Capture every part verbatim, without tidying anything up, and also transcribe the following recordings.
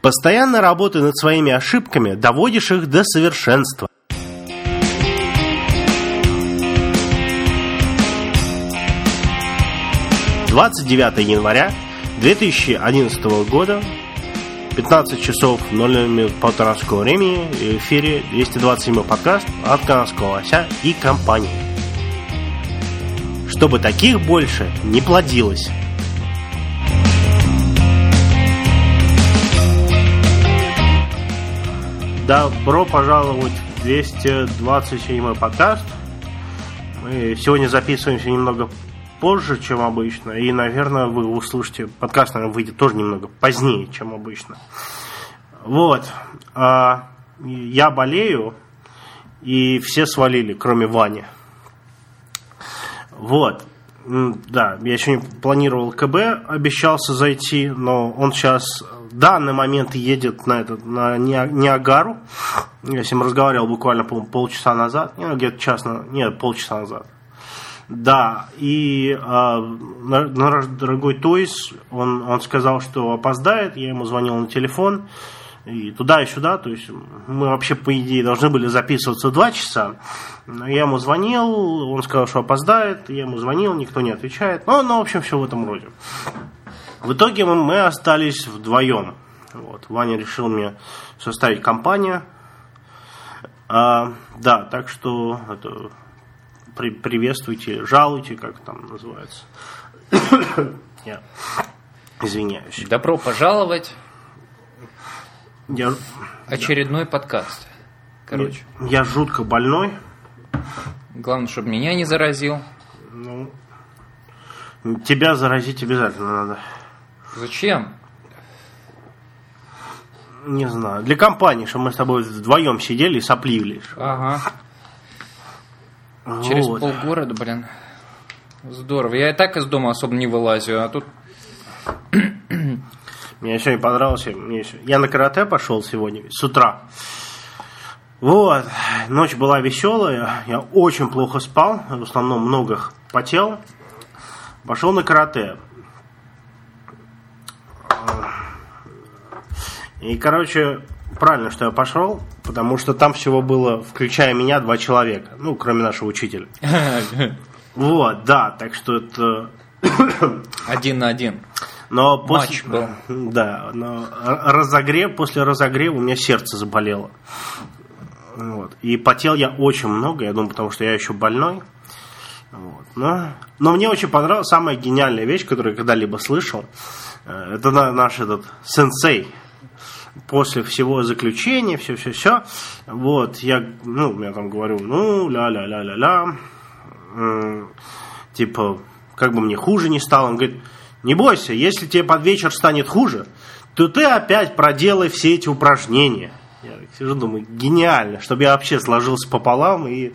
Постоянно работай над своими ошибками, доводишь их до совершенства. двадцать девятого января две тысячи одиннадцатого года, пятнадцать часов ноль ноль минут по канадскому времени, в эфире двести двадцать седьмой подкаст от канадского лося и компании. Чтобы таких больше не плодилось. Добро пожаловать в двести двадцать седьмой подкаст. Мы сегодня записываемся немного позже, чем обычно. И, наверное, вы услышите, подкаст, наверное, выйдет тоже немного позднее, чем обычно. Вот. А, я болею, и все свалили, кроме Вани. Вот. Да, я еще не планировал КБ, обещался зайти, но он сейчас в данный момент едет на, этот, на Ниагару. Я с ним разговаривал буквально, по-моему, полчаса назад. Нет, где-то час, нет, полчаса назад. Да, и э, наш дорогой Тойс, он, он сказал, что опоздает, я ему звонил на телефон, и туда и сюда, то есть мы вообще, по идее, должны были записываться два часа, но я ему звонил, он сказал, что опоздает, я ему звонил, никто не отвечает, ну, ну в общем, все в этом роде. В итоге мы, мы остались вдвоем, вот, Ваня решил мне составить компанию, а, да, так что это... приветствуйте, жалуйте, как там называется. Я извиняюсь. Добро пожаловать. Я... Очередной да. подкаст. Короче. Я, я жутко больной. Главное, чтобы меня не заразил. Ну, тебя заразить обязательно надо. Зачем? Не знаю. Для компании, чтобы мы с тобой вдвоем сидели и сопливали. Ага. Через вот. Полгорода, блин. Здорово. Я и так из дома особо не вылазю, а тут... Мне сегодня понравилось. Я на карате пошел сегодня с утра. Вот. Ночь была веселая. Я очень плохо спал. В основном много потел. Пошел на карате. И, короче... Правильно, что я пошел, потому что там всего было, включая меня, два человека. Ну, кроме нашего учителя. Вот, да, так что это... Один на один. Но после... Матч был. Да, но разогрев, после разогрева у меня сердце заболело. Вот. И потел я очень много, я думаю, потому что я еще больной. Вот. Но, но мне очень понравилась самая гениальная вещь, которую я когда-либо слышал. Это наш этот сенсей. После всего заключения, все-все-все, вот, я, ну, я там говорю, ну, ля-ля-ля-ля-ля, м- типа, как бы мне хуже не стало, он говорит, не бойся, если тебе под вечер станет хуже, то ты опять проделай все эти упражнения. Я сижу, думаю, гениально, чтобы я вообще сложился пополам и...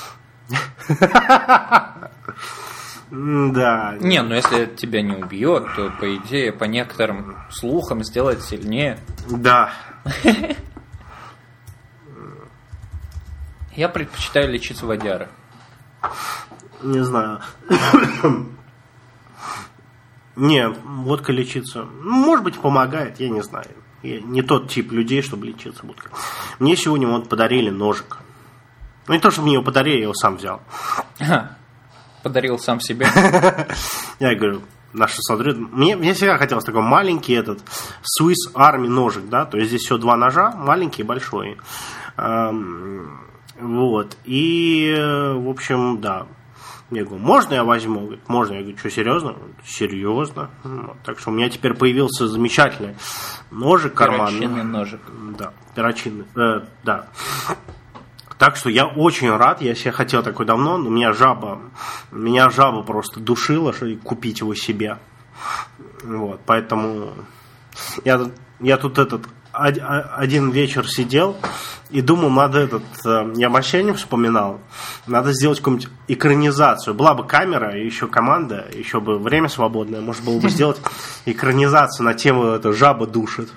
Да. Не, ну если это тебя не убьет, то по идее, по некоторым слухам сделать сильнее. Да. Я предпочитаю лечиться водярой. Не знаю. Не, водка лечиться, может быть, помогает, я не знаю. Я не тот тип людей, чтобы лечиться водкой. Мне сегодня вот подарили ножик. Ну не то, чтобы мне его подарили, я его сам взял. Подарил сам себе. Я говорю, наши смотрят. Мне, мне всегда хотелось такой маленький этот Swiss Army ножик, да, то есть здесь всего два ножа, маленький и большой. Эм, вот. И, в общем, да. Я говорю, можно я возьму? Говорит, можно. Я говорю, что, серьезно? Серьезно. Вот. Так что у меня теперь появился замечательный ножик карманный. Перочинный ножик. Да, перочинный. Э, да. Так что я очень рад, я себе хотел такой давно, но меня жаба, меня жаба просто душила, что купить его себе. Вот, поэтому я, я тут этот один вечер сидел и думал, надо этот, я вообще не вспоминал, надо сделать какую-нибудь экранизацию. Была бы камера, еще команда, еще бы время свободное, можно было бы сделать экранизацию на тему «Это жаба душит».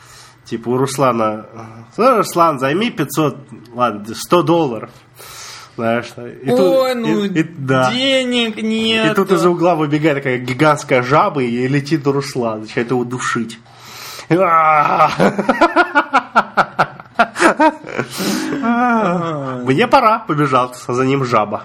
Типа у Руслана, Руслан, займи пятьсот, ладно, сто долларов. Знаешь, и Ой, тут, ну и, и, да. денег нет. И тут из-за угла выбегает такая гигантская жаба и летит Руслан, начинает его душить. Мне пора, побежал, за ним жаба.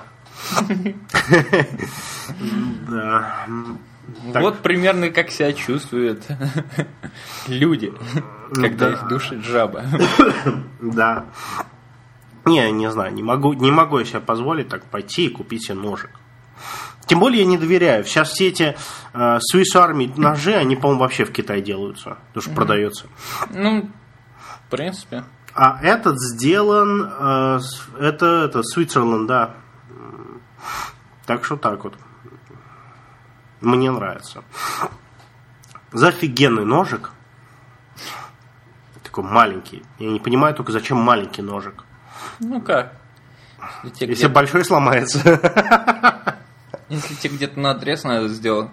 Да. Вот примерно как себя чувствуют люди, когда Да. их душит жаба. Да. Не, не знаю, не могу, не могу я себе позволить так пойти и купить себе ножик. Тем более я не доверяю. Сейчас все эти э, Swiss Army ножи, они, по-моему, вообще в Китае делаются. Потому что mm-hmm. продается. Ну, в принципе. А этот сделан, э, это, это Switzerland, да. Так что так вот. Мне нравится. За офигенный ножик. Такой маленький. Я не понимаю только, зачем маленький ножик. Ну как? Если, Если большой сломается. Если тебе где-то на отрез надо сделать.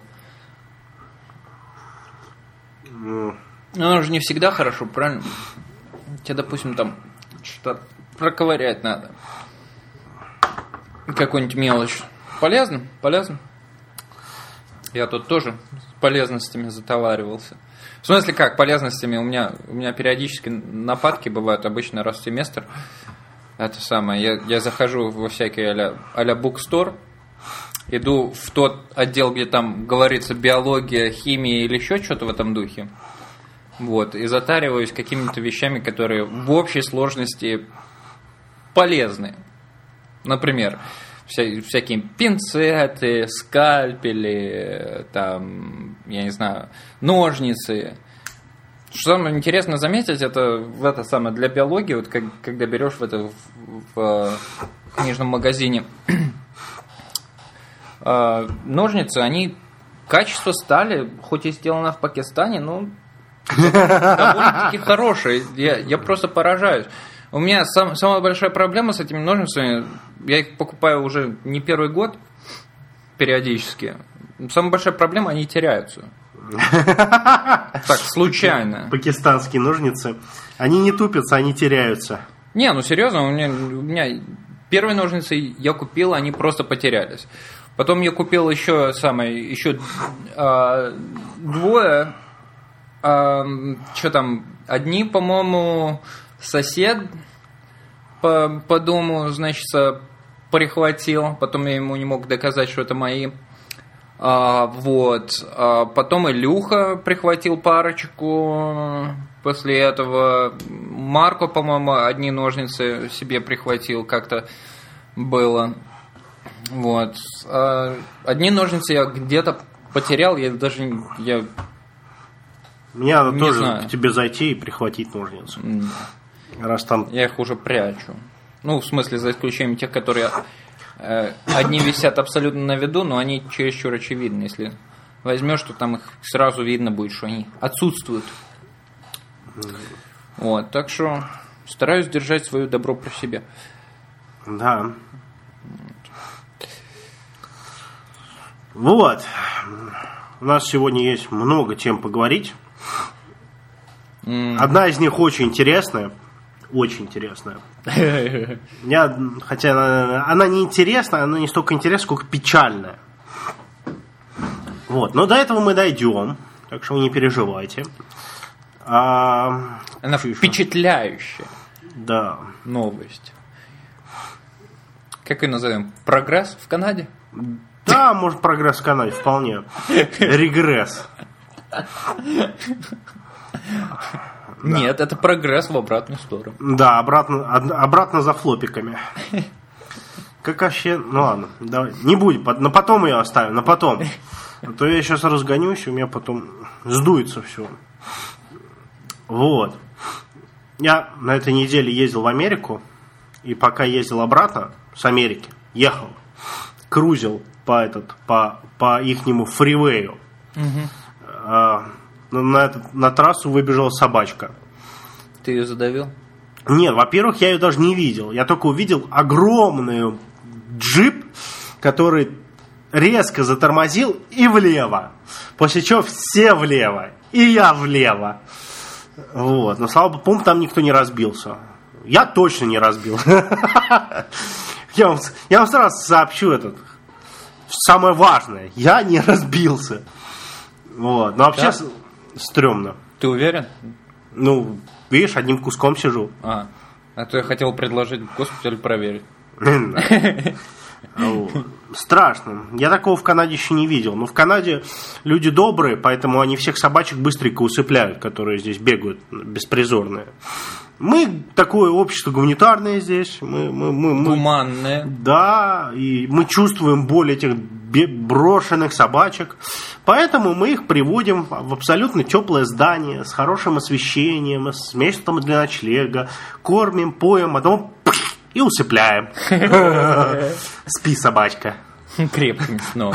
Ну, ну, оно же не всегда хорошо, правильно? Тебе, допустим, там что-то проковырять надо. Какую-нибудь мелочь. Полезно? Полезно. Я тут тоже с полезностями затоваривался. В смысле как полезностями? У меня, у меня периодически нападки бывают, обычно раз в семестр. Это самое. Я, я захожу во всякий а-ля, а-ля букстор, иду в тот отдел, где там говорится биология, химия или еще что-то в этом духе. Вот. И затариваюсь какими-то вещами, которые в общей сложности полезны. Например, вся, всякие пинцеты, скальпели, там, я не знаю, ножницы. Что самое интересное заметить, это в это самое для биологии, вот как, когда берешь в это в, в, в книжном магазине э, ножницы, они качество стали, хоть и сделано в Пакистане, но довольно-таки хорошее. Я, я просто поражаюсь. У меня сам, самая большая проблема с этими ножницами, я их покупаю уже не первый год периодически. Самая большая проблема, они теряются. Так, случайно. Пакистанские ножницы. Они не тупятся, они теряются. Не, ну серьезно, у меня, у меня первые ножницы я купил, они просто потерялись. Потом я купил еще самое, еще а, двое. А, что там, одни, по-моему, сосед по, по дому, значит, прихватил. Потом я ему не мог доказать, что это мои. А, вот. А потом Илюха прихватил парочку. После этого Марко, по-моему, одни ножницы себе прихватил, как-то было. Вот. А одни ножницы я где-то потерял, я даже я мне надо не тоже знаю. К тебе зайти и прихватить ножницы. Mm. Раз там... Я их уже прячу. Ну, в смысле, за исключением тех, которые э, одни висят абсолютно на виду, но они чересчур очевидны. Если возьмешь, то там их сразу видно будет, что они отсутствуют. Mm. Вот, так что стараюсь держать свое добро при себе. Да. Вот. У нас сегодня есть много чем поговорить. Mm. Одна из них очень интересная. Очень интересная. Я, хотя она, она не интересная, она не столько интересная, сколько печальная. Вот. Но до этого мы дойдем. Так что вы не переживайте. А, она впечатляющая. Да. Новость. Как ее назовем? Прогресс в Канаде? Да, может, прогресс в Канаде, вполне. Регресс. Нет, да. Это прогресс в обратную сторону. Да, обратно, обратно за флопиками. Как вообще... Ну ладно, давай. Не будем, на потом ее оставим, на потом. А то я сейчас разгонюсь, у меня потом сдуется все. Вот. Я на этой неделе ездил в Америку, и пока ездил обратно с Америки, ехал, крузил по, этот, по, по ихнему фривею. Угу. А, на, этот, на трассу выбежала собачка. Ты ее задавил? Нет, во-первых, я ее даже не видел. Я только увидел огромный джип, который резко затормозил и влево. После чего все влево. И я влево. Вот. Но, слава богу, там никто не разбился. Я точно не разбил. Я вам, я вам сразу сообщу этот. Самое важное. Я не разбился. Вот. Но вообще да? стрёмно. Ты уверен? Ну, видишь, одним куском сижу. А, а то я хотел предложить госпиталь проверить. Страшно. Я такого в Канаде еще не видел. Но в Канаде люди добрые, поэтому они всех собачек быстренько усыпляют, которые здесь бегают беспризорные. Мы такое общество гуманитарное здесь. Мы, мы, мы, мы, Гуманное. Да, и мы чувствуем боль этих брошенных собачек. Поэтому мы их приводим в абсолютно теплое здание с хорошим освещением, с местом для ночлега, кормим, поем, а потом и усыпляем. Спи, собачка. Крепким сном.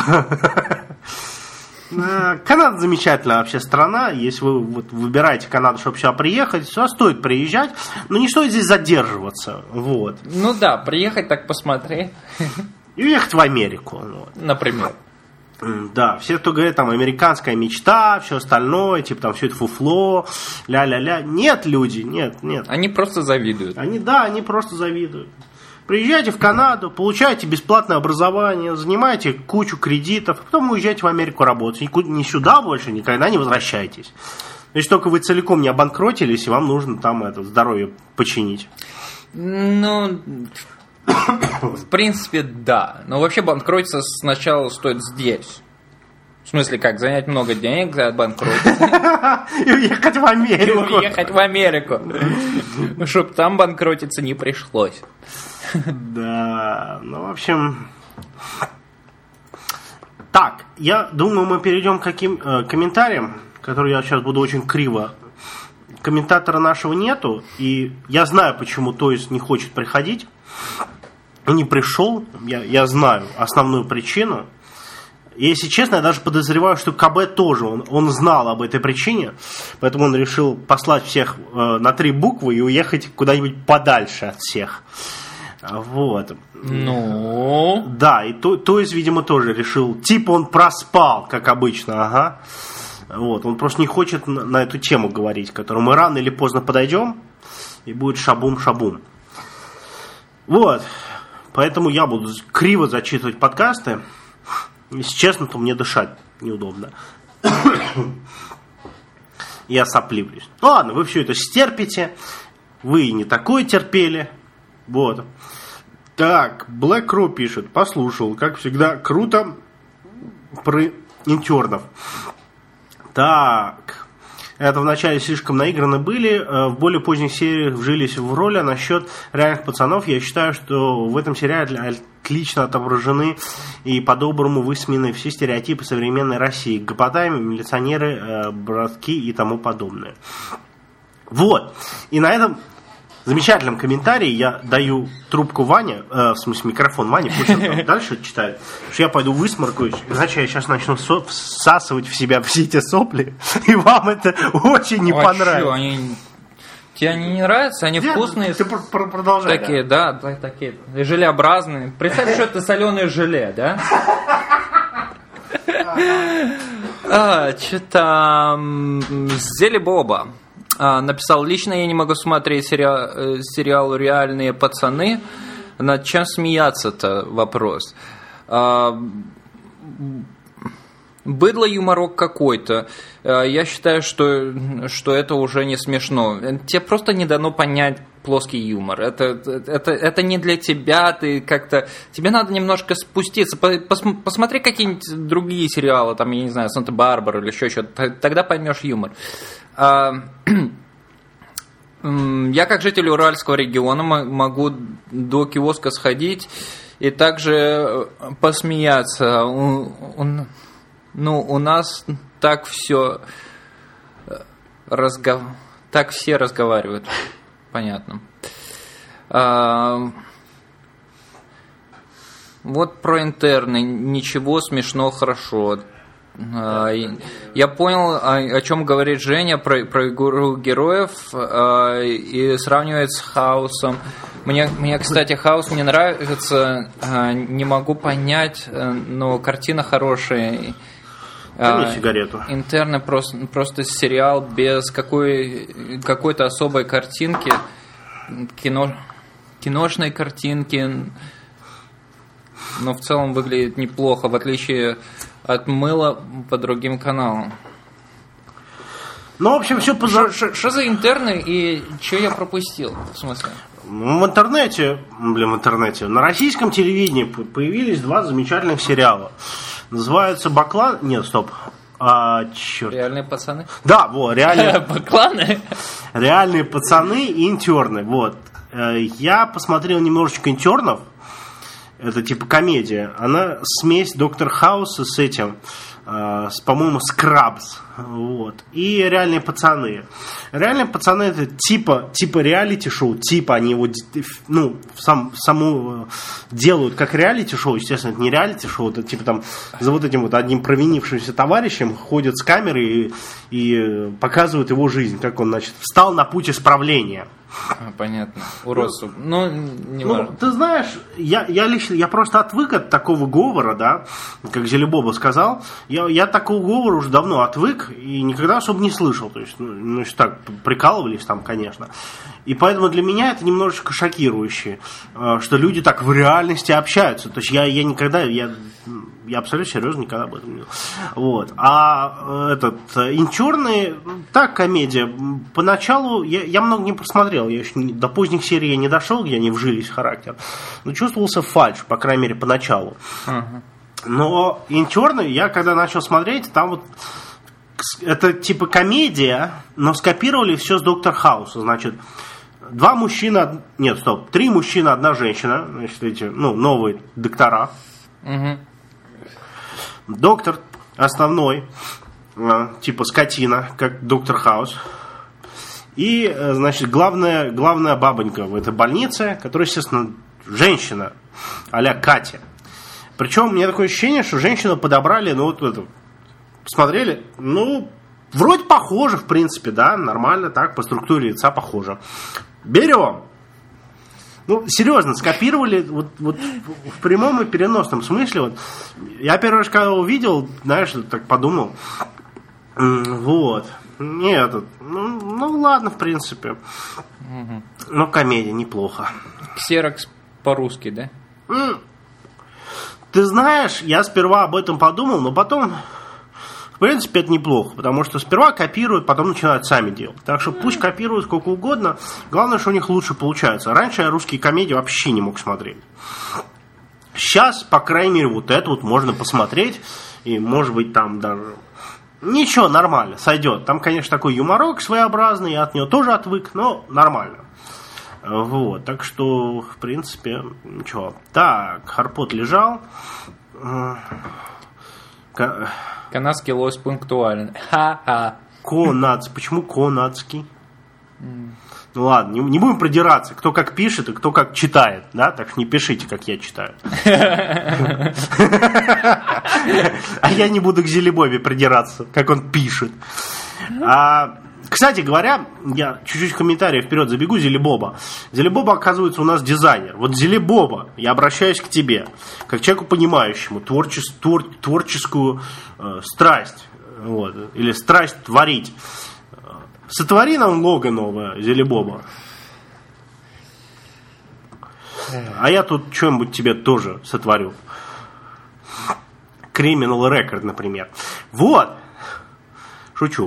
Канада замечательная вообще страна. Если вы вот выбираете Канаду, чтобы сюда приехать, сюда стоит приезжать, но не стоит здесь задерживаться. Вот. Ну да, приехать так посмотреть. И уехать в Америку. Вот. Например. Да, все, кто говорит, там, американская мечта, все остальное, типа, там, все это фуфло, ля-ля-ля. Нет, люди, нет, нет. Они просто завидуют. Они, да, они просто завидуют. Приезжайте в Канаду, получайте бесплатное образование, занимайте кучу кредитов, потом уезжайте в Америку работать. Ни сюда больше никогда не возвращайтесь. Если только вы целиком не обанкротились, и вам нужно там это здоровье починить. Ну, в принципе, да. Но вообще банкротиться сначала стоит здесь. В смысле, как, занять много денег за банкротиться. И уехать в Америку. И уехать в Америку. Чтобы там банкротиться не пришлось. Да, ну, в общем... Так, я думаю, мы перейдем к каким э, комментариям, которые я сейчас буду очень криво. Комментатора нашего нету, и я знаю, почему Тойс не хочет приходить. Не пришел, я, я знаю основную причину. И, если честно, я даже подозреваю, что КБ тоже, он, он знал об этой причине, поэтому он решил послать всех э, на три буквы и уехать куда-нибудь подальше от всех. Вот. Ну? Да, и то, то есть, видимо, тоже решил. Типа он проспал, как обычно, ага. Вот, он просто не хочет на, на эту тему говорить, к которой мы рано или поздно подойдем, и будет шабум-шабум. Вот. Поэтому я буду криво зачитывать подкасты. Если честно, то мне дышать неудобно. Я сопливлюсь. Ну ладно, вы все это стерпите. Вы не такое терпели. Вот. Так, Black Crow пишет. Послушал, как всегда, круто про интернов. Так. Это вначале слишком наиграны были, в более поздних сериях вжились в роли. А насчет реальных пацанов, я считаю, что в этом сериале отлично отображены и по-доброму высмеяны все стереотипы современной России. Гопотами, милиционеры, братки и тому подобное. Вот. И на этом замечательном комментарии я даю трубку Ване, э, в смысле микрофон Ване, пусть он там дальше читает, что я пойду высморкаюсь, иначе я сейчас начну со- всасывать в себя все эти сопли, и вам это очень не а понравится. Что, они... Тебе они не нравятся? Они Нет, вкусные. Ты пр- продолжай. Такие, да, да, такие, желеобразные. Представь, что это соленое желе, да? А, что-то Зели Боба написал: лично я не могу смотреть сериал, сериал «Реальные пацаны». Над чем смеяться-то? Вопрос. Быдло юморок какой-то. Я считаю, что, что это уже не смешно. Тебе просто не дано понять плоский юмор. Это, это, это не для тебя. Ты как-то... Тебе надо немножко спуститься. Пос, посмотри какие-нибудь другие сериалы, там, я не знаю, «Санта-Барбара» или еще что-то. Тогда поймешь юмор. Я, как житель Уральского региона, могу до киоска сходить и также посмеяться. Ну, у нас так все разгов... так все разговаривают. Понятно. Вот про интерны. Ничего, смешно, хорошо. Я понял, о чем говорит Женя про, про игру героев и сравнивает с Хаусом. Мне, мне, кстати, Хаус мне нравится, не могу понять, но картина хорошая. Дай мне сигарету. Интерны просто, просто сериал без какой, какой-то особой картинки, кино, киношной картинки. но в целом выглядит неплохо, в отличие от мыла по другим каналам. Ну, в общем, все поза... Что за интерны и что я пропустил? В смысле? Ну, в интернете, блин, в интернете, на российском телевидении появились два замечательных сериала. Называются «Баклан». Нет, стоп. А, черт. Реальные пацаны? Да, вот, реальные. Бакланы? Реальные пацаны и интерны. Вот. Я посмотрел немножечко интернов. Это типа комедия. Она смесь Доктор Хауса с этим. С, по-моему, Скрабс. Вот. И реальные пацаны. Реальные пацаны это типа, типа реалити-шоу, типа они его ну, сам, саму делают как реалити-шоу. Естественно, это не реалити-шоу, это типа там за вот этим вот одним провинившимся товарищем ходят с камерой и, и показывают его жизнь, как он, значит, встал на путь исправления. А, понятно. Уродство. Ну, не ну, важно. ты знаешь, я, я лично, я просто отвык от такого говора, да, как Зелебоба сказал. Я, я от такого говора уже давно отвык и никогда особо не слышал. То есть, ну, ну так, прикалывались там, конечно. И поэтому для меня это немножечко шокирующе, что люди так в реальности общаются. То есть я, я никогда, я, я абсолютно серьезно никогда об этом не говорил. Вот. А этот «Интерны», так, комедия. Поначалу я, я много не просмотрел. Я еще не, до поздних серий я не дошел, где они вжились в характер. Но чувствовался фальшь, по крайней мере, поначалу. Uh-huh. Но «Интерны» я когда начал смотреть, там вот это типа комедия, но скопировали все с «Доктор Хауса». Значит, два мужчины, нет, стоп, три мужчины, одна женщина, значит, эти, ну, новые доктора. Uh-huh. Доктор основной, типа скотина, как Доктор Хаус. И, значит, главная, главная бабонька в этой больнице, которая, естественно, женщина, а-ля Катя. Причем у меня такое ощущение, что женщину подобрали, ну, вот это, посмотрели, ну, вроде похоже, в принципе, да, нормально, так, по структуре лица похоже. Берем. Ну, серьезно, скопировали вот, вот в прямом и переносном смысле. Вот. Я первый раз, когда увидел, знаешь, так подумал, вот. Нет, ну, ну ладно, в принципе. Угу. Но комедия неплохо. Ксерокс по-русски, да? Ты знаешь, я сперва об этом подумал, но потом, в принципе, это неплохо, потому что сперва копируют, потом начинают сами делать. Так что пусть копируют сколько угодно, главное, что у них лучше получается. Раньше я русские комедии вообще не мог смотреть. Сейчас, по крайней мере, вот это вот можно посмотреть, и, может быть, там даже... Ничего, нормально, сойдет. Там, конечно, такой юморок своеобразный, я от него тоже отвык, но нормально. Вот, так что, в принципе, ничего. Так, Харпот лежал. Канадский лось пунктуален. Ха-ха. Конац. Почему конадский? Mm. Ну ладно, не, не будем продираться, кто как пишет и кто как читает, да? Так что не пишите, как я читаю. А я не буду к Зелебобе придираться, как он пишет. Кстати говоря, я чуть-чуть в комментарии вперед забегу. Зелебоба. Зелебоба, оказывается, у нас дизайнер. Вот Зелебоба, я обращаюсь к тебе, как человеку понимающему творчес, твор, творческую э, страсть, вот, или страсть творить. Сотвори нам лого новое, Зелебоба. А я тут что-нибудь тебе тоже сотворю. Criminal Record, например. Вот. Шучу.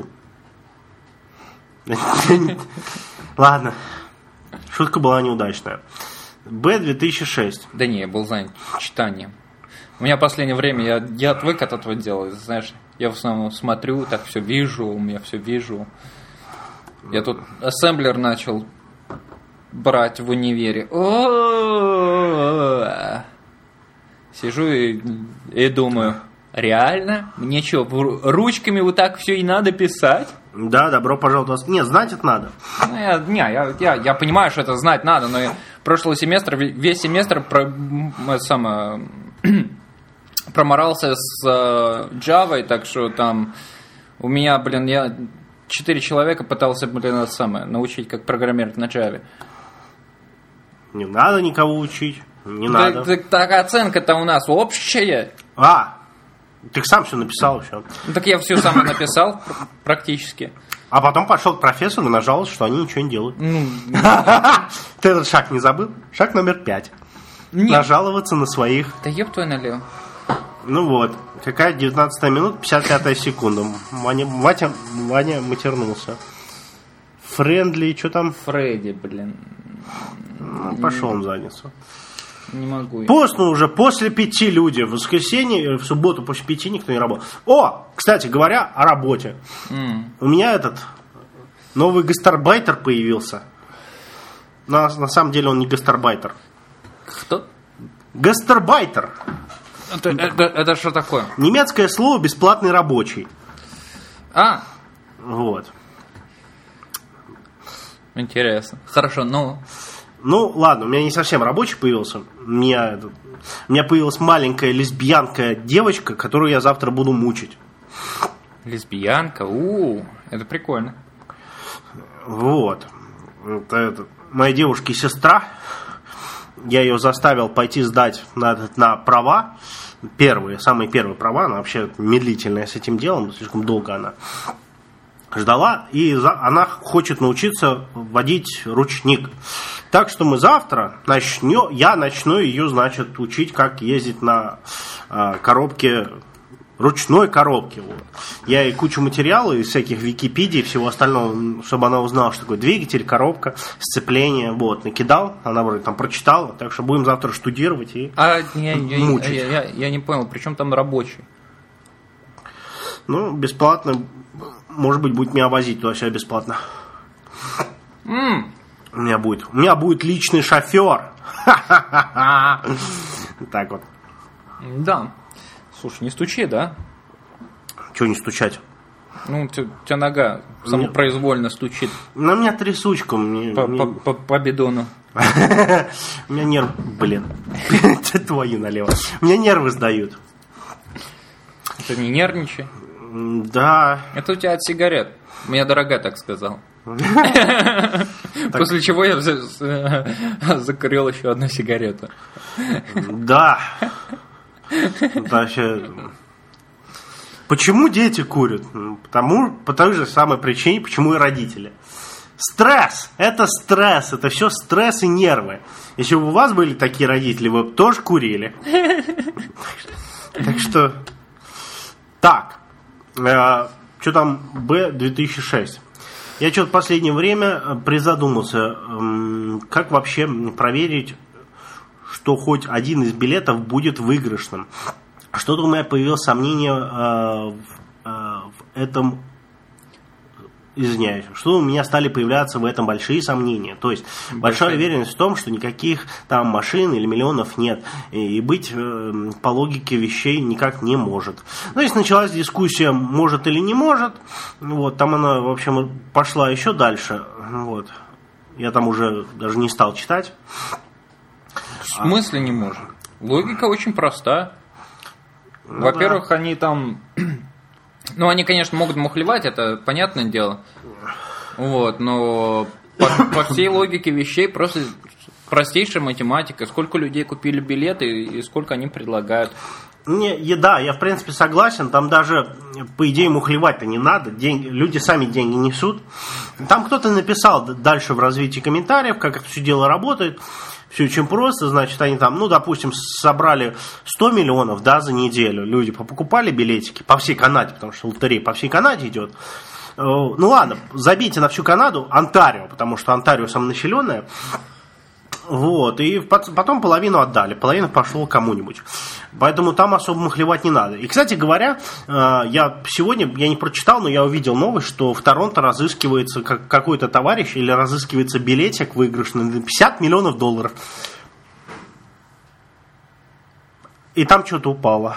Ладно. Шутка была неудачная. Б две тысячи шесть. Да не, я был занят читанием. У меня в последнее время, я, я отвык от этого дела, знаешь. Я в основном смотрю, так все вижу, у меня все вижу. Я тут ассемблер начал брать в универе. О-о-о-о-о. Сижу и, и думаю, реально? Мне что, ручками вот так все и надо писать? Да, добро пожаловать. Нет, знать это надо. Ну, я, не, я, я, я понимаю, что это знать надо, но я прошлый семестр, весь семестр про, само, проморался с Java, так что там у меня, блин, я четыре человека пытался, блин, это самое, научить, как программировать на Java. Не надо никого учить, не так, надо. Так, так оценка-то у нас общая. А, ты сам все написал все. Ну, так я все сам написал практически. А потом пошел к профессору и нажаловался, что они ничего не делают. Ну, ты этот шаг не забыл? Шаг номер пять. Нет. Нажаловаться на своих. Да еб твой налево. Ну вот, какая девятнадцатая минута, пятьдесят пятая секунда. Ваня, Ватя, Ваня матернулся. Френдли, что там? Фредди, блин. Ну, пошел он в задницу. Не могу. Поздно уже, после пяти люди. В воскресенье, в субботу после пяти никто не работал. О, кстати говоря, о работе. Mm. У меня этот новый гастарбайтер появился. На, на самом деле он не гастарбайтер. Кто? Гастарбайтер. Это, это, это что такое? Немецкое слово «бесплатный рабочий». А. Вот. Интересно. Хорошо, ну... Ну, ладно, у меня не совсем рабочий появился. У меня, у меня появилась маленькая лесбиянка девочка, которую я завтра буду мучить. Лесбиянка? У-у-у, это прикольно. Вот. Это, это, моя девушка сестра. Я ее заставил пойти сдать на, на права. Первые, самые первые права. Она вообще медлительная с этим делом. Слишком долго она ждала. И за, она хочет научиться водить ручник. Так что мы завтра начнем, я начну ее, значит, учить, как ездить на э, коробке, ручной коробке. Вот. Я ей кучу материала из всяких Википедий и всего остального, чтобы она узнала, что такое двигатель, коробка, сцепление. Вот, накидал, она вроде там прочитала, так что будем завтра штудировать и а, я, мучить. Я, я, я, я не понял, при чем там рабочий? Ну, бесплатно, может быть, будет меня возить туда-сюда бесплатно. Mm. У меня будет. У меня будет личный шофер. Так вот. Да. Слушай, не стучи, да? Чего не стучать? Ну, у тебя нога самопроизвольно стучит. Ну, у меня трясучка. По бидону. У меня нервы... Блин. Твою налево. У меня нервы сдают. Ты не нервничай. Да. Это у тебя от сигарет. Моя дорогая так сказала. После чего я закурил еще одну сигарету. Да. Вообще. Почему дети курят? Потому, по той же самой причине, почему и родители. Стресс. Это стресс. Это все стресс и нервы. Если бы у вас были такие родители, вы бы тоже курили. Так что... Так. Что там? Б две тысячи шесть. Я что-то в последнее время призадумался, как вообще проверить, что хоть один из билетов будет выигрышным. Что-то у меня появилось сомнение в этом, извиняюсь, что у меня стали появляться в этом большие сомнения. То есть большая уверенность в том, что никаких там машин или миллионов нет. И быть по логике вещей никак не может. Ну, если началась дискуссия, может или не может, вот, там она, в общем, пошла еще дальше. Вот. Я там уже даже не стал читать. В смысле не может? Логика очень проста. Ну, во-первых, да. Они там... Ну, они, конечно, могут мухлевать, это понятное дело. Вот, но по, по всей логике вещей просто простейшая математика. Сколько людей купили билеты и сколько они предлагают. Не, да, я в принципе согласен. Там даже, по идее, мухлевать-то не надо. Деньги, люди сами деньги несут. Там кто-то написал дальше в развитии комментариев, как это все дело работает. Все очень просто, значит, они там, ну, допустим, собрали сто миллионов, да, за неделю. Люди покупали билетики по всей Канаде, потому что лотерея по всей Канаде идет. Ну, ладно, забейте на всю Канаду Онтарио, потому что Онтарио самонаселенная. Вот, и потом половину отдали, половина пошло кому-нибудь. Поэтому там особо махлевать не надо. И, кстати говоря, я сегодня, я не прочитал, но я увидел новость, что в Торонто разыскивается какой-то товарищ или разыскивается билетик выигрышный на пятьдесят миллионов долларов. И там что-то упало.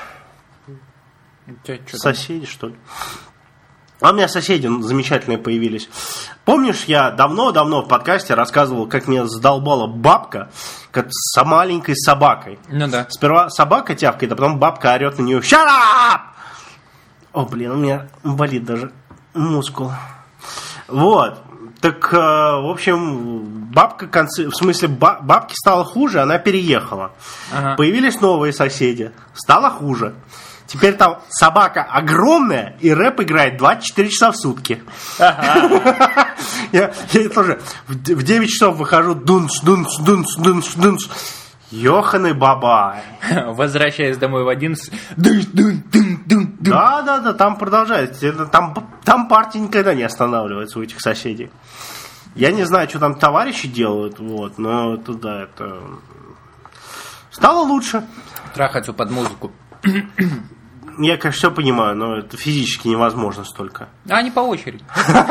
Соседи, что ли? А у меня соседи замечательные появились. Помнишь, я давно-давно в подкасте рассказывал, как меня задолбала бабка как с маленькой собакой. Ну да. Сперва собака тявкает, а потом бабка орет на нее. Shut up! О, блин, у меня болит даже мускул. Вот. Так, в общем, бабка, в смысле, бабке стало хуже, она переехала. Ага. Появились новые соседи. Стало хуже. Теперь там собака огромная, и рэп играет двадцать четыре часа в сутки. Ага. я, я тоже в девять часов выхожу, дунш, дунш, дунш, дунш, дунш. Йоханы бабай. Возвращаясь домой в одиннадцать. Дун, дун, дун, дун, дун. Да, да, да, там продолжается. Это, там, там партия никогда не останавливается у этих соседей. Я не знаю, что там товарищи делают, вот, но это, да, это... Стало лучше. Трахаться под музыку. Я, конечно, все понимаю, но это физически невозможно столько. А они по очереди.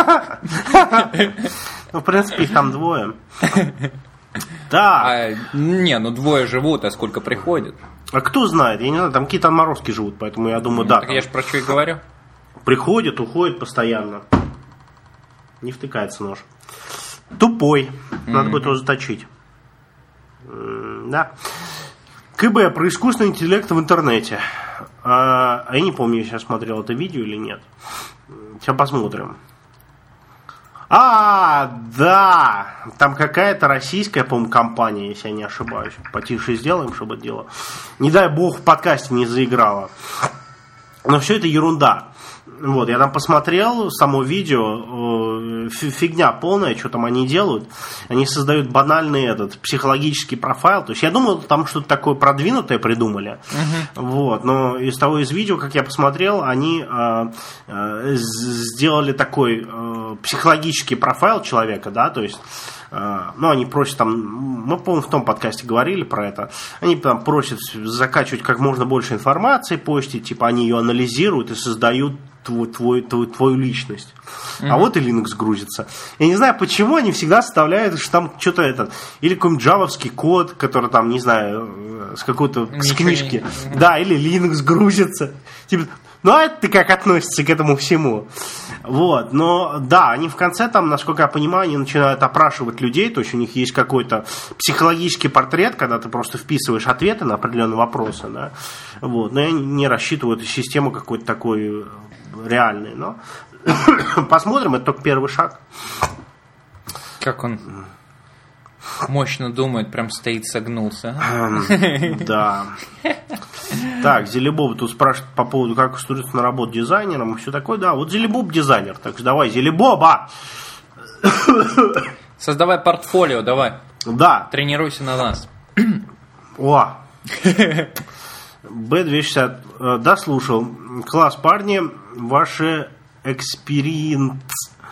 Ну, в принципе, их там двое. Да. А, не, ну двое живут, а сколько приходит? А кто знает? Я не знаю, там какие-то отморозки живут, поэтому я думаю, Ну, да. так я же про что и говорю. Приходит, уходит постоянно. Не втыкается нож. Тупой. Надо mm-hmm. бы его заточить. Да. КБ про искусственный интеллект в интернете. А, а я не помню, я сейчас смотрел это видео или нет. Сейчас посмотрим. А, да, там какая-то российская, по-моему, компания, если я не ошибаюсь. Потише сделаем, чтобы это дело, не дай бог, в подкасте не заиграло. Но все это ерунда. Вот, я там посмотрел само видео, фигня полная, что там они делают. Они создают банальный этот психологический профайл. То есть я думал, там что-то такое продвинутое придумали. Uh-huh. Вот, но из того из видео, как я посмотрел, они э, э, сделали такой э, психологический профайл человека, да, то есть. Ну, они просят там, мы, по-моему, в том подкасте говорили про это, они там просят закачивать как можно больше информации, постить, типа они ее анализируют и создают твой, твой, твой, твою личность. Mm-hmm. А вот и Linux грузится. Я не знаю, почему они всегда вставляют, что там что-то это, или какой-нибудь джавовский код, который там, не знаю, с какой-то с книжки, не... да, или Linux грузится. Типа, ну, а это как относится к этому всему? Вот, но да, они в конце там, насколько я понимаю, они начинают опрашивать людей, то есть у них есть какой-то психологический портрет, когда ты просто вписываешь ответы на определенные вопросы, да, вот, но я не рассчитываю эту систему какой-то такой реальной, но посмотрим, это только первый шаг. Как он мощно думает, прям стоит, согнулся. Да. Так, Зелебоб тут спрашивает по поводу, как устроиться на работу дизайнером и все такое. Да, вот Зелебоб дизайнер, так что давай, Зелебоба! Создавай портфолио, давай. Да. Тренируйся на нас. О! Бэ двести шестьдесят. Да, слушал. Класс, парни, ваши экспириенс.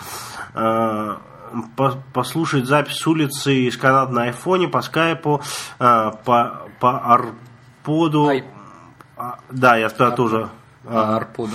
Послушать запись с улицы из Канады на айфоне, по скайпу, по, по арподу. Ай. Да, я туда тоже. А, арподу.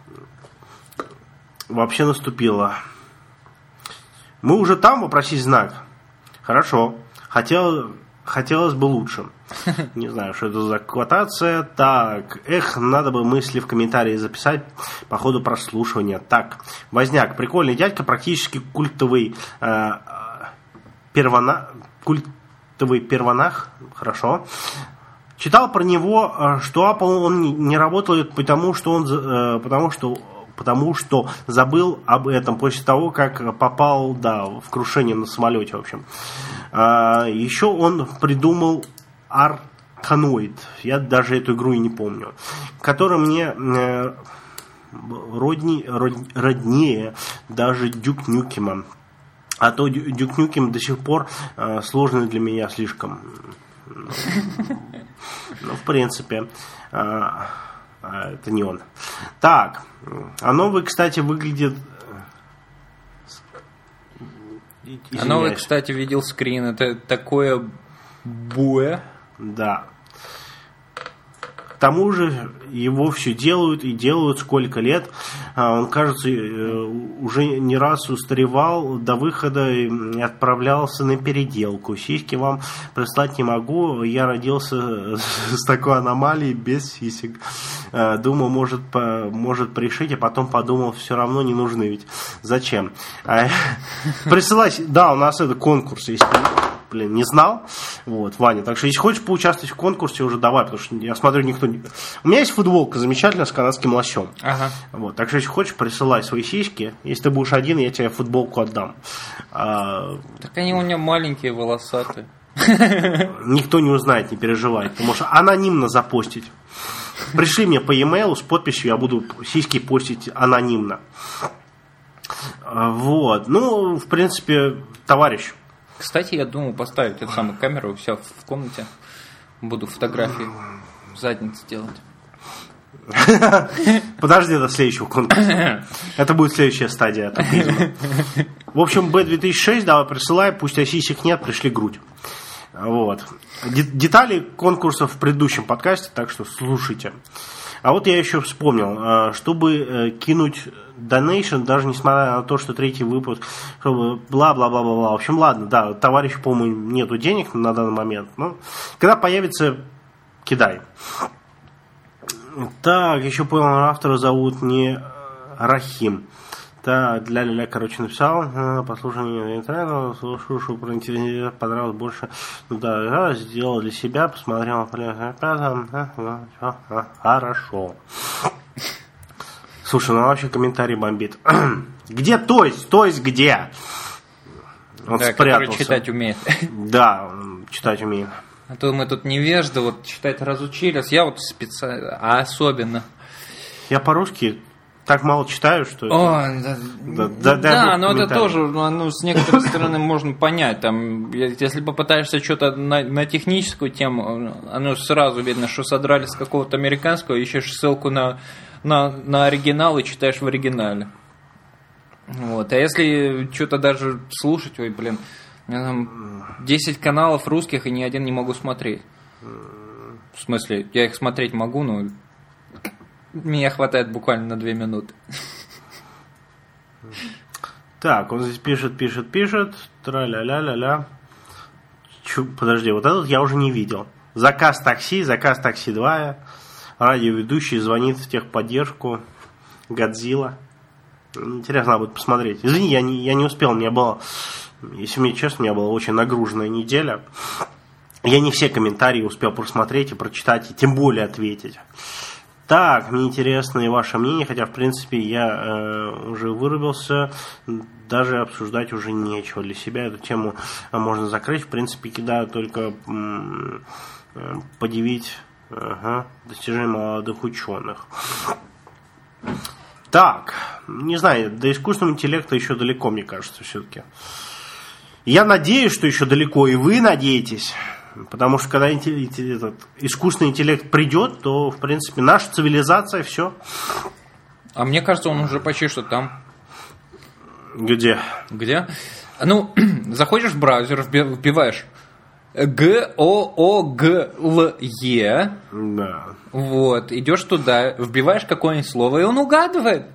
Вообще наступило. Мы уже там, вопросить знак. Хорошо. Хотел, хотелось бы лучше. Не знаю, что это за квотация. Так, эх, надо бы мысли в комментарии записать по ходу прослушивания. Так, Возняк, прикольный дядька, практически культовый э, первона, культовый первонах. Хорошо. Читал про него, что Apple он не работает, потому что он, э, потому что потому что забыл об этом после того, как попал, да, в крушение на самолете, в общем. А, еще он придумал Arkanoid, я даже эту игру и не помню, которая мне э, родни, род, роднее даже Duke Nukem. А то Duke Nukem до сих пор э, сложный для меня слишком. Ну, в принципе, э, это не он. Так, а новый, кстати, выглядит... Извиняюсь. А новый, кстати, видел скрин. Это такое буэ. Да. К тому же его все делают и делают сколько лет. Он, кажется, уже не раз устаревал до выхода и отправлялся на переделку. Сиськи вам прислать не могу. Я родился с такой аномалией без сисек. Думал, может, может пришить, а потом подумал, все равно не нужны ведь. Зачем? Присылать. Да, у нас это конкурс есть. Блин, не знал. Вот, Ваня. Так что, если хочешь поучаствовать в конкурсе, уже давай, потому что я смотрю, никто не... У меня есть футболка замечательная с канадским лосем. Ага. Вот, так что, если хочешь, присылай свои сиськи. Если ты будешь один, я тебе футболку отдам. А... Так они у меня маленькие, волосатые. Никто не узнает, не переживай. Ты можешь анонимно запостить. Пришли мне по e-mail с подписью, я буду сиськи постить анонимно. Вот. Ну, в принципе, товарищ. Кстати, я думал поставить эту самую камеру у себя в комнате. буду фотографии задницы делать. Подожди до следующего конкурса. Это будет следующая стадия тупизма. В общем, бэ две тысячи шесть, давай присылай, пусть сисек нет, пришли грудь. Вот. Детали конкурсов в предыдущем подкасте, так что слушайте. А вот я еще вспомнил, чтобы кинуть донейшн, даже несмотря на то, что третий выпуск, чтобы бла-бла-бла-бла. В общем, ладно, да, товарищу, по-моему, нету денег на данный момент. Но когда появится, кидай. Так, еще понял, автора зовут не Рахим. Так, для ля-ля, короче, написал. Послушай меня интернета, слушаю, что про интернет понравилось больше. Ну да, сделал для себя, посмотрел. Хорошо. Слушай, ну вообще комментарий бомбит. Где то есть? То есть где? Он да, спрятался. Который читать умеет. Да, читать умеет. А то мы тут невежды, вот читать разучились. Я вот специально, а особенно. Я по-русски так мало читаю, что... О, да, да, да, да но это тоже, ну, с некоторой стороны можно понять. Там, если попытаешься что-то на, на техническую тему, оно сразу видно, что содрали с какого-то американского, ищешь ссылку на, на, на оригинал и читаешь в оригинале. Вот. А если что-то даже слушать, ой, блин, у меня там десять каналов русских, и ни один не могу смотреть. В смысле, я их смотреть могу, но меня хватает буквально на две минуты. Так, он здесь пишет, пишет, пишет. Тра-ля-ля-ля-ля. Чу, подожди, вот этот я уже не видел. Заказ такси, заказ такси два. Радиоведущий звонит в техподдержку. Годзилла. Интересно, надо будет посмотреть. Извини, я не, я не успел, мне было... Если мне честно, у меня была очень нагруженная неделя. Я не все комментарии успел просмотреть и прочитать, и тем более ответить. Так, мне интересно и ваше мнение, хотя, в принципе, я э, уже вырубился, даже обсуждать уже нечего. Для себя эту тему можно закрыть. В принципе, кидаю только м- м- подивить ага, достижения молодых ученых. Так, не знаю, до искусственного интеллекта еще далеко, мне кажется, все-таки. Я надеюсь, что еще далеко, и вы надеетесь, потому что когда этот искусственный интеллект придет, то, в принципе, наша цивилизация, все. А мне кажется, он уже почти что там. Где? Где? Ну, заходишь в браузер, вбиваешь Г О О Г Л Е. Да. Вот, идешь туда, вбиваешь какое-нибудь слово, и он угадывает.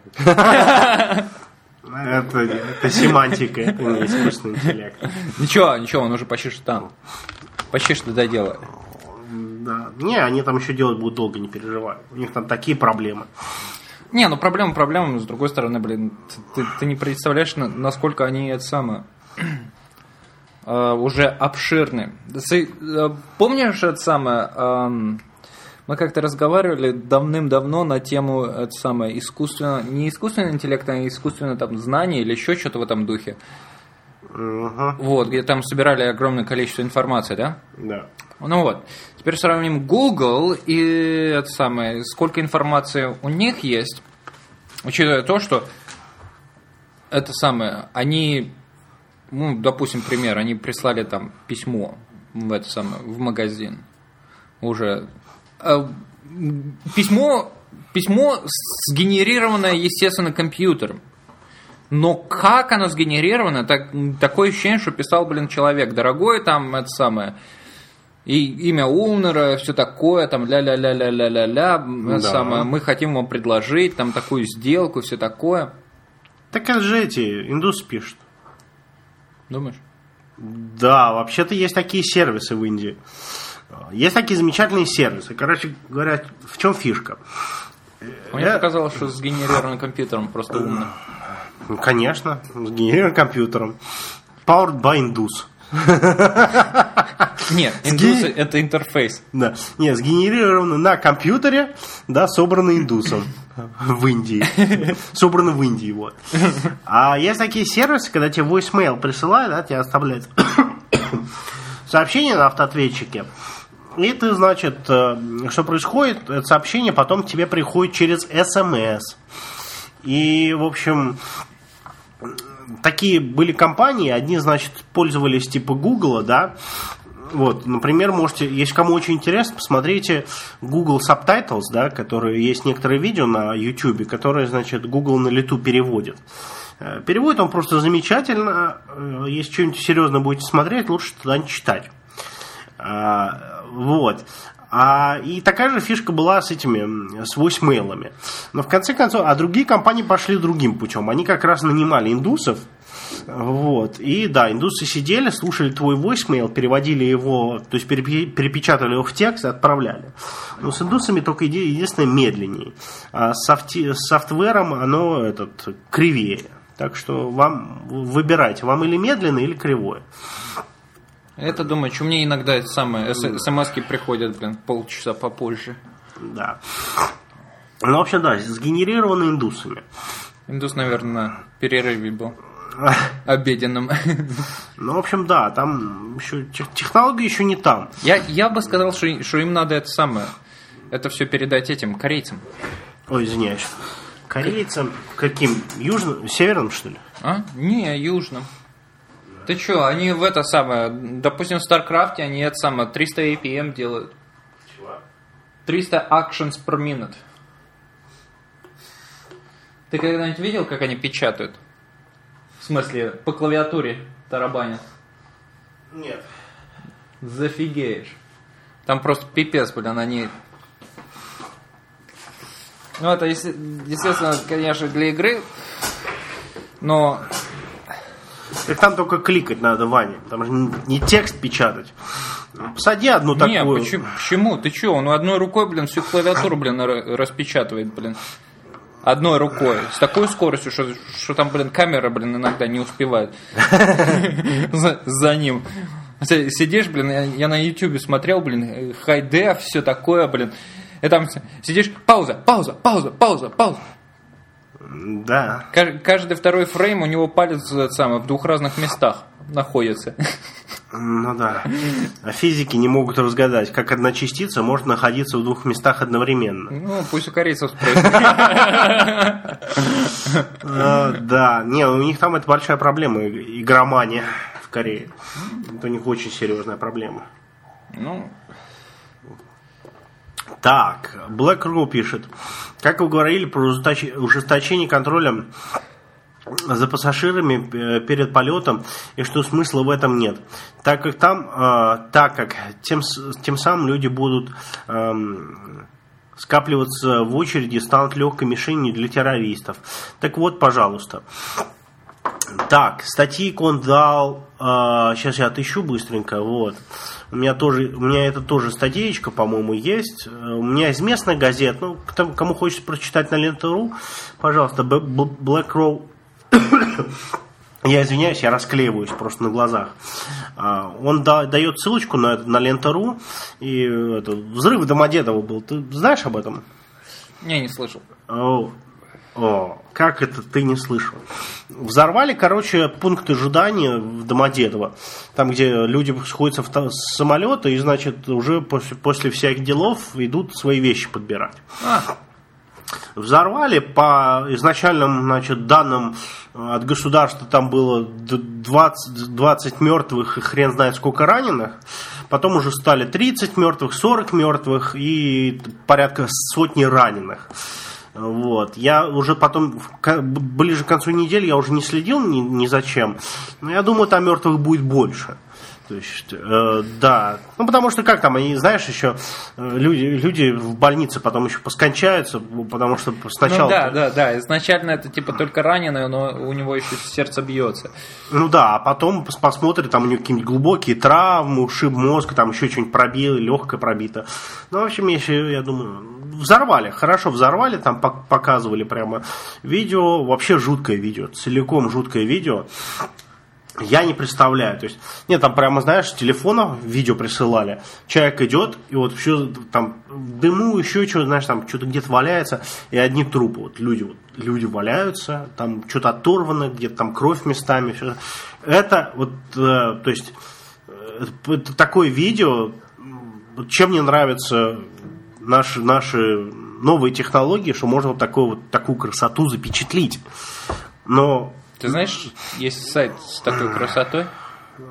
Это, это семантика, это не искусственный интеллект. Ничего, ничего, он уже почти что там. Почти что доделали. Да. Не, они там еще делать будут долго, не переживай. У них там такие проблемы. Не, ну проблема проблемами, с другой стороны, блин, ты, ты не представляешь, насколько они это самое э, уже обширны. Ты, э, помнишь это самое? Э, мы как-то разговаривали давным-давно на тему это самое искусственно, не искусственного интеллекта, а искусственного там знания или еще что-то в этом духе. Uh-huh. Вот, где там собирали огромное количество информации, да? Да. Ну вот. Теперь сравним Google и это самое, сколько информации у них есть, учитывая то, что это самое, они, ну, допустим, пример, они прислали там письмо в это самое, в магазин уже. Письмо, письмо сгенерированное, естественно, компьютером. Но как оно сгенерировано, так, такое ощущение, что писал, блин, человек. Дорогой там, это самое, и имя Улнера, все такое, там, ля-ля-ля-ля-ля-ля-ля, да. Самое, мы хотим вам предложить там такую сделку, все такое. Так это же эти, индусы пишут. Думаешь? Да, вообще-то есть такие сервисы в Индии. Есть такие замечательные сервисы. Короче говоря, в чем фишка? Мне Я... показалось, что сгенерировано компьютером, просто умно. Ну, конечно, сгенерирован компьютером. Powered by Indus. Нет, индусы Сги... это интерфейс. Да. Нет, сгенерировано на компьютере, да, собрано индусом в Индии. Собрано в Индии, вот. А есть такие сервисы, когда тебе voicemail присылают, да, тебе оставляют сообщение на автоответчике. И ты, значит, что происходит, это сообщение потом к тебе приходит через эс эм эс. И, в общем, такие были компании, одни, значит, пользовались типа Гугла, да, Вот, например, можете, если кому очень интересно, посмотрите Google Subtitles, да, которые есть некоторые видео на YouTube, которые, значит, Google на лету переводит. Переводит он просто замечательно. Если что-нибудь серьезно будете смотреть, лучше туда не читать. Вот. А, и такая же фишка была с этими, с voicemail'ами. Но в конце концов, а другие компании пошли другим путем. Они как раз нанимали индусов. Вот. И да, индусы сидели, слушали твой voicemail, переводили его, то есть перепечатали его в текст и отправляли. Но с индусами только единственное медленнее. А с, софти, с софтвером оно этот, кривее. Так что вам выбирайте, вам или медленное, или кривое. Это, думаю, что мне иногда это самое, смс-ки приходят, блин, полчаса попозже. Да. Ну, в общем, да, сгенерированы индусами. Индус, наверное, на перерыве был. Обеденным. Ну, в общем, да, там еще технология еще не там. Я, я бы сказал, что, что им надо это самое, это все передать этим корейцам. Ой, извиняюсь. Корейцам каким? Южным? Северным, что ли? А? Не, южным. Ты что, они в это самое, допустим, в StarCraft они это самое, триста эй пи эм делают. Чего? триста actions per minute. Ты когда-нибудь видел, как они печатают? В смысле, по клавиатуре тарабанят? Нет. Зафигеешь. Там просто пипец, блин, они... Ну, это, естественно, конечно, для игры, но... Так там только кликать надо, Ваня. Там же не текст печатать. Посади одну такую. Не, почему? почему? Ты что? Он одной рукой, блин, всю клавиатуру, блин, распечатывает, блин. Одной рукой. С такой скоростью, что, что там, блин, камера, блин, иногда не успевает за, за ним. Сидишь, блин, я, я на ютубе смотрел, блин, хай-деф, все такое, блин. И там сидишь, пауза, пауза, пауза, пауза, пауза. Да. Каждый второй фрейм у него палец самое, в двух разных местах находится. Ну да. А физики не могут разгадать, как одна частица может находиться в двух местах одновременно. Ну, пусть у корейцев спросят. Да. Не, у них там это большая проблема, игромания в Корее. Это у них очень серьезная проблема. Ну... Так, Black Row пишет. Как вы говорили про ужесточение контроля за пассажирами перед полетом, и что смысла в этом нет. Так как там, э, так как тем, тем самым люди будут э, скапливаться в очереди, станут легкой мишенью для террористов. Так вот, пожалуйста. Так, статейку он дал. Э, сейчас я отыщу быстренько. Вот. У меня тоже, у меня это тоже статейка, по-моему, есть. У меня из местных газет, ну, кому хочется прочитать на Лента.ру, пожалуйста, Black Row. Я извиняюсь, я расклеиваюсь просто на глазах. Он да, дает ссылочку на, на Лента.ру. И это, взрыв Домодедово был. Ты знаешь об этом? Не, не слышал. О, о, как это ты не слышал? Взорвали, короче, пункт ожидания в Домодедово. Там, где люди сходятся с самолета и, значит, уже после, после всяких делов идут свои вещи подбирать. А. Взорвали по изначальным, значит, данным от государства, там было двадцать, двадцать мертвых и хрен знает сколько раненых. Потом уже стали тридцать мертвых, сорок мертвых и порядка сотни раненых. Вот. Я уже потом, ближе к концу недели, я уже не следил ни, ни за чем. Но я думаю, там мертвых будет больше. То есть, э, да. Ну, потому что, как там, они, знаешь, еще люди, люди в больнице потом еще поскончаются, потому что сначала... Ну, да, да, да. Изначально это типа только раненый, но у него еще сердце бьется. Ну, да, а потом посмотрят, там у него какие-нибудь глубокие травмы, ушиб мозга, там еще что-нибудь пробило, легкое пробито. Ну, в общем, еще, я думаю, взорвали, хорошо взорвали, там показывали прямо видео, вообще жуткое видео, целиком жуткое видео. Я не представляю, то есть, нет, там прямо, знаешь, с телефона видео присылали, человек идет, и вот все там в дыму, еще что, знаешь, там что-то где-то валяется, и одни трупы, вот люди, вот, люди валяются, там что-то оторвано, где-то там кровь местами, все. Это вот, э, то есть, э, это такое видео, чем мне нравятся наши, наши новые технологии, что можно вот, такую, вот такую красоту запечатлить, но... Ты знаешь, есть сайт с такой красотой?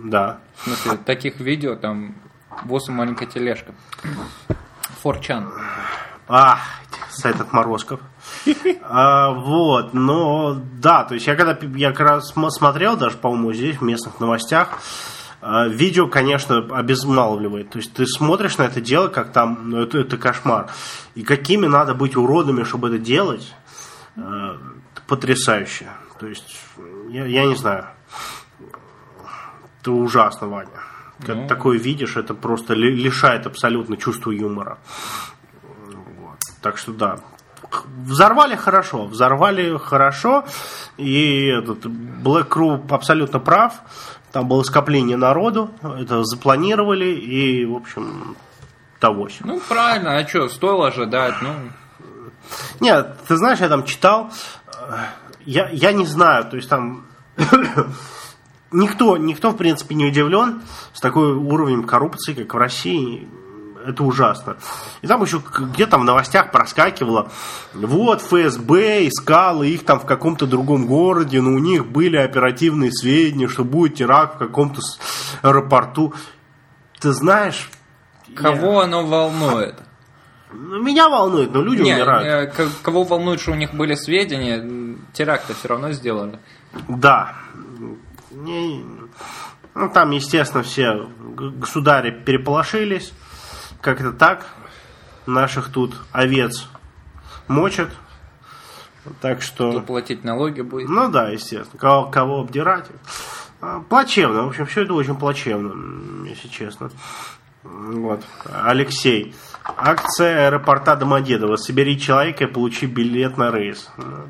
Да. В смысле, таких видео, там, босс и маленькая тележка. фор чан. А, сайт отморозков. а, вот, но да, то есть я когда я как раз смотрел, даже, по-моему, здесь в местных новостях, а, видео, конечно, обезмалывает. То есть ты смотришь на это дело, как там, ну это, это кошмар. И какими надо быть уродами, чтобы это делать, а, потрясающе. То есть, я, я не знаю. Это ужасно, Ваня. Когда ну... такое видишь, это просто лишает абсолютно чувства юмора. Вот. Так что да. Взорвали хорошо. Взорвали хорошо. И этот Black Crew абсолютно прав. Там было скопление народу. Это запланировали. И, в общем, того. Ну, правильно. А что, стоило ожидать? Ну... Нет, ты знаешь, я там читал. Я, я не знаю. То есть там... Никто, никто, в принципе, не удивлен с такой уровнем коррупции, как в России. Это ужасно. И там еще где-то в новостях проскакивало, вот эф эс бэ искало их там в каком-то другом городе, но у них были оперативные сведения, что будет теракт в каком-то аэропорту. Ты знаешь... Кого я... оно волнует? Меня волнует, но люди не, умирают. Не, кого волнует, что у них были сведения, теракты все равно сделали. Да. Не, ну, там, естественно, все государи переполошились. Как это так? Наших тут овец мочат. Так что... Кто платить налоги будет. Ну да, естественно. Кого, кого обдирать. Плачевно. В общем, все это очень плачевно, если честно. Вот. Алексей. Акция аэропорта Домодедово. Собери человека и получи билет на рейс.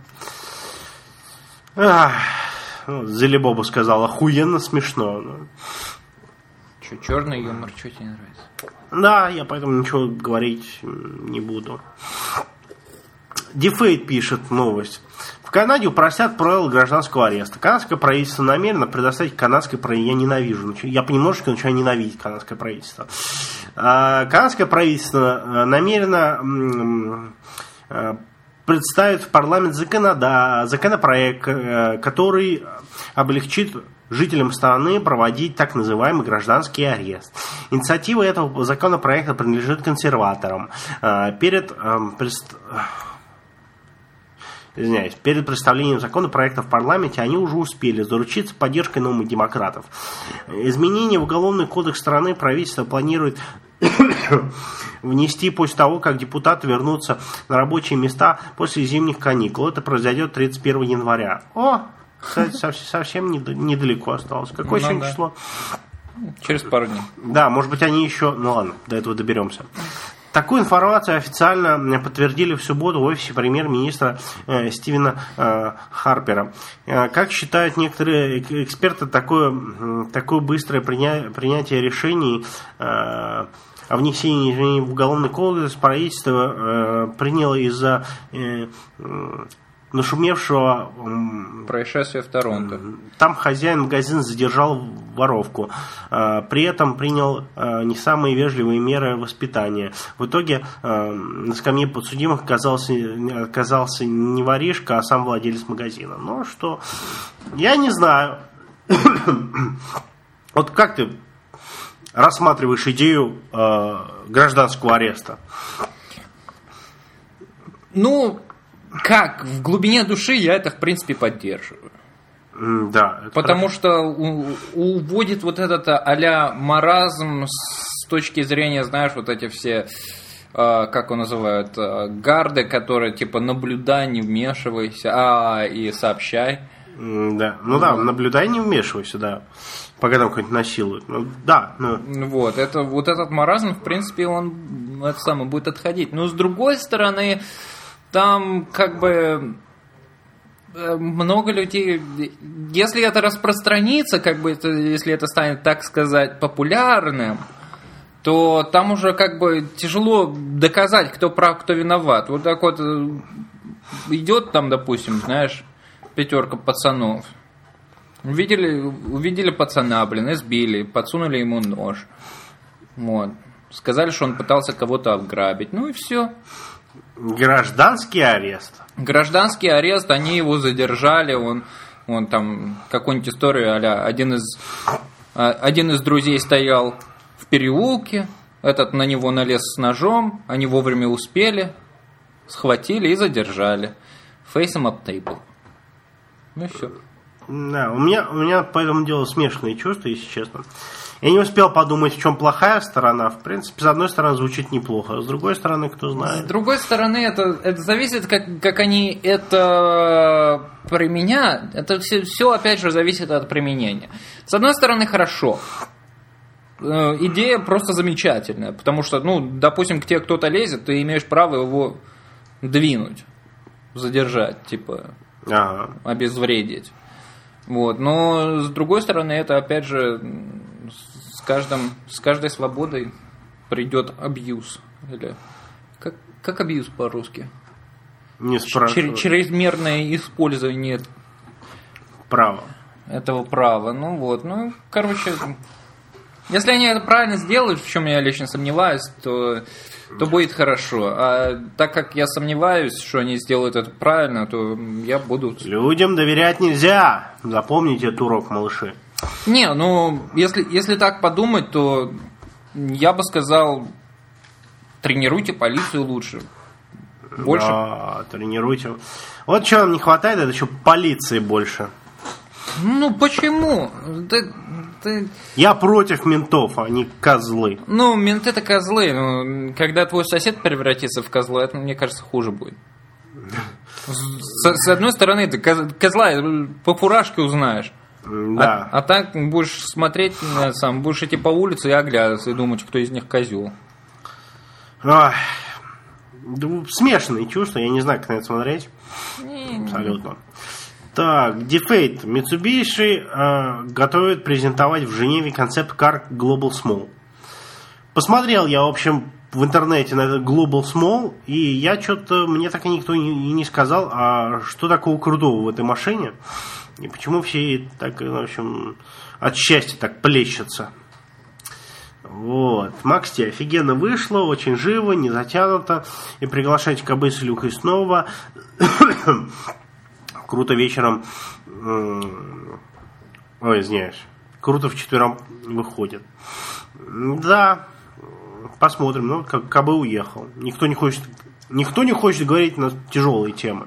Ах. Зелебоба сказал, охуенно смешно. Че, черный юмор, что тебе не нравится? Да, я поэтому ничего говорить не буду. Дефейт пишет новость. В Канаде упростят правила гражданского ареста. Канадское правительство намерено предоставить канадское правительство. Я ненавижу. Я понемножку начинаю ненавидеть канадское правительство. Канадское правительство намерено представит в парламент законода, законопроект, который облегчит жителям страны проводить так называемый гражданский арест. Инициатива этого законопроекта принадлежит консерваторам. Перед, извиняюсь, перед представлением законопроекта в парламенте они уже успели заручиться поддержкой новых демократов. Изменения в Уголовный кодекс страны правительство планирует внести после того, как депутаты вернутся на рабочие места после зимних каникул. Это произойдет тридцать первого января. О, кстати, совсем недалеко осталось. Какое ну, сегодня да. число? Через пару дней. Да, может быть, они еще... Ну ладно, до этого доберемся. Такую информацию официально подтвердили в субботу в офисе премьер-министра э, Стивена э, Харпера. Э, как считают некоторые эксперты, такое, такое быстрое приня, принятие решений э, о внесении изменений в Уголовный кодекс правительство э, приняло из-за э, э, нашумевшего происшествия в Торонто. Там хозяин магазина задержал воровку. При этом принял не самые вежливые меры воспитания. В итоге на скамье подсудимых оказался, оказался не воришка, а сам владелец магазина. Ну что, я не знаю. Вот как ты рассматриваешь идею гражданского ареста? Ну, как? В глубине души я это, в принципе, поддерживаю. Да. Потому правда. Что у, уводит вот этот а-ля маразм с точки зрения, знаешь, вот эти все, э, как его называют, э, гарды, которые типа наблюдай, не вмешивайся, а и сообщай. Да, ну да, вот. Наблюдай, не вмешивайся, да. Пока там кто-нибудь насилует. Ну, да. Ну. Вот, это, вот этот маразм, в принципе, он это самое, будет отходить. Но с другой стороны, там как бы много людей, если это распространится, как бы это, если это станет, так сказать, популярным, то там уже как бы тяжело доказать, кто прав, кто виноват. Вот так вот идет там, допустим, знаешь, пятерка пацанов. Увидели, увидели пацана, блин, избили, подсунули ему нож. Вот. Сказали, что он пытался кого-то ограбить. Ну и все. Гражданский арест. Гражданский арест, они его задержали, он, он там какую-нибудь историю, а-ля один из Один из друзей стоял в переулке, этот на него налез с ножом, они вовремя успели, схватили и задержали. Face him up table. Ну и все. Да, у меня, у меня по этому делу смешанные чувства, если честно. Я не успел подумать, в чем плохая сторона. В принципе, с одной стороны, звучит неплохо, а с другой стороны, кто знает. С другой стороны, это, это зависит, как, как они это применяют. Это все, все, опять же, зависит от применения. С одной стороны, хорошо. Идея просто замечательная, потому что, ну, допустим, к тебе кто-то лезет, ты имеешь право его двинуть, задержать, типа, ага. обезвредить. Вот. Но с другой стороны, это опять же с, каждым, с каждой свободой придет абьюз. Или как, как абьюз по-русски? Не спрашиваю. Чер- чрезмерное использование права. Этого права. Ну вот, ну, короче, если они это правильно сделают, в чем я лично сомневаюсь, то, то будет хорошо. А так как я сомневаюсь, что они сделают это правильно, то я буду... Людям доверять нельзя. Запомните этот урок, малыши. Не, ну, если, если так подумать, то я бы сказал, тренируйте полицию лучше. Больше. Да, тренируйте. Вот чего нам не хватает, это еще полиции больше. Ну, почему? Ты, ты... Я против ментов, они козлы. Ну, менты это козлы. Но когда твой сосед превратится в козла, это, мне кажется, хуже будет. С, с одной стороны, ты козла по фуражке узнаешь. Да. А, а так будешь смотреть, сам, будешь идти по улице и оглядываться, и думать, кто из них козел. Ах, смешанные чувства, я не знаю, как на это смотреть. Не, Абсолютно. Так, Defate. Mitsubishi э, готовит презентовать в Женеве концепт-кар Global Small. Посмотрел я, в общем, в интернете на этот Global Small, и я что-то, мне так и никто не, и не сказал, а что такого крутого в этой машине, и почему все так, в общем, от счастья так плещутся. Вот. Максти офигенно вышло, очень живо, не затянуто, и приглашайте КБ с Илюхой снова. Круто вечером, ой, извиняюсь, круто вчетвером выходит. Да, посмотрим, ну, как КБ уехал. Никто не хочет, никто не хочет говорить на тяжелые темы.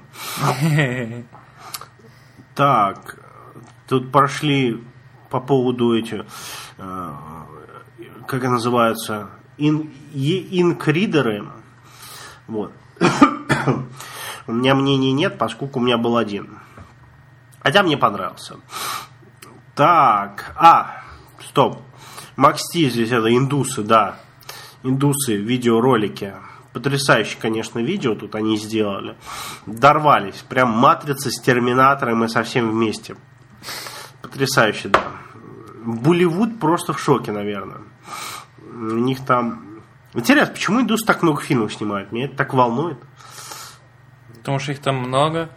Так, тут прошли по поводу эти, как они называются, ин, инкридеры. Вот. У меня мнений нет, поскольку у меня был один. Хотя мне понравился. Так, а, стоп. Максти здесь это индусы, да. Индусы, видеоролики. Потрясающее, конечно, видео тут они сделали. Дорвались. Прям матрица с Терминатором и совсем вместе. Потрясающе, да. Болливуд просто в шоке, наверное. У них там... Интересно, почему индусы так много фильмов снимают? Меня это так волнует. Потому что их там много.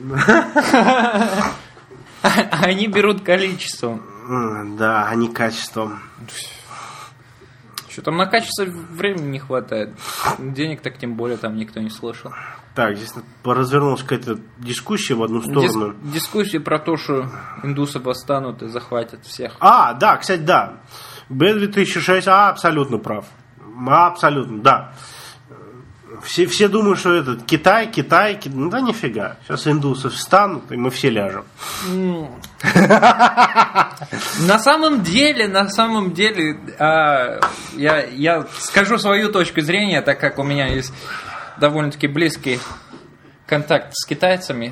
Они берут количеством. Да, а не качеством. Что там на качество времени не хватает. Денег так тем более там никто не слышал. Так, здесь развернулась какая-то дискуссия в одну сторону. Дис- дискуссия про то, что индусы восстанут и захватят всех. А, да, кстати, да. Бэ две тысячи шесть, а, абсолютно прав. Абсолютно, да. Все, все думают, что этот Китай, Китай, Китай. Ну да нифига. Сейчас индусы встанут, и мы все ляжем. На самом деле, на самом деле, я, я скажу свою точку зрения, так как у меня есть довольно-таки близкий контакт с китайцами.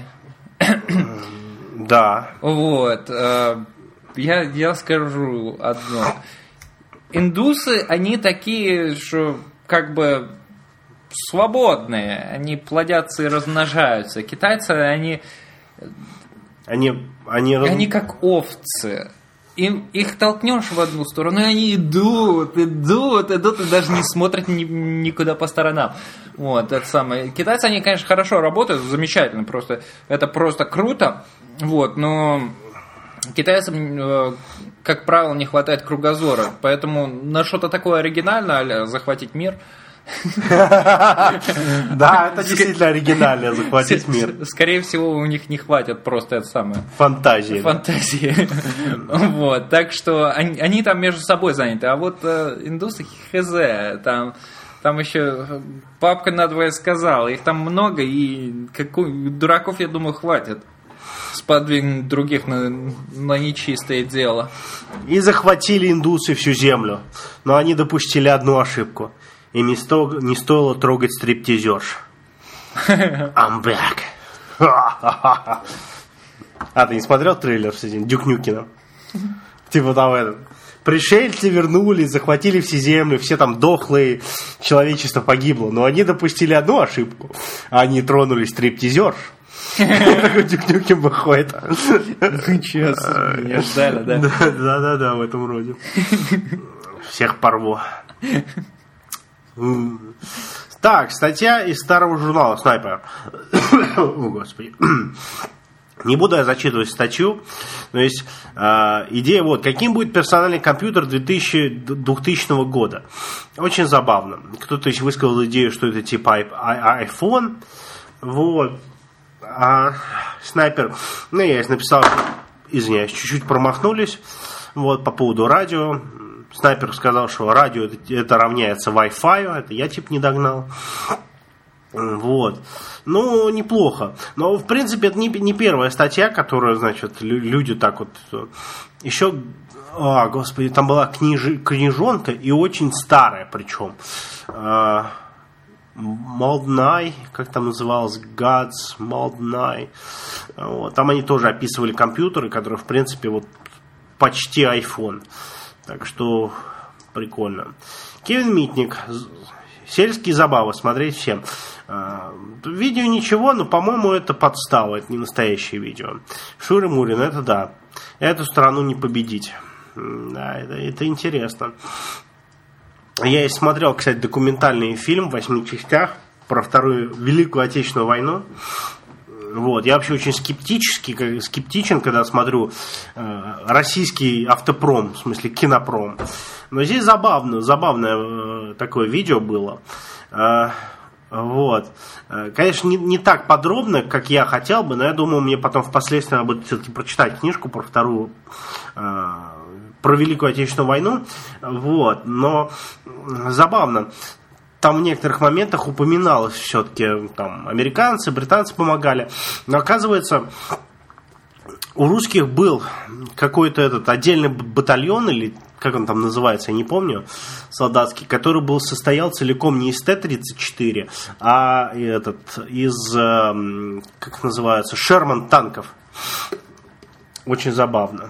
Да. Вот. Я, я скажу одно. Индусы, они такие, что как бы свободные, они плодятся и размножаются. Китайцы, они... Они, они, они как овцы. Им, их толкнешь в одну сторону, и они идут, идут, идут, и даже не смотрят ни, никуда по сторонам. Вот, это самое. Китайцы, они, конечно, хорошо работают, замечательно, просто, это просто круто, вот, но китайцам, как правило, не хватает кругозора, поэтому на что-то такое оригинальное, а-ля захватить мир, Да, это действительно оригинально, захватить мир. Скорее всего, у них не хватит просто это самое... Фантазии. Фантазии. Вот, так что они, они там между собой заняты. А вот э, индусы хз, там... Там еще папка надвое сказал, их там много, и какой, дураков, я думаю, хватит сподвигнуть других на, на нечистое дело. И захватили индусы всю землю, но они допустили одну ошибку. Им не, сто, не стоило трогать стриптизерш. I'm back. А, ты не смотрел трейлер с этим Дюк Нюкиным? Типа там этот... Пришельцы вернулись, захватили все земли, все там дохлые, человечество погибло. Но они допустили одну ошибку. Они тронули стриптизерш. Такой Дюк-Нюкем выходит. Ничего себе, не ждали, да? Да-да-да, в этом роде. Всех порву. Так, статья из старого журнала «Снайпер». О, Господи. Не буду я зачитывать статью, то есть э, идея вот, каким будет персональный компьютер двухтысячного года. Очень забавно. Кто-то еще высказал идею, что это типа iPhone, вот, а снайпер, ну я написал, извиняюсь, чуть-чуть промахнулись, вот, по поводу радио. Снайпер сказал, что радио это, это равняется Wi-Fi, это я типа не догнал. Вот. Ну, неплохо. Но, в принципе, это не, не первая статья, которую, значит, люди так вот... Еще... А, господи, там была книж, книжонка, и очень старая причем. Молднай, как там называлось? Gods, Молднай. Вот. Там они тоже описывали компьютеры, которые, в принципе, вот почти iPhone. Так что прикольно. Кевин Митник... Сельские забавы, смотреть всем. Видео ничего, но, по-моему, это подстава, это не настоящее видео. Шура Мурин, это да. Эту страну не победить. Да, это, это интересно. Я и смотрел, кстати, документальный фильм в восьми частях про Вторую Великую Отечественную войну. Вот. Я вообще очень скептически, скептичен, когда смотрю э, российский автопром, в смысле кинопром. Но здесь забавно, забавное э, такое видео было. Э, вот. Э, конечно, не, не так подробно, как я хотел бы, но я думаю, мне потом впоследствии надо будет все-таки прочитать книжку про вторую, э, про Великую Отечественную войну. Вот. Но забавно. Там в некоторых моментах упоминалось все-таки, там, американцы, британцы помогали. Но оказывается, у русских был какой-то этот отдельный батальон, или как он там называется, я не помню, солдатский, который был, состоял целиком не из Т тридцать четыре, а этот, из, как называется, Шерман танков. Очень забавно.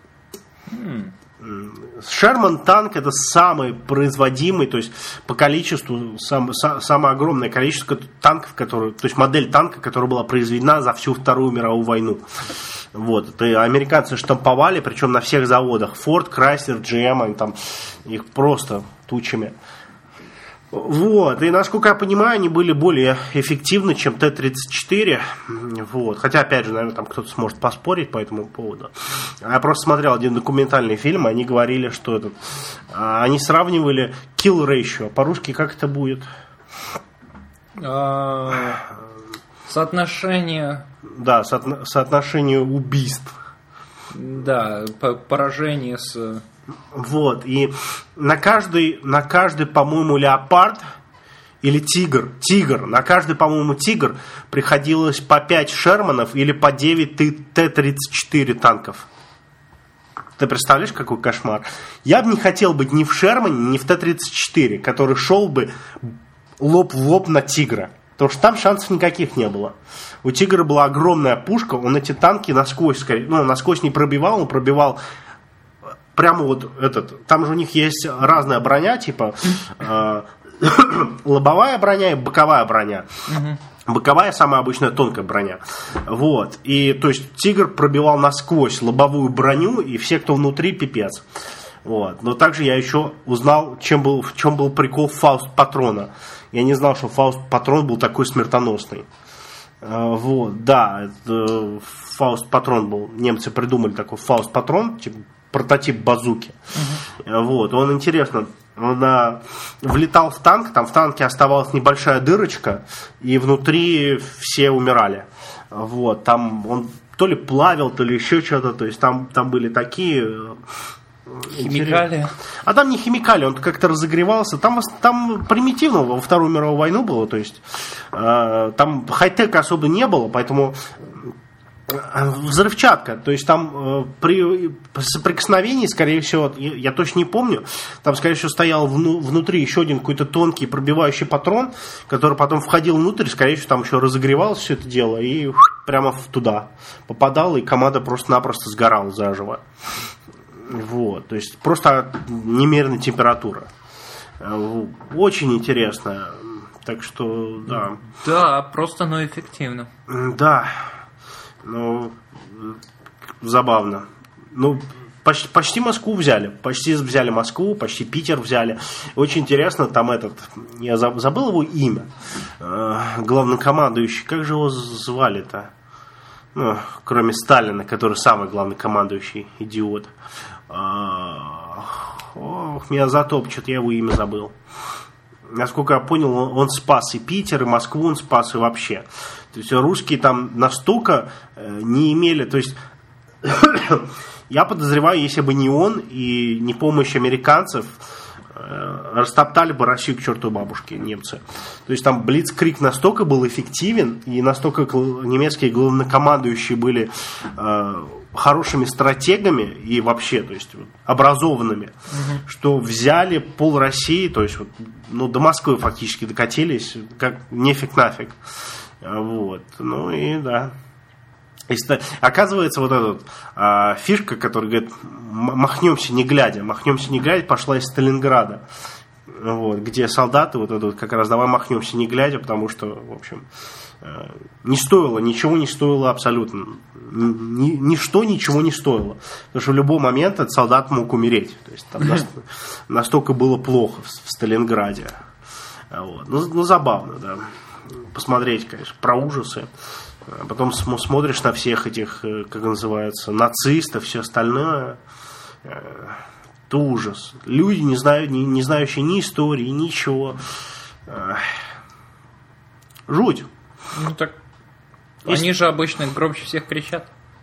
Шерман танк это самый производимый, то есть по количеству сам, сам, самое огромное количество танков, которые, то есть модель танка, которая была произведена за всю Вторую мировую войну. Вот, это американцы штамповали, причем на всех заводах. Ford, Chrysler, джи эм, они там их просто тучами. Вот, и насколько я понимаю, они были более эффективны, чем Т тридцать четыре. Вот. Хотя, опять же, наверное, там кто-то сможет поспорить по этому поводу. Я просто смотрел один документальный фильм, они говорили, что этот, они сравнивали kill ratio. По-русски как это будет? Соотношение. Да, соотно- соотношение убийств. Да, поражение с... Вот, и на каждый, на каждый, по-моему, леопард или тигр, тигр, на каждый, по-моему, тигр приходилось по пять Шерманов или по девять Т тридцать четыре танков. Ты представляешь, какой кошмар? Я бы не хотел быть ни в Шермане, ни в Т тридцать четыре, который шел бы лоб в лоб на тигра. Потому что там шансов никаких не было. У тигра была огромная пушка, он эти танки насквозь, ну, насквозь не пробивал, он пробивал прямо вот этот. Там же у них есть разная броня, типа э, лобовая броня и боковая броня. Угу. Боковая самая обычная тонкая броня. Вот. И то есть тигр пробивал насквозь лобовую броню, и все, кто внутри, пипец. Вот. Но также я еще узнал, чем был, в чем был прикол Фауст-патрона. Я не знал, что Фауст-патрон был такой смертоносный. Вот, да, Фауст-патрон был. Немцы придумали такой Фауст-патрон, типа прототип базуки. Uh-huh. Вот, он интересно, он а, влетал в танк, там в танке оставалась небольшая дырочка, и внутри все умирали. Вот, там он то ли плавил, то ли еще что-то, то есть там, там были такие... Химикали. А там не химикали, он как-то разогревался. Там, там примитивно во Вторую мировую войну было, то есть э, там хай-тека особо не было, поэтому взрывчатка, то есть там э, при соприкосновении, скорее всего, я, я точно не помню, там, скорее всего, стоял вну, внутри еще один какой-то тонкий пробивающий патрон, который потом входил внутрь, скорее всего, там еще разогревалось все это дело и прямо туда попадал, и команда просто-напросто сгорала заживо. Вот, то есть просто немеренная температура. Очень интересно. Так что, да. Да, просто, но эффективно. Да. Ну, забавно. Ну, почти, почти Москву взяли. Почти взяли Москву, почти Питер взяли. Очень интересно, там этот, я забыл его имя, главнокомандующий. Как же его звали-то? Ну, кроме Сталина, который самый главнокомандующий идиот. Ох, меня затопчет, я его имя забыл. Насколько я понял, он спас и Питер, и Москву он спас, и вообще. То есть русские там настолько не имели... То есть я подозреваю, если бы не он и не помощь американцев, растоптали бы Россию к чертовой бабушке немцы. То есть там блицкриг настолько был эффективен, и настолько немецкие главнокомандующие были э, хорошими стратегами и вообще, то есть образованными, угу. что взяли пол России, то есть вот, ну, до Москвы фактически докатились, как нефиг нафиг. Вот. Ну и да. Оказывается, вот эта вот, а, фишка, которая говорит, махнемся не глядя, махнемся не глядя, пошла из Сталинграда, вот, где солдаты вот это вот как раз давай махнемся не глядя, потому что, в общем, не стоило, ничего не стоило абсолютно, ни, ничто ничего не стоило, потому что в любой момент этот солдат мог умереть, то есть там настолько было плохо в Сталинграде, вот. ну, ну забавно, да, посмотреть, конечно, про ужасы. А потом смотришь на всех этих, как называется, нацистов, все остальное. Это ужас. Люди, не, знают, не, не знающие ни истории, ничего. Жуть. Ну так, Есть... они же обычно громче всех кричат.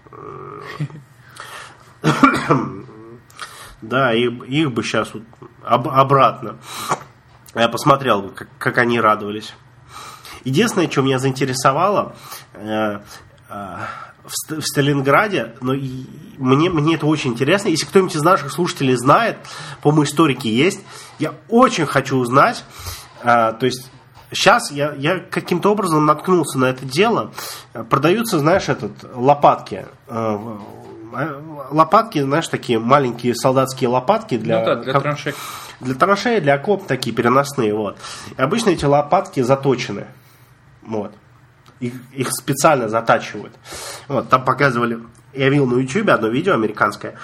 Да, их, их бы сейчас вот об, обратно. Я посмотрел, как, как они радовались. Единственное, что меня заинтересовало э, э, в, в Сталинграде, но и, мне, мне это очень интересно. Если кто-нибудь из наших слушателей знает, по-моему, историки есть, я очень хочу узнать. Э, то есть сейчас я, я каким-то образом наткнулся на это дело. Продаются, знаешь, этот, лопатки. Э, лопатки, знаешь, такие маленькие солдатские лопатки для, ну, да, для траншей. Для траншеи, для окоп такие переносные. Вот. И обычно эти лопатки заточены. Вот. Их, их специально затачивают. Вот, там показывали, я видел на YouTube одно видео американское,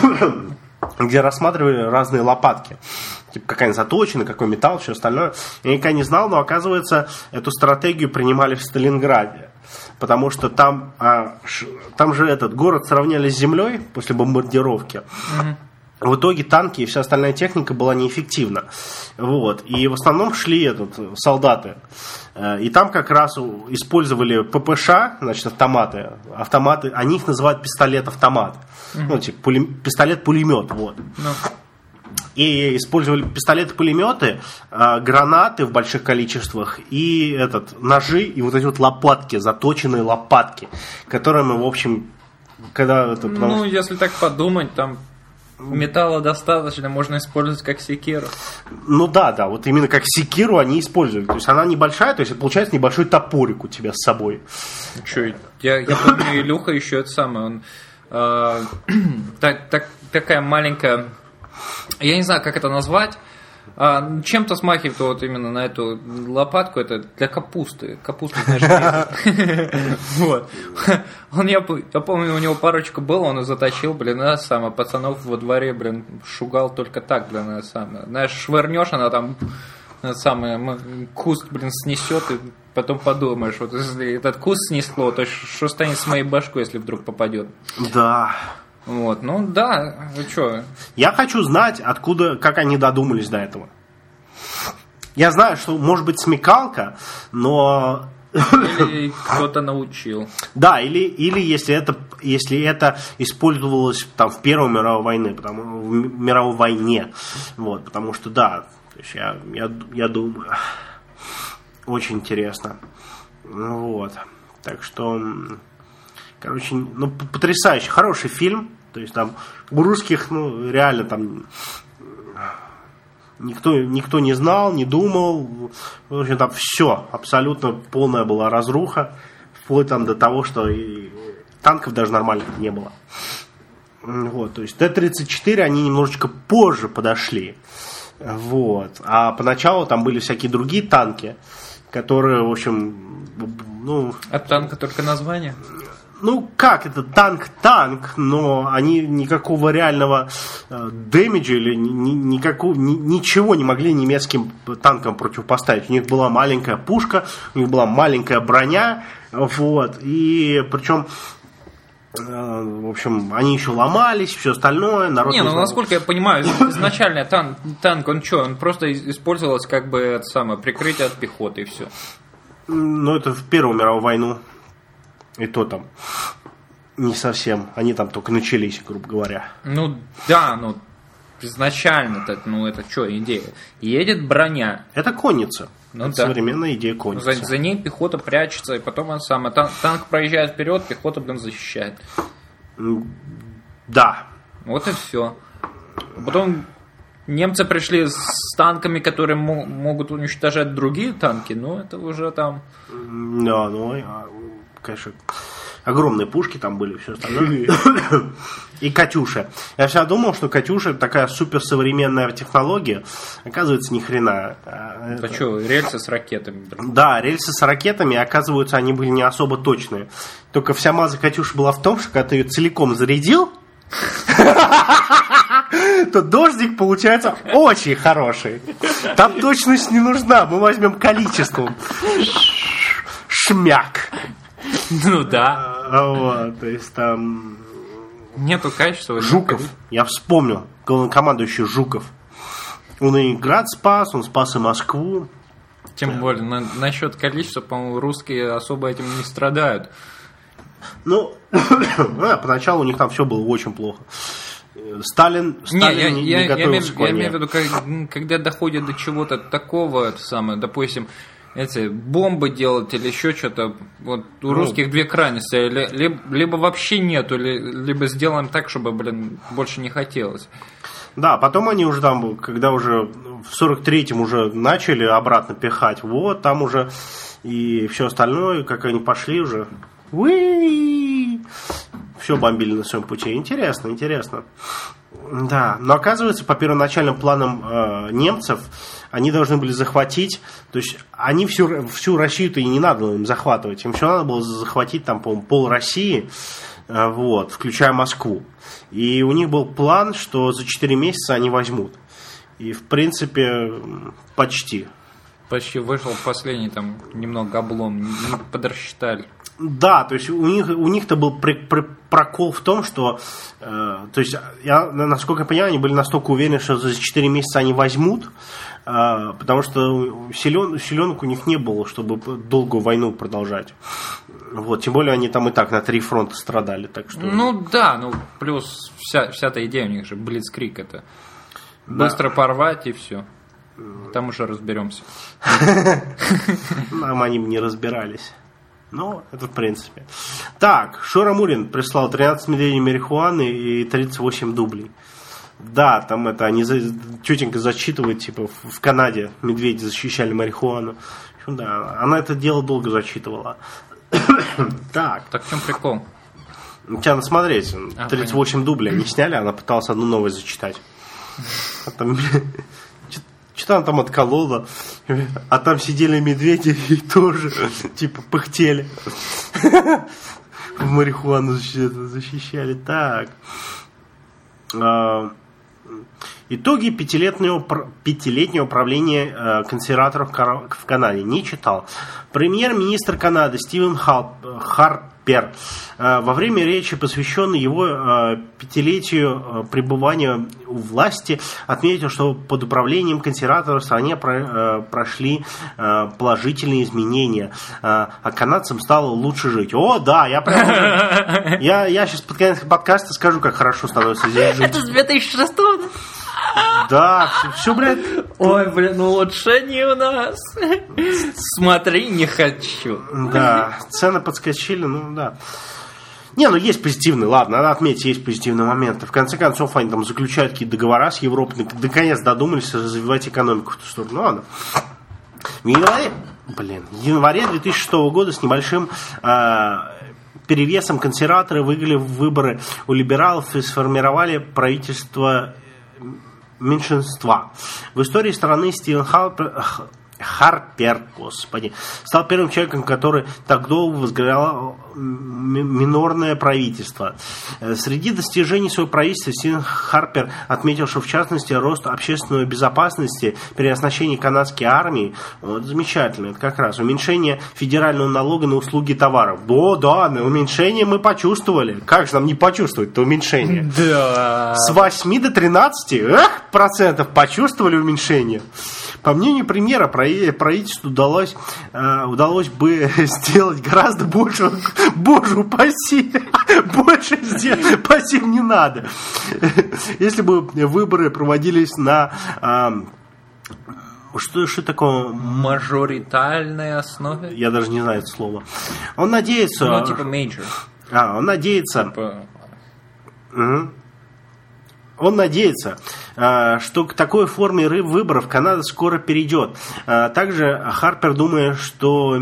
где рассматривали разные лопатки. Типа, какая они заточена, какой металл, все остальное. Я никогда не знал, но оказывается, эту стратегию принимали в Сталинграде. Потому что там, а, ш, там же этот город сравняли с землей после бомбардировки. Mm-hmm. В итоге танки и вся остальная техника была неэффективна. Вот. И в основном шли этот, солдаты. И там как раз использовали ППШ, значит, автоматы. Автоматы, они их называют пистолет-автомат. Mm-hmm. Ну, типа пули, пистолет-пулемет. Вот. No. И использовали пистолеты-пулеметы, гранаты в больших количествах и этот, ножи и вот эти вот лопатки, заточенные лопатки, которыми, в общем, когда... Это, ну, что... если так подумать, там металла достаточно, можно использовать как секиру. Ну да, да, вот именно как секиру они используют. То есть она небольшая, то есть получается небольшой топорик у тебя с собой. Че, я, я помню, Илюха еще это самое, он э, так, так, такая маленькая, я не знаю, как это назвать, а, чем-то смахивает вот именно на эту лопатку, это для капусты. Капуста, знаешь, вот. Он, я, я помню, у него парочку было, он и заточил, блин, а самое, пацанов во дворе, блин, шугал только так, блин, а самое. Знаешь, швырнешь, она там, самое, куст, блин, снесет, и потом подумаешь, вот если этот куст снесло, то что станет с моей башкой, если вдруг попадет? Да. Вот, ну да, вы что? Я хочу знать, откуда, как они додумались до этого. Я знаю, что может быть смекалка, но... Или кто-то научил. Да, или, или если, это, если это использовалось там, в Первой мировой войне, потому, в мировой войне. Вот, потому что да, то есть я, я, я думаю, очень интересно. Вот. Так что, короче, ну, потрясающий, хороший фильм. То есть там у русских, ну, реально там никто, никто не знал, не думал. В общем, там все, абсолютно полная была разруха. Вплоть там до того, что и танков даже нормальных не было. Вот, то есть Т тридцать четыре они немножечко позже подошли. Вот. А поначалу там были всякие другие танки, которые, в общем, ну... От танка только название? Ну, как это, танк-танк, но они никакого реального э, дэмиджа или ни, ни, никакого, ни, ничего не могли немецким танкам противопоставить. У них была маленькая пушка, у них была маленькая броня, вот, и причем... В общем, они еще ломались, все остальное. Народ не, не ну знал. Насколько я понимаю, изначально танк, танк, он что, он просто использовался как бы это самое прикрытие от пехоты и все. Ну, это в Первую мировую войну. И то там не совсем. Они там только начались, грубо говоря. Ну да, ну изначально-то, ну это что, идея? Едет броня. Это конница. Ну, это да. современная идея конницы. За, за ней пехота прячется, и потом он сам. Танк, танк проезжает вперед, пехота, блин, защищает. Да. Вот и все. Потом немцы пришли с танками, которые мо- могут уничтожать другие танки, но это уже там... Да, ну, конечно, огромные пушки там были, все остальное. И «Катюша». Я всегда думал, что «Катюша» такая суперсовременная технология. Оказывается, ни хрена. А это... что, рельсы с ракетами? Блин. Да, рельсы с ракетами, оказывается, они были не особо точные. Только вся маза «Катюши» была в том, что когда ты ее целиком зарядил, то дождик получается очень хороший. Там точность не нужна, мы возьмем количеством. Шмяк. Ну да. Вот, то есть там... Нету качества. Жуков, я вспомнил, главнокомандующий Жуков. Он и Град спас, он спас и Москву. Тем более, на, насчет количества, по-моему, русские особо этим не страдают. Ну, поначалу у них там все было очень плохо. Сталин, Сталин не, не, я, не я, готовился я, к войне. Я имею в виду, как, когда доходит до чего-то такого, это самое, допустим, эти бомбы делать или еще что-то, вот у ну, русских две крайности, либо, либо вообще нету, либо сделаем так, чтобы, блин, больше не хотелось. Да, потом они уже там, когда уже в сорок третьем уже начали обратно пихать, вот там уже и все остальное, как они пошли уже, уи, все бомбили на своем пути. Интересно, интересно. Да, но оказывается, по первоначальным планам э, немцев, они должны были захватить, то есть они всю, всю Россию-то и не надо было им захватывать, им все надо было захватить там, по-моему, пол России, э, вот, включая Москву. И у них был план, что за четыре месяца они возьмут. И, в принципе, почти. Почти вышел последний, там, немного облом, не подрасчитали. Да, то есть у них у них-то был при, при, прокол в том, что, э, то есть я, насколько я понимаю, они были настолько уверены, что за четыре месяца они возьмут, э, потому что силен, силенок у них не было, чтобы долгую войну продолжать. Вот, тем более они там и так на три фронта страдали, так что. Ну да, ну плюс вся вся эта идея у них же блицкриг это да. Быстро порвать и все. Там уже разберемся. Нам они бы не разбирались. Ну, это в принципе. Так, Шура Мурин прислал тринадцать медведей марихуаны и тридцать восемь дублей. Да, там это, они за, тетенька зачитывает, типа, в, в Канаде медведи защищали марихуану. Да, она это дело долго зачитывала. Так. Так в чем прикол? Тебя надо смотреть. А, тридцать восемь понятно. Дублей они сняли, она пыталась одну новость зачитать. А там... Что-то она там отколола, а там сидели медведи и тоже, типа, пыхтели. В марихуану защищали. Так. Итоги пятилетнего, пятилетнего правления консерваторов в Канаде. Не читал. Премьер-министр Канады Стивен Харпер Харпер во время речи, посвященной его пятилетию пребывания у власти, отметил, что под управлением консерваторов в стране прошли положительные изменения, а канадцам стало лучше жить. О, да, я прям уже, я, я сейчас под конец подкаста скажу, как хорошо становится здесь жить. Это с две тысячи шестого? Да, все, все, блядь. Ой, блин, улучшение у нас. Смотри, не хочу. Да, цены подскочили, ну да. Не, ну есть позитивные, ладно, надо отметить, есть позитивные моменты. В конце концов, они там заключают какие-то договора с Европой, наконец додумались развивать экономику в ту сторону. Ну ладно. В январе, блин, в январе две тысячи шестого года с небольшим э, перевесом консерваторы выиграли выборы у либералов и сформировали правительство меньшинства. В истории страны Стивен Харпер, Харпер, господи, стал первым человеком, который так долго возглавлял минорное правительство. Среди достижений своего правительства Стивен Харпер отметил, что в частности рост общественной безопасности, переоснащение канадской армии, вот, замечательно, это как раз уменьшение федерального налога на услуги товаров. О, да, на уменьшение мы почувствовали. Как же нам не почувствовать-то уменьшение? Да. С восьми до тринадцати эх, процентов почувствовали уменьшение. По мнению премьера, правительству удалось, э, удалось бы сделать гораздо больше. Боже упаси, больше сделать, спасибо, не надо. Если бы выборы проводились на... Э, что, что такое? Мажоритальной основе? Я даже не знаю это слово. Он надеется... Ну, типа major. А, он надеется... Типа... Угу. Он надеется, что к такой форме выборов Канада скоро перейдет. Также Харпер думает, что...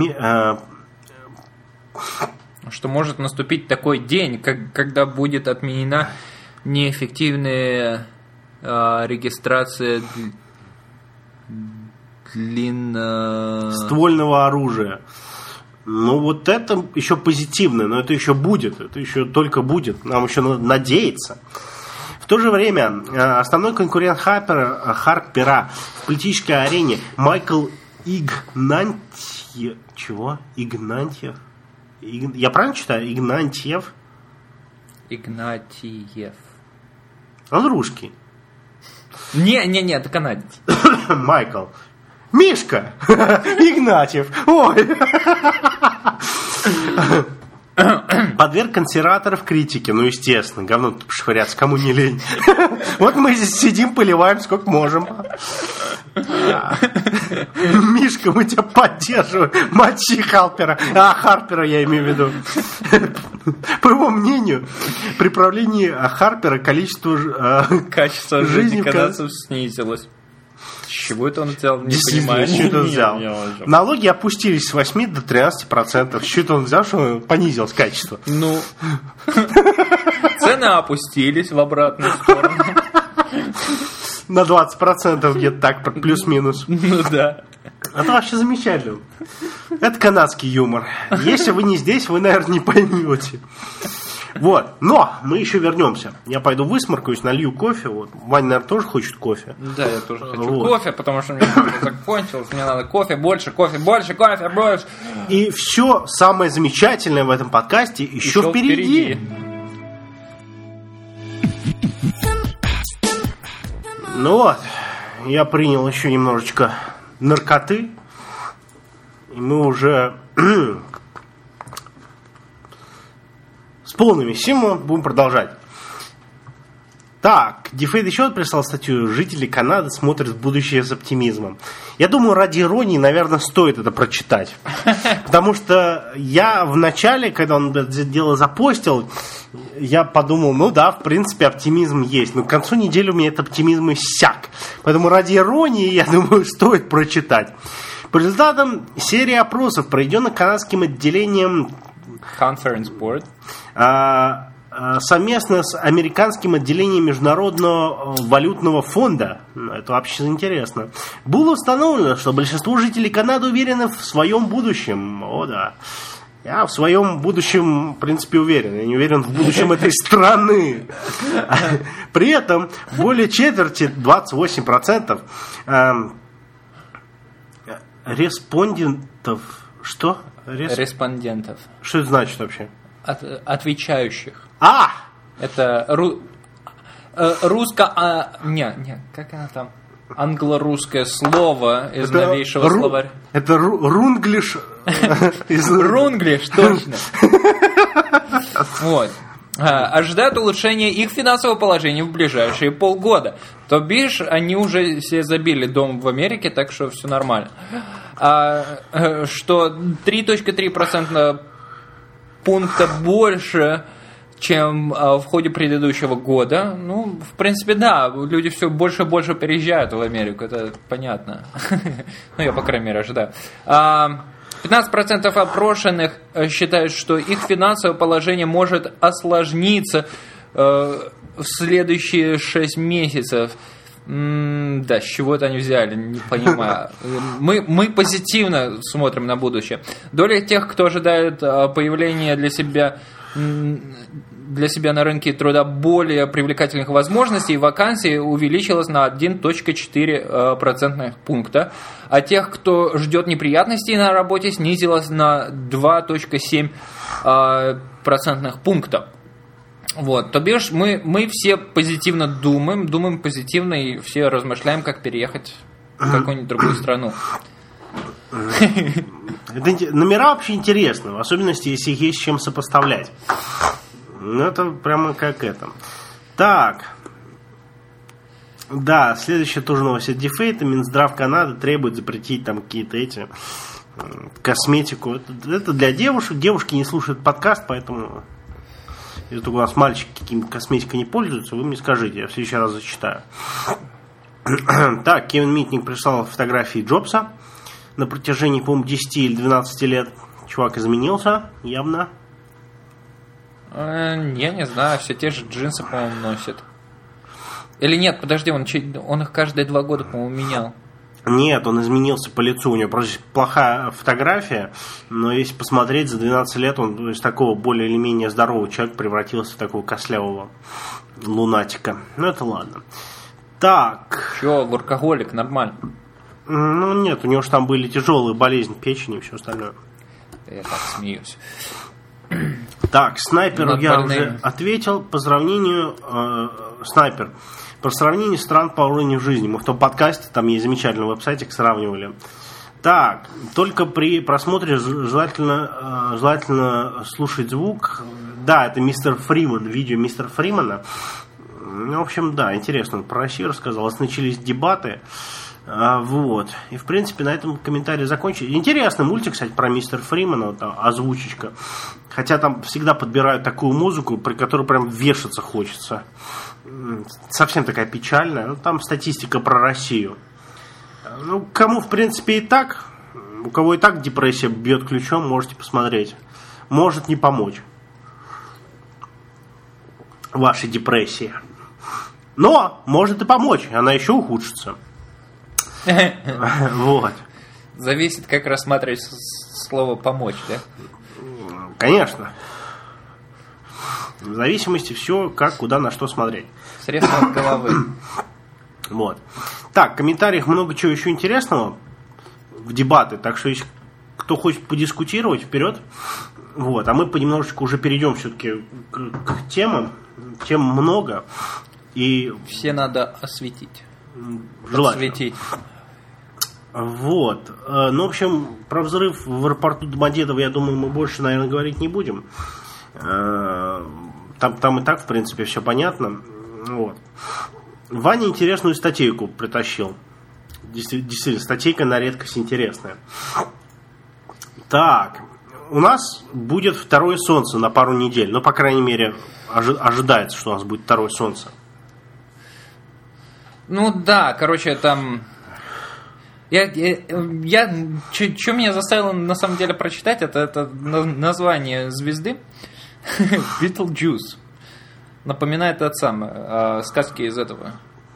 Что может наступить такой день, как, когда будет отменена неэффективная э, регистрация длинно... ствольного оружия. Ну, вот это еще позитивно, но это еще будет, это еще только будет. Нам еще надо надеяться. В то же время основной конкурент Харпера, Харпера в политической арене Майкл Игнатьев... Чего? Игнатьев? Иг... Я правильно читаю? Игнатьев? Игнатьев. Он русский. Не-не-не, это канадец. Майкл. Мишка! Игнатьев! Ой! Подверг консерваторов критике. Ну, естественно, говно тут швыряться, кому не лень. Вот мы здесь сидим, поливаем сколько можем. Мишка, мы тебя поддерживаем. Мочи Харпера. А, Харпера я имею в виду. По его мнению, при правлении Харпера количество качества жизни канадцев снизилось. С чего это он взял? Не понимаю. С чего это он взял? Налоги опустились с восьми до тринадцати процентов. С чего это он взял, что понизилось качество? Ну, цены опустились в обратную сторону. На двадцать процентов где-то так, плюс-минус. Ну да. Это вообще замечательно. Это канадский юмор. Если вы не здесь, вы, наверное, не поймете. Вот, но мы еще вернемся. Я пойду высморкаюсь, налью кофе. Вот. Ваня, наверное, тоже хочет кофе. Да, я тоже хочу вот. кофе, потому что у меня закончилось. Мне надо кофе, больше, кофе, больше, кофе, больше. И все самое замечательное в этом подкасте еще, еще впереди. впереди. Ну вот, я принял еще немножечко наркоты. И мы уже... с полными силами будем продолжать. Так, Дефейд еще прислал статью. Жители Канады смотрят в будущее с оптимизмом. Я думаю, ради иронии, наверное, стоит это прочитать. Потому что я в начале, когда он это дело запостил, я подумал, ну да, в принципе, оптимизм есть. Но к концу недели у меня этот оптимизм иссяк. Поэтому ради иронии, я думаю, стоит прочитать. По результатам серии опросов, проведенных канадским отделением Conference Board, а, а, совместно с американским отделением Международного валютного фонда, это вообще интересно, было установлено, что большинство жителей Канады уверены в своем будущем. О да, я в своем будущем, в принципе, уверен. Я не уверен в будущем этой страны. При этом более четверти, двадцать восемь процентов респондентов, что? Рес... респондентов. Что это значит вообще? От, отвечающих. А! Это ру... русско... А... Не, не, как она там? Англо-русское слово из это новейшего ру... словаря. Это ру... рунглиш. Рунглиш, точно. Вот. Ожидают улучшения их финансового положения в ближайшие полгода. То бишь, они уже себе забили дом в Америке, так что все нормально. А, что три целых три процента пункта больше, чем а, в ходе предыдущего года. Ну, в принципе, да, люди все больше и больше переезжают в Америку, это понятно. Ну, я, по крайней мере, ожидаю. пятнадцать процентов опрошенных считают, что их финансовое положение может осложниться э, в следующие шесть месяцев. М-м, да, с чего это они взяли, не понимаю. Мы, мы позитивно смотрим на будущее. Доля тех, кто ожидает появления для себя, для себя на рынке труда более привлекательных возможностей и вакансий, увеличилась на один целых четыре процентных пункта, а тех, кто ждет неприятностей на работе, снизилась на два целых семь процентных пункта. Вот, то бишь мы, мы все позитивно думаем, думаем позитивно и все размышляем, как переехать в какую-нибудь другую страну. Это, номера вообще интересны, в особенности, если есть с чем сопоставлять. Ну, это прямо как это. Так. Да, следующая тоже новость от Дефейта. Минздрав Канады требует запретить там какие-то эти косметику. Это, это для девушек. Девушки не слушают подкаст, поэтому если у вас мальчики какими-то косметикой не пользуются, вы мне скажите, я в следующий раз зачитаю. Так, Кевин Митник прислал фотографии Джобса на протяжении, по-моему, десяти или двенадцати лет. Чувак изменился, явно. Я не знаю, все те же джинсы, по-моему, носит. Или нет, подожди, он, он их каждые два года, по-моему, менял. Нет, он изменился по лицу, у него просто плохая фотография, но если посмотреть, за двенадцать лет он из такого более или менее здорового человека превратился в такого костлявого лунатика. Ну, это ладно. Так. Че, воркоголик, нормально? Ну, нет, у него же там были тяжелые болезни печени и все остальное. Я так смеюсь. Так, снайперу я уже ответил. По сравнению э, снайпер. По сравнению стран по уровню жизни. Мы в том подкасте, там есть замечательный веб-сайтик, сравнивали. Так, только при просмотре желательно, э, желательно слушать звук. Да, это мистер Фриман, видео мистера Фримана. Ну, в общем, да, интересно, он про Россию рассказал. Начались дебаты. А, вот. И, в принципе, на этом комментарий закончили. Интересный мультик, кстати, про мистера Фримана, вот, там, озвучечка. Хотя там всегда подбирают такую музыку, при которой прям вешаться хочется. Совсем такая печальная. Ну, там статистика про Россию. Ну, кому, в принципе, и так, у кого и так депрессия бьет ключом, можете посмотреть. Может не помочь вашей депрессии. Но может и помочь, она еще ухудшится. Вот. Зависит, как рассматривать слово «помочь», да? Конечно. В зависимости все, как, куда, на что смотреть. Средства от головы. Вот. Так, в комментариях много чего еще интересного в дебаты, так что если кто хочет подискутировать, вперед. Вот. А мы понемножечку уже перейдем все-таки к, к темам. Тем много. И все надо осветить. Желательно. Осветить. Вот. Ну, в общем, про взрыв в аэропорту Домодедово, я думаю, мы больше, наверное, говорить не будем. Там, там и так, в принципе, все понятно. Вот. Ваня интересную статейку притащил. Действительно, статейка на редкость интересная. Так. У нас будет второе солнце на пару недель. Ну, по крайней мере, ожи- ожидается, что у нас будет второе солнце. Ну да, короче, там... Я, я, я что меня заставило на самом деле прочитать, это, это название звезды. Beetlejuice. Напоминает от самого сказки из этого.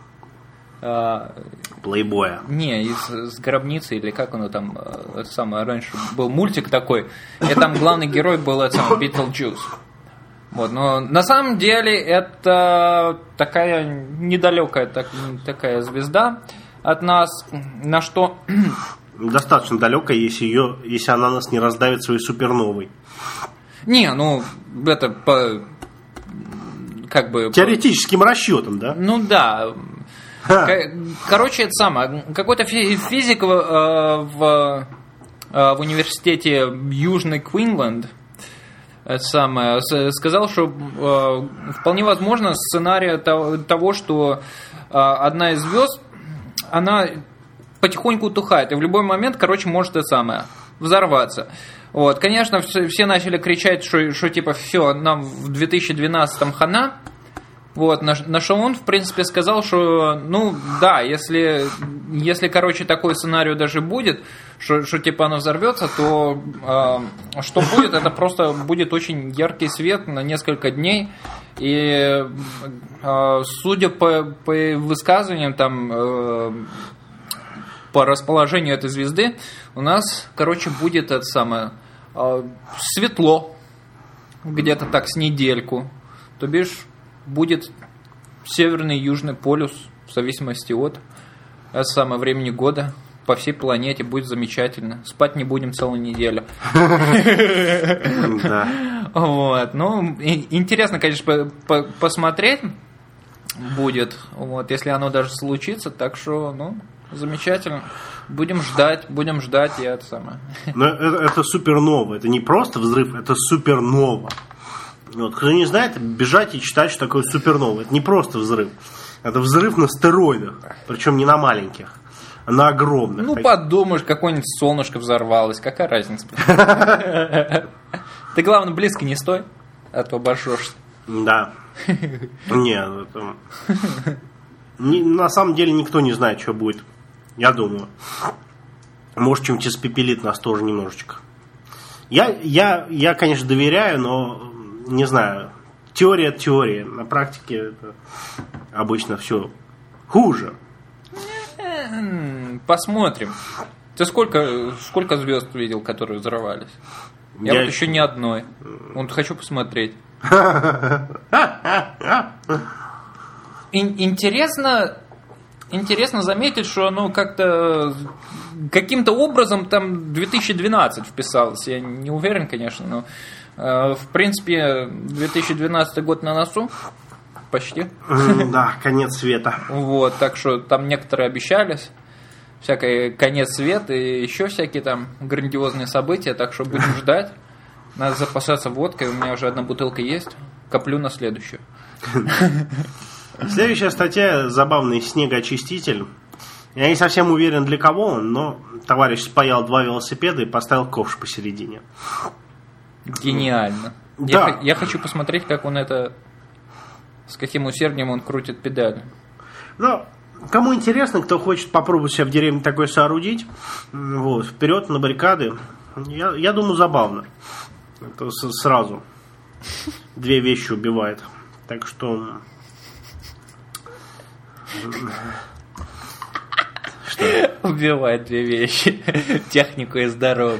Плейбоя. Не, из, из гробницы, или как оно там, это самое, раньше был мультик такой, и там главный герой был это самое Beetlejuice. Вот, но на самом деле это такая недалекая так, такая звезда от нас, на что достаточно далекая, если, ее, если она нас не раздавит своей суперновой. Не, ну, это по... как бы... Теоретическим по... расчетом, да? Ну да. Короче, это самое. Какой-то физик в, в, в университете Южный Квинсленд это самое, сказал, что вполне возможно сценарий того, что одна из звезд, она потихоньку утухает, и в любой момент, короче, может это самое, взорваться. Вот, конечно, все начали кричать, что, что типа все, нам в две тысячи двенадцатом хана. Вот, на, на что он, в принципе, сказал, что, ну, да, если, если, короче, такой сценарий даже будет, что, что типа оно взорвется, то э, что будет, это просто будет очень яркий свет на несколько дней, и э, судя по, по высказываниям, там, э, по расположению этой звезды, у нас, короче, будет это самое, э, светло, где-то так с недельку, то бишь, будет северный и южный полюс в зависимости от самого времени года. По всей планете будет замечательно. Спать не будем целую неделю. Вот. Ну, интересно, конечно, посмотреть будет, вот, если оно даже случится. Так что, ну, замечательно. Будем ждать, будем ждать, я это самое. Но это, это супернова. Это не просто взрыв, это супернова. Вот, кто не знает, бежать и читать, что такое супернова. Это не просто взрыв. Это взрыв на стероидах. Причем не на маленьких, а на огромных. Ну, подумаешь, какое-нибудь солнышко взорвалось. Какая разница? Ты, главное, близко не стой, а то обожжешься. Да. Нет, это... На самом деле никто не знает, что будет. Я думаю. Может, чем-нибудь испепелит нас тоже немножечко. Я, я, я, конечно, доверяю, но... Не знаю, теория теория. На практике это обычно все хуже. Посмотрим. Ты сколько, сколько звезд видел, которые взорвались? Я, Я вот еще ни одной. Вот хочу посмотреть. Интересно, интересно заметить, что оно как-то каким-то образом там две тысячи двенадцать вписалось. Я не уверен, конечно, но в принципе, две тысячи двенадцатый год на носу. Почти. Да, конец света. Вот, так что там некоторые обещались. Всякий конец света и еще всякие там грандиозные события. Так что будем ждать. Надо запасаться водкой. У меня уже одна бутылка есть. Коплю на следующую. Следующая статья забавный снегоочиститель. Я не совсем уверен, для кого он, но товарищ спаял два велосипеда и поставил ковш посередине. Гениально. Да. Я, я хочу посмотреть, как он это, с каким усердием он крутит педали. Ну, кому интересно, кто хочет попробовать себя в деревне такое соорудить, вот, вперед на баррикады. Я, я думаю, забавно. Это сразу две вещи убивает. Так что... Что? Убивает две вещи. Технику и здоровье.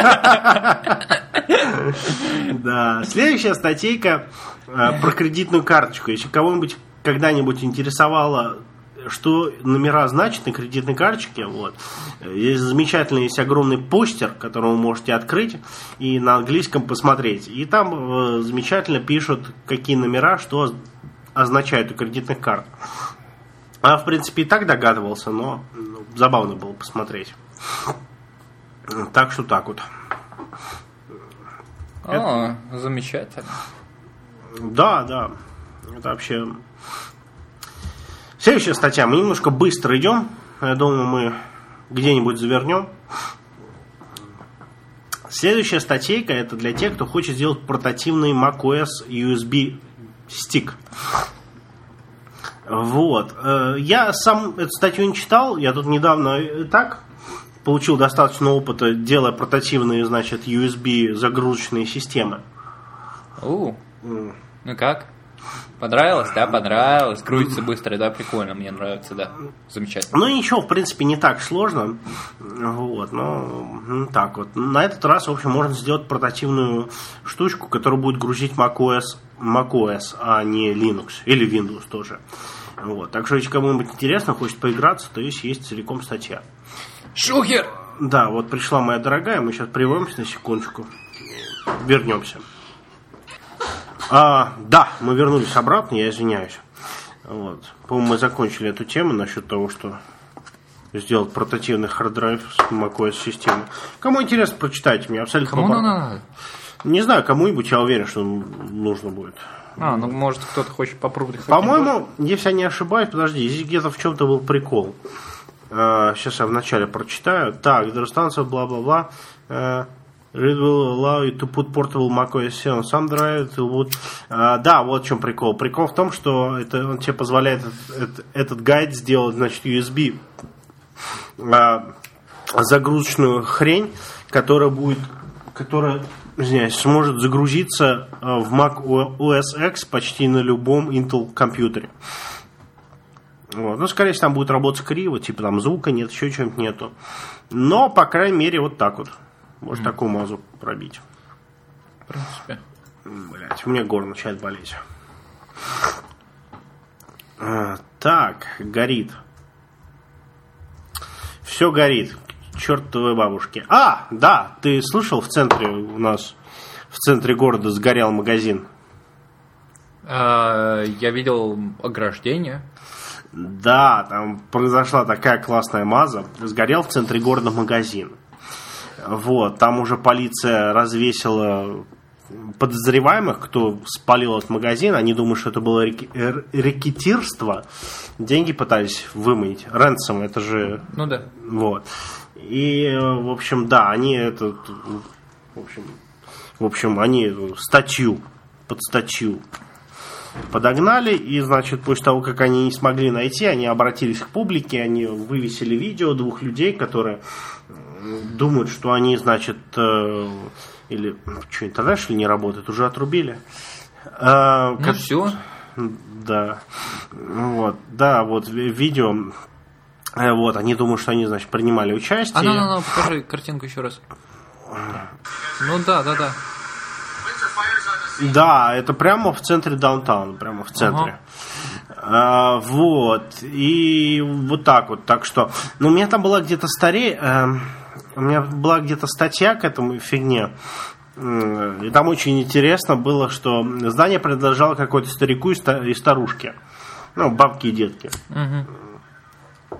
Да. Следующая статейка про кредитную карточку. Если кого-нибудь когда-нибудь интересовало, что номера значат на кредитной карточке, вот, есть замечательный, есть огромный постер, который вы можете открыть и на английском посмотреть. И там э, замечательно пишут, какие номера, что означают у кредитных карт. А, в принципе, и так догадывался, но ну, забавно было посмотреть. Так что так вот. О, это... замечательно. Да, да. Это вообще... Следующая статья. Мы немножко быстро идем. Я думаю, мы где-нибудь завернем. Следующая статейка — это для тех, кто хочет сделать портативный macOS ю эс би стик. Вот. Я сам эту статью не читал. Я тут недавно и так получил достаточно опыта, делая портативные, значит, ю эс би загрузочные системы. У, mm. Ну как? Понравилось, да? Понравилось. Крутится быстро, да? Прикольно, мне нравится, да. Замечательно. Ну ничего, в принципе, не так сложно. Вот, но ну, так вот. На этот раз, в общем, можно сделать портативную штучку, которая будет грузить macOS, macOS, а не Linux. Или Windows тоже. Вот. Так что, если кому-нибудь интересно, хочет поиграться, то есть есть целиком статья. Шухер! Да, вот пришла моя дорогая, мы сейчас прервемся на секундочку. Вернемся. А, да, мы вернулись обратно, я извиняюсь. Вот. По-моему, мы закончили эту тему насчет того, что сделать портативный харддрайв с macOS системой. Кому интересно, прочитайте мне. Абсолютно кому надо? Не знаю, кому-нибудь, я уверен, что нужно будет. А, ну может кто-то хочет попробовать. По-моему, если я не ошибаюсь, подожди, здесь где-то в чем-то был прикол. Uh, сейчас я вначале прочитаю. Так, Dropstancer, бла-бла-бла. Uh, It will allow you to put portable macOS on some drive. Would... Uh, да, вот в чем прикол. Прикол в том, что это, он тебе позволяет этот, этот, этот гайд сделать, значит, ю эс би uh, загрузочную хрень, которая будет, которая, извиняюсь, сможет загрузиться uh, в Mac о эс X почти на любом Intel компьютере. Вот. Ну, скорее всего, там будет работать криво, типа там звука нет, еще чего-нибудь нету. Но, по крайней мере, вот так вот. Может, mm. такую мазу пробить. В принципе. Блять, у меня горло начинает болеть. А, так, горит. Все горит. К чертовой бабушке. А, да, ты слышал, в центре у нас, в центре города сгорел магазин? А, я видел ограждение. Да, там произошла такая классная маза. Сгорел в центре города магазин. Вот, там уже полиция развесила подозреваемых, кто спалил этот магазин. Они думают, что это было рэкетирство. Деньги пытались выманить. Рэнсом, это же... Ну да. Вот. И, в общем, да, они это... В общем, в общем они статью, под статью подогнали, и, значит, после того, как они не смогли найти, они обратились к публике, они вывесили видео двух людей, которые думают, что они, значит, э, или что, интернет, что ли, не работает, уже отрубили. Э, ну как, все. Да. Вот, да, вот видео, э, вот, они думают, что они, значит, принимали участие. А, ну, ну, ну, покажи картинку еще раз. Ну, да, да, да. Да, это прямо в центре даунтауна, прямо в центре. Ага. А, вот. И вот так вот. Так что. Ну, у меня там была где-то старее. Э, у меня была где-то статья к этому фигне. И там очень интересно было, что здание принадлежало какой-то старику и старушке. Ну, бабки и детки. Угу.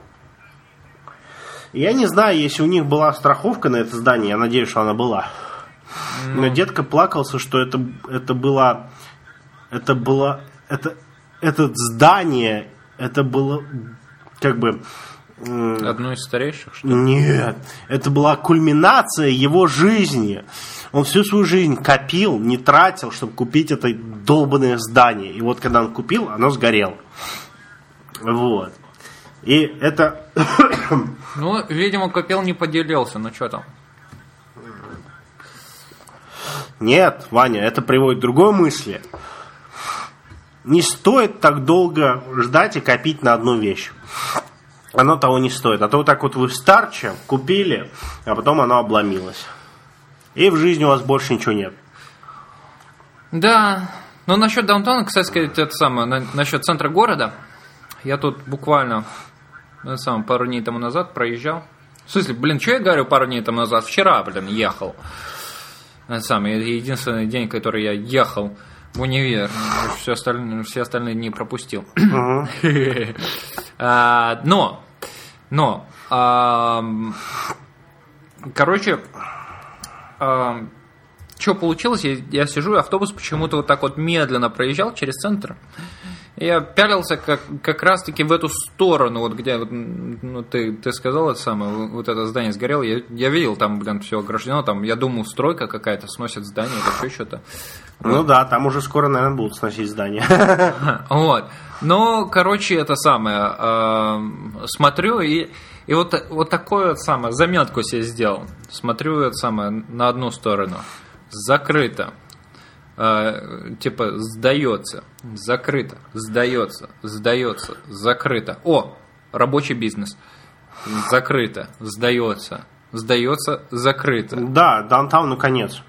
Я не знаю, если у них была страховка на это здание, я надеюсь, что она была. Но детка плакался, что это, это было, это было, это, это здание, это было, как бы... Одно из старейших, что ли? Нет, это была кульминация его жизни. Он всю свою жизнь копил, не тратил, чтобы купить это долбанное здание. И вот когда он купил, оно сгорело. Вот. И это... Ну, видимо, копил, не поделился, ну что там? Нет, Ваня, это приводит к другой мысли. Не стоит так долго ждать и копить на одну вещь. Оно того не стоит. А то вот так вот вы старче купили, а потом оно обломилось. И в жизни у вас больше ничего нет. Да. Но насчет даунтауна, кстати сказать, это самое, на, насчет центра города, я тут буквально ну, сам, пару дней тому назад проезжал. В смысле, блин, что я говорю пару дней тому назад? Вчера, блин, ехал. Это самый единственный день, который я ехал в универ. Все остальные, все остальные дни пропустил. Uh-huh. а, но, но, а, короче, а, что получилось? Я, я сижу, и автобус почему-то вот так вот медленно проезжал через центр. И я пялился как, как раз-таки в эту сторону, вот где вот, ну, ты, ты сказал это самое, вот это здание сгорело. Я, я видел, там, блин, все ограждено, там, я думал, стройка какая-то сносит здание или еще что-то. Ну вот. Да, там уже скоро, наверное, будут сносить здание. Вот. Ну, короче, это самое, э, смотрю и, и вот, вот такую вот самое, заметку себе сделал. Смотрю это самое на одну сторону. Закрыто. Uh, типа сдается, закрыто, сдается, сдается, закрыто. О, рабочий бизнес. Закрыто, сдается, сдается, закрыто. Да, даунтауну конец.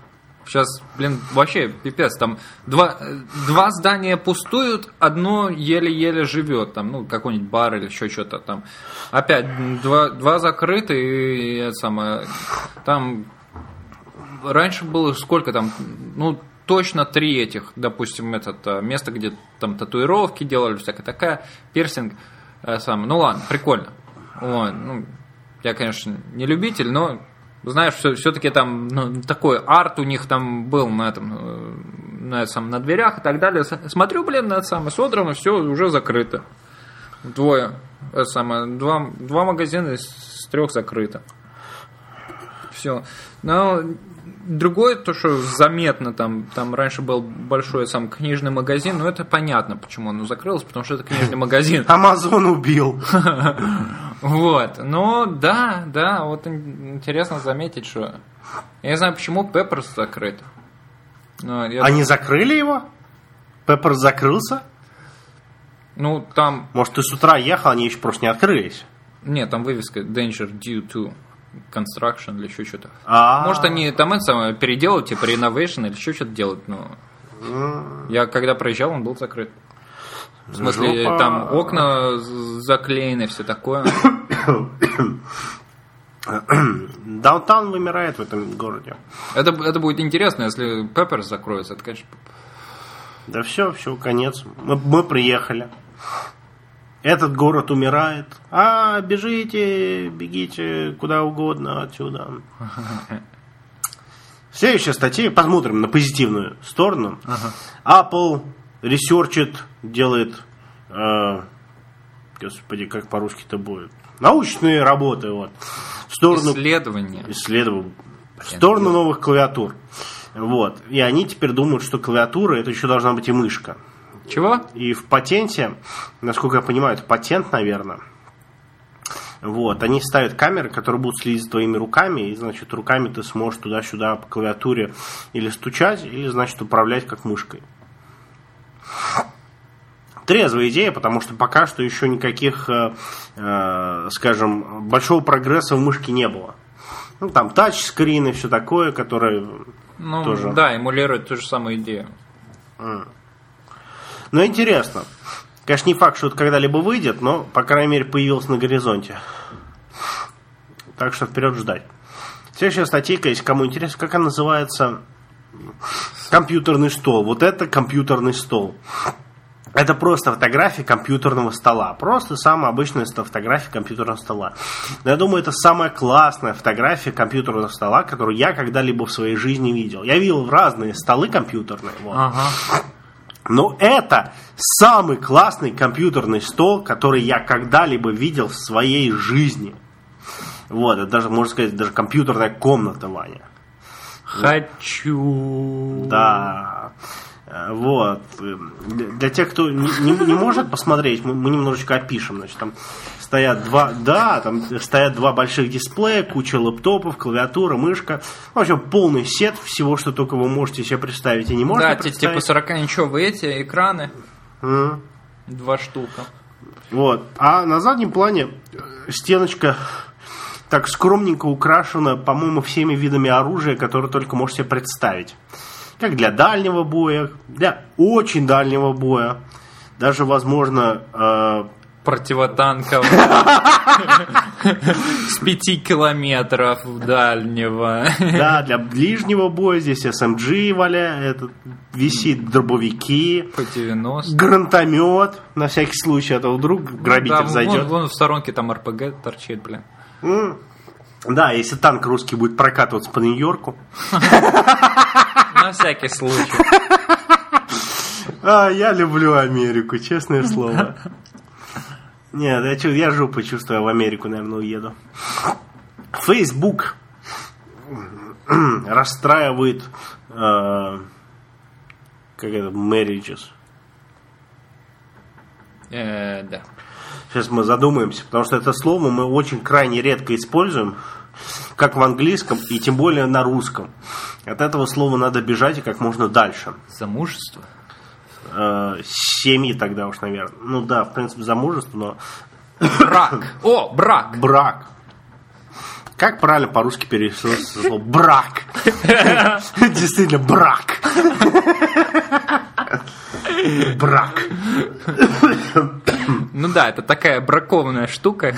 Сейчас, блин, вообще пипец, там два, два здания пустуют, одно еле-еле живет, там, ну, какой-нибудь бар или еще что-то там. Опять два, два закрыты, и это самое, там, раньше было сколько там, ну, точно три этих, допустим, это место, где там татуировки делали, всякая такая, пирсинг, сам, ну ладно, прикольно. Вот, ну, я, конечно, не любитель, но знаешь, все, все-таки там ну, такой арт у них там был на этом, на, этом, на дверях и так далее. Смотрю, блин, на это самое, содрано, все уже закрыто. Двое, это самое, два, два магазина из трех закрыто. Все. Но другое, то, что заметно, там, там раньше был большой сам книжный магазин, но это понятно, почему оно закрылось, потому что это книжный магазин. Амазон убил. Вот, ну да, да, вот интересно заметить, что... Я не знаю, почему Пепперс закрыт. Они думаю... закрыли его? Пепперс закрылся? Ну, там... Может, ты с утра ехал, они еще просто не открылись? Нет, там вывеска Danger due to construction или еще что-то. А-а-а. Может, они там это самое переделают, типа renovation или еще что-то делают, но... Mm. Я когда проезжал, он был закрыт. В смысле, Жопа. Там окна заклеены, все такое. Даунтаун вымирает в этом городе. Это, это будет интересно, если Пепперс закроется. Это, конечно... Да все, все, конец. Мы, мы приехали. Этот город умирает. А, бежите, бегите куда угодно отсюда. Следующая статья. Посмотрим на позитивную сторону. Ага. Apple ресерчит, делает, э, господи, как по-русски-то будет, научные работы, вот, в сторону исследования, исследования, в сторону новых клавиатур, вот, и они теперь думают, что клавиатура это еще должна быть и мышка. Чего? И в патенте, насколько я понимаю, это патент, наверное. Вот, они ставят камеры, которые будут следить за твоими руками, и, значит, руками ты сможешь туда-сюда по клавиатуре или стучать, или, значит, управлять как мышкой. Трезвая идея, потому что пока что еще никаких, э, э, скажем, большого прогресса в мышке не было. Ну, там тачскрин и все такое, которое ну, тоже... да, эмулирует ту же самую идею. Mm. Но интересно. Конечно, не факт, что это когда-либо выйдет, но, по крайней мере, появилось на горизонте. Так что вперед ждать. Следующая статейка, если кому интересно, как она называется... Компьютерный стол. Вот это компьютерный стол. Это просто фотография компьютерного стола. Просто самая обычная фотография компьютерного стола. Но я думаю, это самая классная фотография компьютерного стола, которую я когда-либо в своей жизни видел. Я видел разные столы компьютерные. Вот. Ага. Но это самый классный компьютерный стол, который я когда-либо видел в своей жизни. Вот, это даже, можно сказать, даже компьютерная комната, Ваня. Хочу. Да. Вот. Для тех, кто не, не, не может посмотреть, мы, мы немножечко опишем. Значит, там стоят два, да, там стоят два больших дисплея, куча лэптопов, клавиатура, мышка. В общем, полный сет всего, что только вы можете себе представить и не можете да, представить. Да, типа сорокаинчевые эти экраны. Mm. Два штука. Вот. А на заднем плане стеночка так скромненько украшена, по-моему, всеми видами оружия, которые только можете себе представить. Как для дальнего боя, для очень дальнего боя. Даже, возможно... Э... противотанкового. С пяти километров дальнего. Да, для ближнего боя здесь эс эм джи валяет, висит дробовики. По девяносто. Гранатомет, на всякий случай, а то вдруг грабитель зайдет. Вон в сторонке там эр пи гэ торчит, блин. Да, если танк русский будет прокатываться по Нью-Йорку. На всякий случай. А, я люблю Америку, честное слово. Нет, я, я жопу чувствую, в Америку, наверное, уеду. Facebook расстраивает э, как это, marriages. Э, да. Сейчас мы задумаемся, потому что это слово мы очень крайне редко используем, как в английском и тем более на русском. От этого слова надо бежать и как можно дальше. Замужество? Э, семьи тогда уж, наверное. Ну да, в принципе, замужество, но... Брак. О, брак. Брак. Как правильно по-русски перевести слово брак? Действительно, брак. Брак. Ну да, это такая бракованная штука,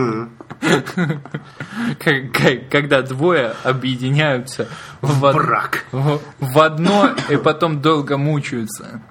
когда двое объединяются в Брак. в одно и потом долго мучаются.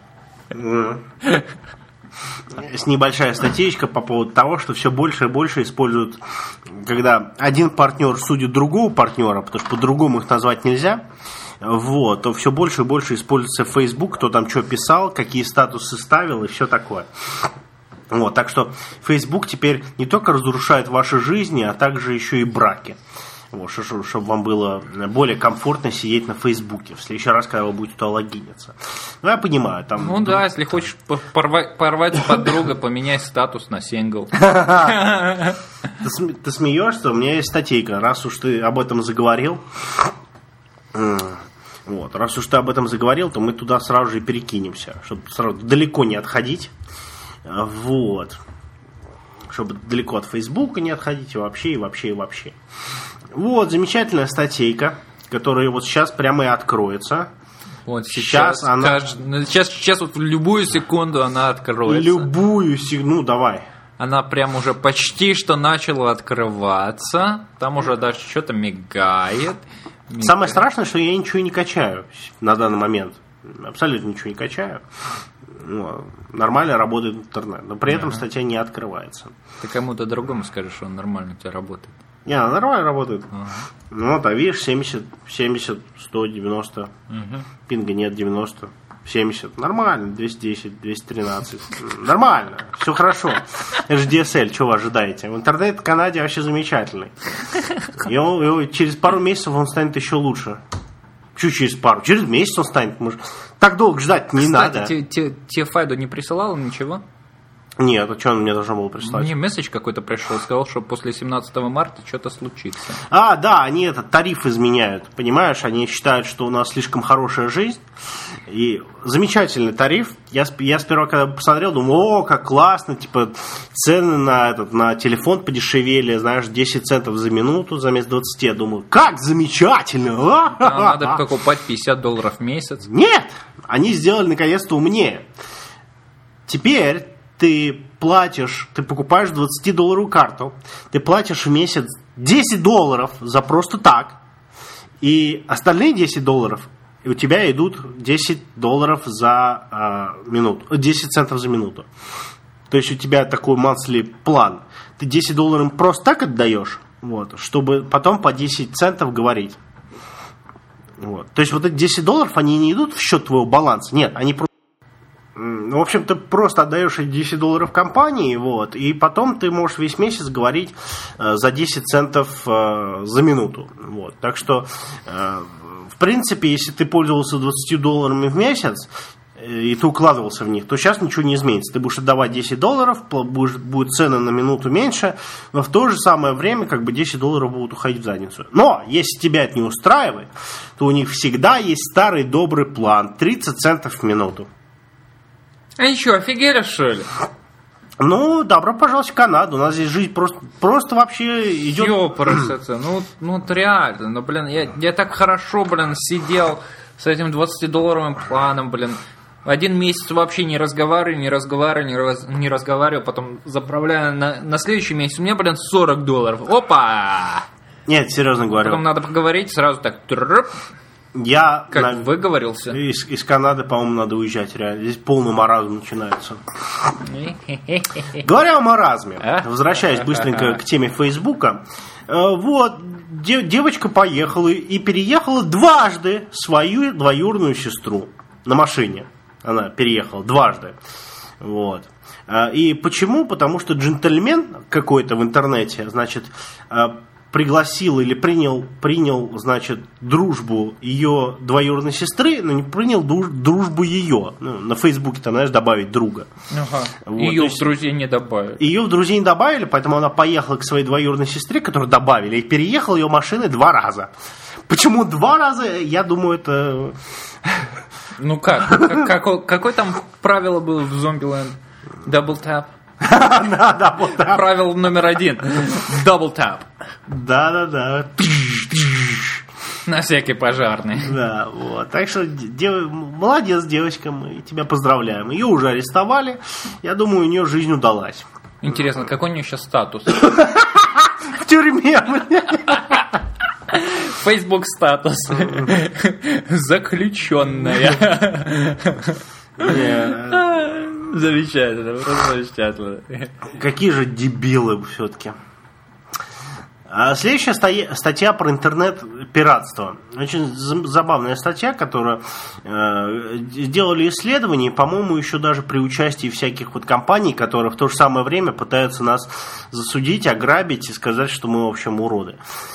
Есть небольшая статейка по поводу того, что все больше и больше используют, когда один партнер судит другого партнера, потому что по-другому их назвать нельзя, вот, то все больше и больше используется Facebook, кто там что писал, какие статусы ставил и все такое. Вот, так что Facebook теперь не только разрушает ваши жизни, а также еще и браки. Вот, чтобы вам было более комфортно сидеть на Фейсбуке в следующий раз, когда вы будете туда логиниться. Ну, я понимаю. Там... Ну да, если хочешь порвать, порвать подруга, поменяй статус на сингл. Ты смеешься? У меня есть статейка. Раз уж ты об этом заговорил, вот, раз уж ты об этом заговорил, то мы туда сразу же и перекинемся, чтобы сразу далеко не отходить. Вот. Чтобы далеко от Фейсбука не отходить, и вообще, и вообще, и вообще. Вот, замечательная статейка, которая вот сейчас прямо и откроется. Вот сейчас, сейчас она... Кажд... Сейчас, сейчас вот в любую секунду она откроется. Любую секунду, ну давай. Она прям уже почти что начала открываться. Там уже даже что-то мигает. мигает. Самое страшное, что я ничего не качаю на данный момент. Абсолютно ничего не качаю. Ну, нормально работает интернет, но при этом статья не открывается. Ты кому-то другому скажешь, что он нормально у тебя работает. Не, она нормально работает. Ага. Ну, там, видишь, семьдесят, семьдесят, сто, девяносто. Угу. Пинга нет, девяносто. семьдесят. Нормально. двести десять, двести тринадцать. Нормально. Все хорошо. эйч ди эс эл, что вы ожидаете? В интернет в Канаде вообще замечательный. И он, и через пару месяцев он станет еще лучше. Чуть через пару. Через месяц он станет. Может, так долго ждать не Кстати, надо. Кстати, тебе, тебе Файду не присылал ничего? Нет, а что он мне должен был прислать? Мне месседж какой-то пришел, сказал, что после семнадцатого марта что-то случится. А, да, они этот тариф изменяют, понимаешь? Они считают, что у нас слишком хорошая жизнь. И замечательный тариф. Я, я сперва, когда посмотрел, думаю, о, как классно, типа цены на, этот, на телефон подешевели, знаешь, десять центов за минуту заместо двадцати. Я думаю, как замечательно! Да, надо покупать пятьдесят долларов в месяц. Нет! Они сделали наконец-то умнее. Теперь ты платишь, ты покупаешь двадцатидолларовую карту, ты платишь в месяц десять долларов за просто так, и остальные десять долларов, и у тебя идут десять долларов за э, минуту, десять центов за минуту. То есть у тебя такой monthly план. Ты десять долларов просто так отдаешь, вот, чтобы потом по десять центов говорить. Вот. То есть вот эти десять долларов, они не идут в счет твоего баланса, нет, они просто... В общем, ты просто отдаешь десять долларов компании, вот, и потом ты можешь весь месяц говорить э, за десять центов э, за минуту. Вот. Так что, э, в принципе, если ты пользовался двадцатью долларами в месяц, э, и ты укладывался в них, то сейчас ничего не изменится. Ты будешь отдавать десять долларов, будешь, будет цена на минуту меньше, но в то же самое время как бы десять долларов будут уходить в задницу. Но, если тебя это не устраивает, то у них всегда есть старый добрый план тридцать центов в минуту. Они что, офигели, что ли? Ну, добро пожаловать в Канаду. У нас здесь жизнь просто, просто вообще идет... Ёпрст, ну, ну вот реально, ну, блин, я, я так хорошо, блин, сидел с этим двадцатидолларовым планом, блин. Один месяц вообще не разговариваю, не разговариваю, не, раз, не разговариваю, потом заправляю на, на следующий месяц, у меня, блин, сорок долларов. Опа! Нет, серьезно говорю. Потом надо поговорить, сразу так... Трррр. Я как на... выговорился. Из, из Канады, по-моему, надо уезжать реально. Здесь полный маразм начинается. Говоря о маразме, возвращаясь быстренько к теме Фейсбука. Вот, девочка поехала и переехала дважды свою двоюродную сестру на машине. Она переехала дважды. Вот. И почему? Потому что джентльмен какой-то в интернете, значит, пригласил или принял, принял, значит, дружбу ее двоюродной сестры, но не принял дружбу ее. Ну, на Фейсбуке там, знаешь, добавить друга. Ага. Вот, ее в друзей не добавили. Ее в друзей не добавили, поэтому она поехала к своей двоюродной сестре, которую добавили, и переехала ее машиной два раза. Почему два раза? Я думаю, это... Ну как? Какое, какое там правило было в Zombieland? Double tap? Да, да, вот так. Правило номер один. Double tap. Да, да, да. На всякий пожарный. Да, вот. Так что дев... молодец, девочка, мы тебя поздравляем. Ее уже арестовали. Я думаю, у нее жизнь удалась. Интересно, какой у нее сейчас статус? В тюрьме. Facebook статус. Заключенная. Замечательно, просто замечательно. Какие же дебилы все-таки. А следующая статья про интернет-пиратство. Очень забавная статья, которую э, сделали исследования, по-моему, еще даже при участии всяких вот компаний, которые в то же самое время пытаются нас засудить, ограбить и сказать, что мы, в общем, уроды.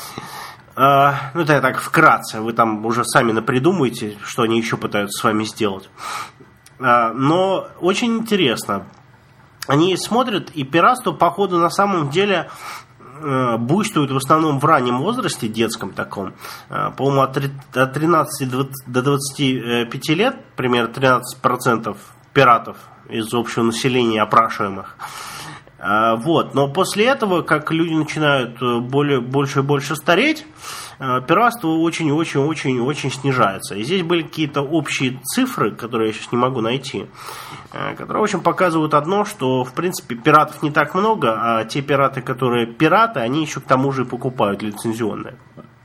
Э, ну, это я так вкратце, вы там уже сами напридумаете, что они еще пытаются с вами сделать. Э, но очень интересно. Они смотрят, и пиратство, походу, на самом деле... буйствует в основном в раннем возрасте, детском таком, по-моему, от тринадцати до двадцати пяти лет, примерно тринадцать процентов пиратов из общего населения опрашиваемых. Вот. Но после этого, как люди начинают более, больше и больше стареть, пиратство очень-очень-очень-очень снижается. И здесь были какие-то общие цифры, которые я сейчас не могу найти, которые, в общем, показывают одно, что, в принципе, пиратов не так много, а те пираты, которые пираты, они еще к тому же и покупают лицензионные.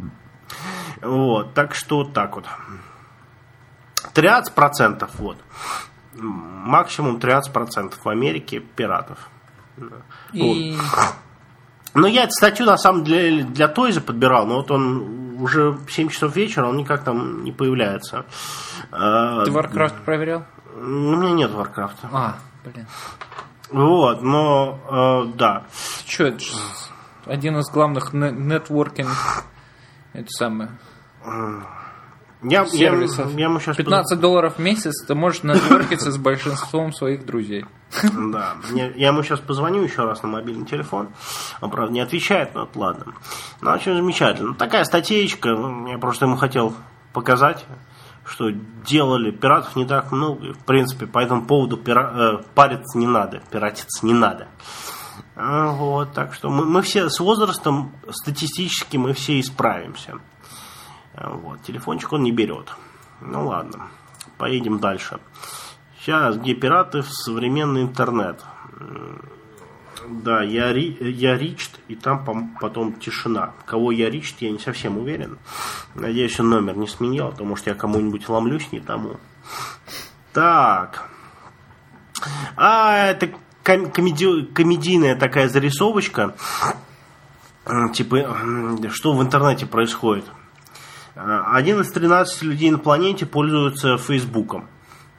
Вот. Так что вот так вот. тридцать процентов, вот. Максимум тридцать процентов в Америке пиратов. И... Вот. Но я эту статью, на самом деле, для Тойза подбирал, но вот он уже в семь часов вечера, он никак там не появляется. Ты Warcraft проверял? У меня нет Warcraft. А, блин. Вот, но, э, да. Что, это один из главных нетворкинг, это самое... Я, сервисов. Я, я ему сейчас пятнадцать под... долларов в месяц ты можешь нетворкиться с большинством своих друзей. Да. Я, я ему сейчас позвоню еще раз на мобильный телефон. Он, правда, не отвечает, но это ладно. Ну, очень замечательно. Такая статейка. Я просто ему хотел показать, что делали пиратов не так много. В принципе, по этому поводу пира... э, париться не надо. Пиратиться не надо. Вот. Так что мы, мы все с возрастом статистически мы все исправимся. Вот, телефончик он не берет. Ну ладно, поедем дальше. Сейчас, где пираты в современный интернет. Да, я, я ричт, и там потом тишина. Кого я ричт, я не совсем уверен. Надеюсь, он номер не сменил, а то, может, я кому-нибудь ломлюсь не тому. Так. А, это комеди... комедийная такая зарисовочка. Типа, что в интернете происходит. Один из тринадцати людей на планете пользуется Фейсбуком.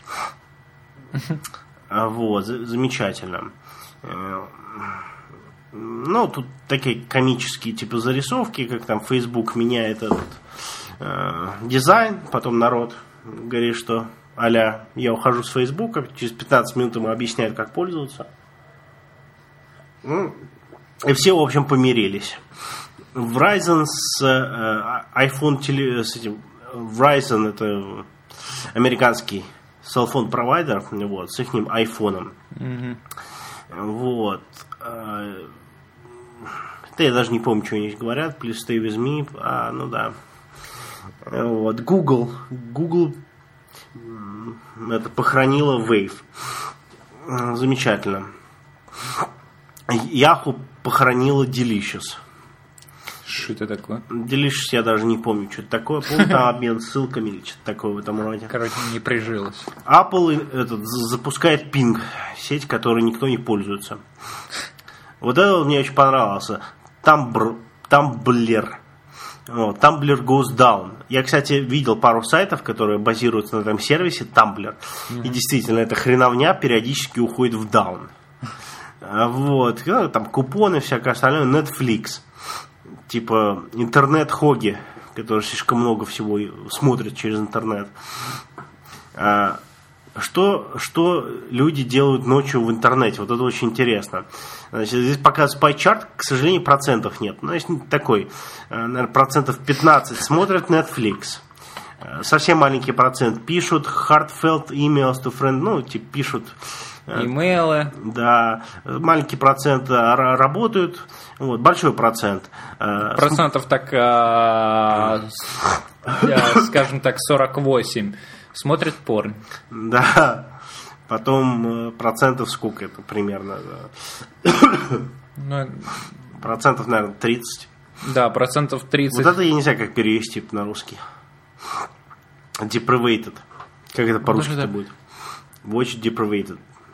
Вот, замечательно. Ну, тут такие комические типа зарисовки, как там Facebook меняет этот э, дизайн, потом народ говорит, что а-ля я ухожу с Фейсбука, через пятнадцать минут ему объясняют, как пользоваться. Ну, и все, в общем, помирились. Verizon с э, iPhone теле, с этим, Verizon это американский селфон провайдер, вот, с их айфоном. Mm-hmm. Вот. Э, да я даже не помню, что они говорят. Please stay with me. А, ну да. Вот. Google. Google это похоронила Wave. Замечательно. Yahoo похоронила Delicious. Что это такое? Delicious я даже не помню, что это такое. Помню, там обмен ссылками или что-то такое в этом роде. Короче, не прижилось. Apple этот, запускает Ping, сеть, которой никто не пользуется. Вот это мне очень понравился. Tumblr. Tumblr. Вот, Tumblr goes down. Я, кстати, видел пару сайтов, которые базируются на этом сервисе Tumblr. Mm-hmm. И действительно, эта хреновня периодически уходит в down. Вот. Там купоны, всякое остальное. Netflix. Типа интернет-хоги, которые слишком много всего смотрят через интернет. Что, что люди делают ночью в интернете? Вот это очень интересно. Значит, здесь показывается pie-chart, к сожалению, процентов нет. Ну, есть такой, наверное, процентов пятнадцать смотрят Netflix. Совсем маленький процент пишут heartfelt emails to friends, ну, типа пишут имейлы. Да, маленький процент работают, вот, большой процент. Процентов так, скажем так, сорок восемь смотрят порно. Да, потом процентов сколько это примерно? Ну, процентов, наверное, тридцать. Да, процентов тридцать. Вот это я не знаю, как перевести на русский. Deprivated. Как это по-русски это будет? Watch deprivated.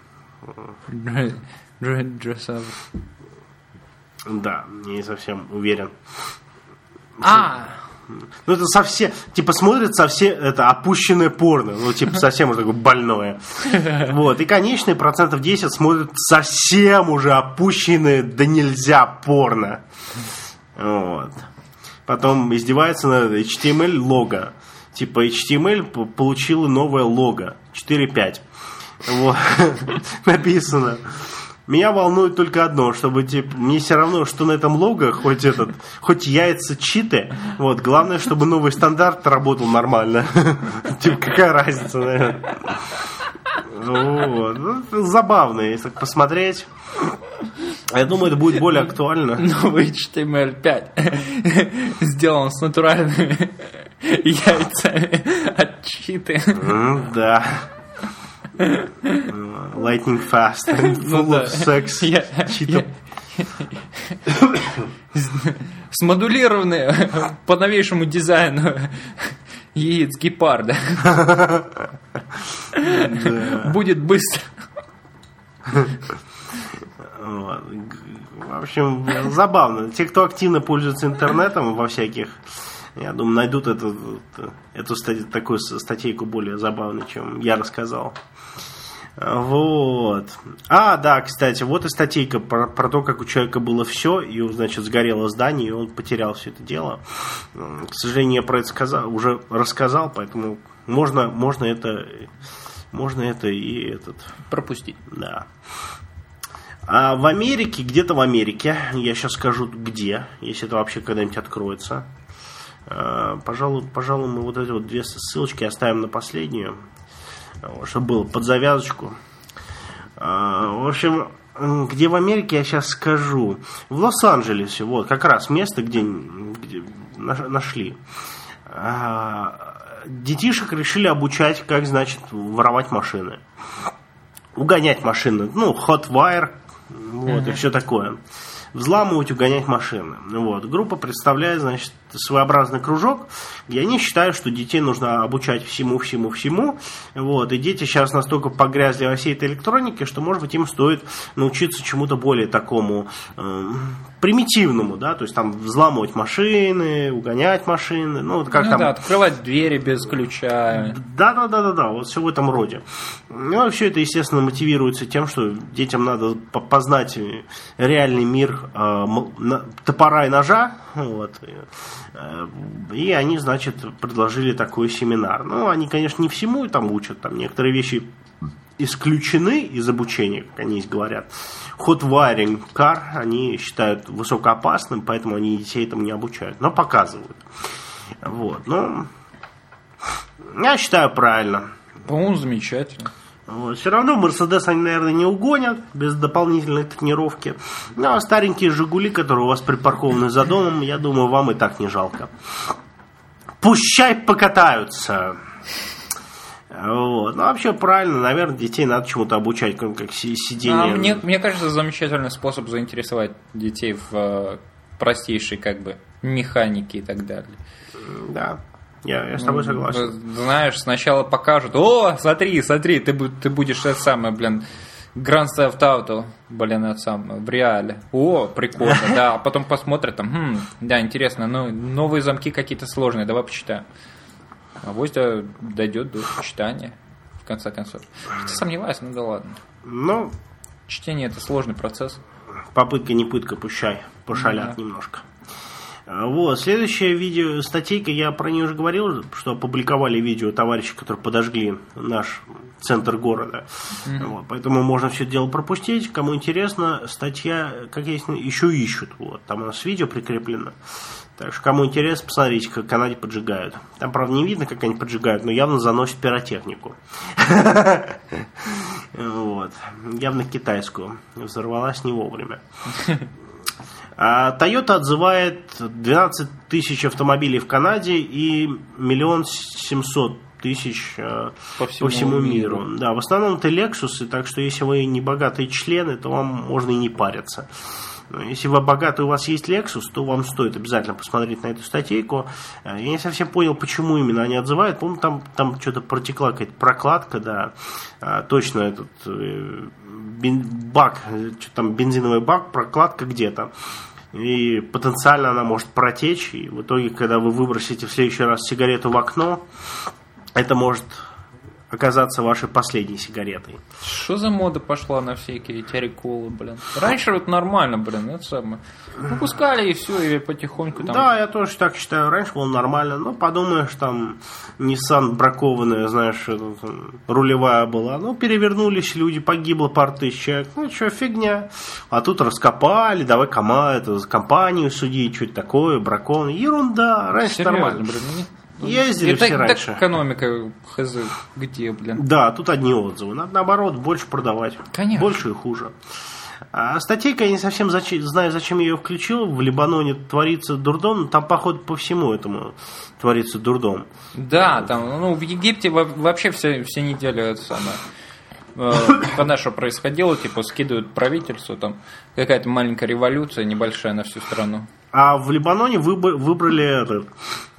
Да, не совсем уверен. А, ну это совсем, типа смотрит совсем, это опущенное порно, ну типа совсем уже такое больное. Вот, и конечные процентов десять смотрят совсем уже опущенное, да нельзя порно. Вот. Потом издевается над эйч ти эм эль лого. Типа эйч ти эм эль получила новое лого четыре пять. Вот. Написано. Меня волнует только одно, чтобы типа, мне все равно, что на этом лого, хоть этот, хоть яйца читы, вот, главное, чтобы новый стандарт работал нормально. Типа, какая разница, наверное. Вот. Забавно, если посмотреть. Я думаю, это будет более актуально. Новый эйч ти эм эль пять сделан с натуральными яйцами от читы. Да. Lightning fast and full of sex. Чита. Смодулированные по новейшему дизайну яиц гепарда. Будет быстро. В общем, забавно. Те, кто активно пользуется интернетом во всяких, я думаю, найдут эту, эту статью, такую статейку более забавной, чем я рассказал. Вот. А, да, кстати, вот и статейка про, про то, как у человека было все, и, значит, сгорело здание, и он потерял все это дело. К сожалению, я про это сказал, уже рассказал, поэтому можно, можно это, можно это и этот пропустить. Да. А в Америке, где-то в Америке, я сейчас скажу где, если это вообще когда-нибудь откроется. Пожалуй, пожалуй, мы вот эти вот две ссылочки оставим на последнюю, чтобы было под завязочку. В общем, где в Америке, я сейчас скажу. В Лос-Анджелесе, вот, как раз место, где, где нашли. Детишек решили обучать, как, значит, воровать машины. Угонять машины. Ну, hotwire, вот, mm-hmm. и все такое. Взламывать, угонять машины. Вот. Группа представляет, значит, своеобразный кружок, где они считают, что детей нужно обучать всему, всему, всему. Вот. И дети сейчас настолько погрязли во всей этой электронике, что, может быть, им стоит научиться чему-то более такому э, примитивному, да, то есть там взламывать машины, угонять машины, ну, вот как ну, там... да, открывать двери без ключа. Да-да-да-да-да, вот все в этом роде. Ну, все это, естественно, мотивируется тем, что детям надо познать реальный мир э, топора и ножа, вот, и они, значит, предложили такой семинар. Ну, они, конечно, не всему там учат, там некоторые вещи исключены из обучения, как они говорят. Hot-wiring car они считают высокоопасным, поэтому они детей этому не обучают, но показывают. Вот, ну, я считаю правильно. По-моему, замечательно. Вот. Все равно Мерседес они, наверное, не угонят без дополнительной тренировки. Ну, а старенькие Жигули, которые у вас припаркованы за домом, я думаю, вам и так не жалко. Пущай покатаются. Вот. Ну, вообще, правильно, наверное, детей надо чему-то обучать, кроме как сидение. А мне, мне кажется, замечательный способ заинтересовать детей в э, простейшей, как бы, механике и так далее. Да. Я, я с тобой согласен. Знаешь, сначала покажут, о, смотри, смотри, ты, ты будешь это самое, блин, Grand Theft Auto, блин, это самое, в реале. О, прикольно, да, а потом посмотрят, там, хм, да, интересно, ну, новые замки какие-то сложные, давай почитаем. А вот дойдет до читания, в конце концов. Хотя сомневаюсь, ну да ладно. Ну, чтение – это сложный процесс. Попытка не пытка, пущай, пошалят да. немножко. Вот, следующая видео, статейка, я про нее уже говорил, что опубликовали видео товарищи, которые подожгли наш центр города. Mm-hmm. Вот, поэтому можно все это дело пропустить. Кому интересно, статья, как есть, еще ищут. Вот, там у нас видео прикреплено. Так что, кому интересно, посмотрите, как в Канаде поджигают. Там, правда, не видно, как они поджигают, но явно заносят пиротехнику. Вот. Явно китайскую. Взорвалась не вовремя. А Toyota отзывает двенадцать тысяч автомобилей в Канаде и миллион семьсот тысяч по всему, по всему миру. миру. Да, в основном это Lexus, так что если вы не богатые члены, то вам можно и не париться. Если вы богатый, у вас есть Lexus, то вам стоит обязательно посмотреть на эту статейку. Я не совсем понял, почему именно они отзывают. По-моему, там, там что-то протекла какая-то прокладка, да. А, точно этот бен, бак, что там, бензиновый бак, прокладка где-то. И потенциально она может протечь. И в итоге, когда вы выбросите в следующий раз сигарету в окно, это может оказаться вашей последней сигаретой. Что за мода пошла на всякие терриколы, блин? Раньше вот нормально, блин, это самое. Выпускали и все, и потихоньку там... Да, я тоже так считаю. Раньше было нормально. Но подумаешь, там Nissan бракованная, знаешь, рулевая была. Ну, перевернулись люди, погибло пару тысяч человек. Ну, что, фигня. А тут раскопали, давай кома, это, компанию судить, что-то такое, бракованное. Ерунда. Раньше серьезно, нормально. Блин, не... Ездили это, все это раньше. Экономика, хз, где, блин? Да, тут одни отзывы. Надо, наоборот, больше продавать. Конечно. Больше и хуже. А статейка, я не совсем зачем, знаю, зачем я ее включил. В Лебаноне творится дурдом. Там, походу, по всему этому творится дурдом. Да, там, ну, в Египте вообще все, все недели это самое... Когда что происходило, типа скидывают правительство, там какая-то маленькая революция небольшая на всю страну. А в Лебаноне выбрали этот,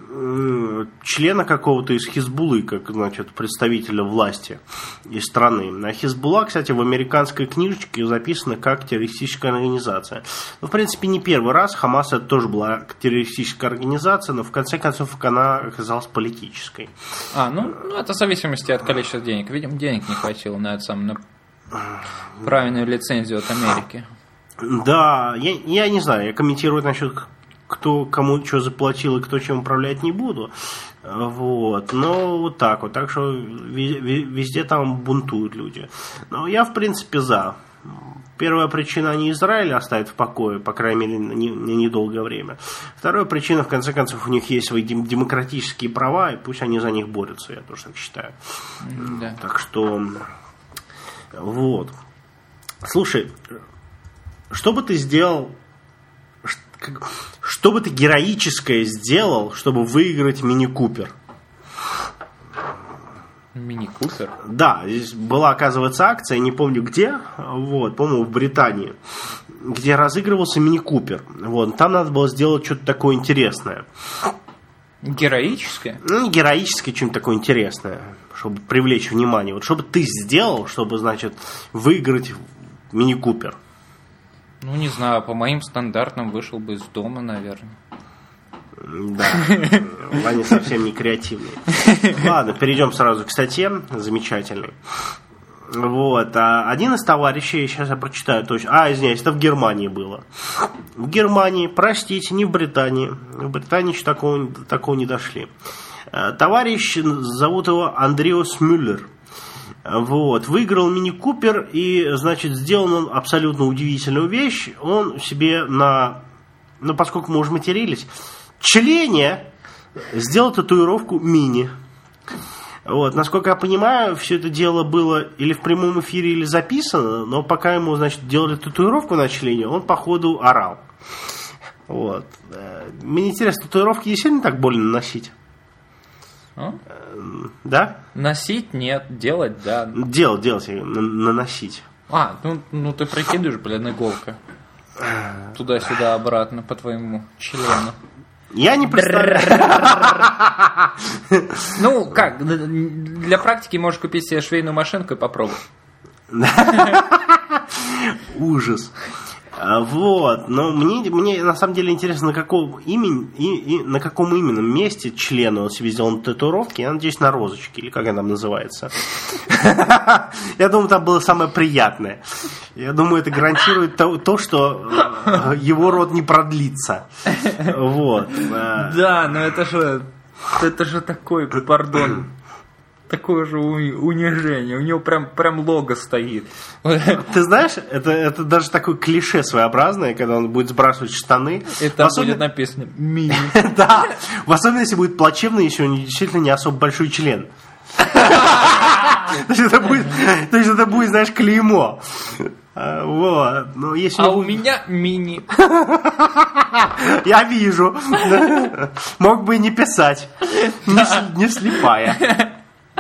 э, члена какого-то из Хизбуллы, как, значит, представителя власти из страны. А Хизбулла, кстати, в американской книжечке записана как террористическая организация. Ну, в принципе, не первый раз. Хамас это тоже была террористическая организация, но в конце концов она оказалась политической. А, ну, ну это в зависимости от количества денег. Видимо, денег не хватило на это самое, на правильную лицензию от Америки. Да, я, я не знаю, я комментировать насчет кто кому что заплатил и кто чем управлять не буду. Вот, но вот так вот. Так что везде там бунтуют люди. Но я, в принципе, за. Первая причина, они Израиль оставят в покое, по крайней мере, на недолгое время. Вторая причина, в конце концов, у них есть свои демократические права, и пусть они за них борются, я тоже так считаю. Да. Так что, вот. Слушай, что бы ты сделал, что бы ты героическое сделал, чтобы выиграть мини-купер? Мини-купер? Да, здесь была, оказывается, акция, не помню где, вот, по-моему, в Британии, где разыгрывался мини-купер. Вот, там надо было сделать что-то такое интересное. Героическое? Ну, не героическое, что-нибудь такое интересное, чтобы привлечь внимание. Вот что бы ты сделал, чтобы, значит, выиграть мини-купер? Ну, не знаю, по моим стандартам вышел бы из дома, наверное. Да, они совсем не креативные. Ладно, перейдем сразу к статье замечательной. Вот, а один из товарищей, сейчас я прочитаю точно. А, извиняюсь, это в Германии было. В Германии, простите, не в Британии. В Британии еще такого, такого не дошли. Товарищ, зовут его Андреас Мюллер. Вот, выиграл мини-купер, и, значит, сделал он абсолютно удивительную вещь. Он себе на, ну, поскольку мы уже матерились, члене сделал татуировку мини. Вот, насколько я понимаю, все это дело было или в прямом эфире, или записано, но пока ему, значит, делали татуировку на члене, он, походу, орал. Вот. Мне интересно, татуировки действительно так больно носить? А? Да? Носить нет, делать да. Делать, делать, наносить. А, ну, ну ты прикидываешь, блин, иголка. Туда-сюда, обратно, по твоему члену. Я не представляю. Ну, как, для практики можешь купить себе швейную машинку и попробовать. Ужас. Вот, но мне, мне на самом деле интересно, на каком, имени, и, и, на каком именно месте члена он себе сделал татуировки, я надеюсь, на розочке, или как она там называется. Я думаю, там было самое приятное. Я думаю, это гарантирует то, что его род не продлится. Вот. Да, но это же, это же такой, пардон, такое же унижение. У него прям, прям лого стоит. Ты знаешь, это, это даже такое клише своеобразное, когда он будет сбрасывать штаны. И там особенно... будет написано «мини». Да, в особенности будет плачевно, если у него действительно не особо большой член. То есть это будет, то есть это будет, знаешь, клеймо. Вот. Но если а не у будет... меня мини. Я вижу. Мог бы и не писать. Не, не слепая.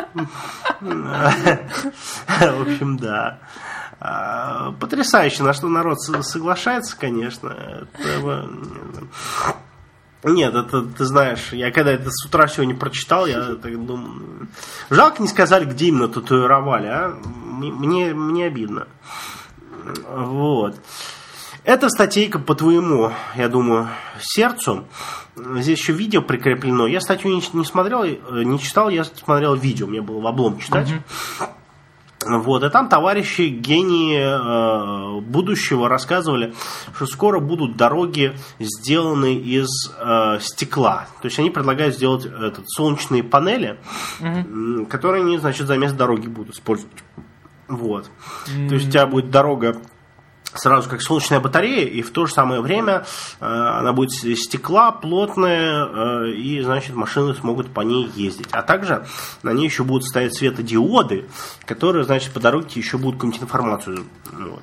В общем, да. Потрясающе, на что народ соглашается, конечно. Это... Нет, это, ты знаешь, я когда это с утра сегодня прочитал, я так думаю... Жалко не сказали, где именно татуировали, а? Мне, мне обидно. Вот. Эта статейка по твоему, я думаю, сердцу. Здесь еще видео прикреплено. Я статью не, не смотрел, не читал, я смотрел видео. Мне было в облом читать. Mm-hmm. Вот, и там товарищи, гении э, будущего рассказывали, что скоро будут дороги сделаны из э, стекла. То есть они предлагают сделать этот, солнечные панели, mm-hmm. которые они, значит, за место дороги будут использовать. Вот. Mm-hmm. То есть у тебя будет дорога сразу как солнечная батарея, и в то же самое время э, она будет из стекла, плотная, э, и, значит, машины смогут по ней ездить. А также на ней еще будут стоять светодиоды, которые, значит, по дороге еще будут какую-нибудь информацию вот,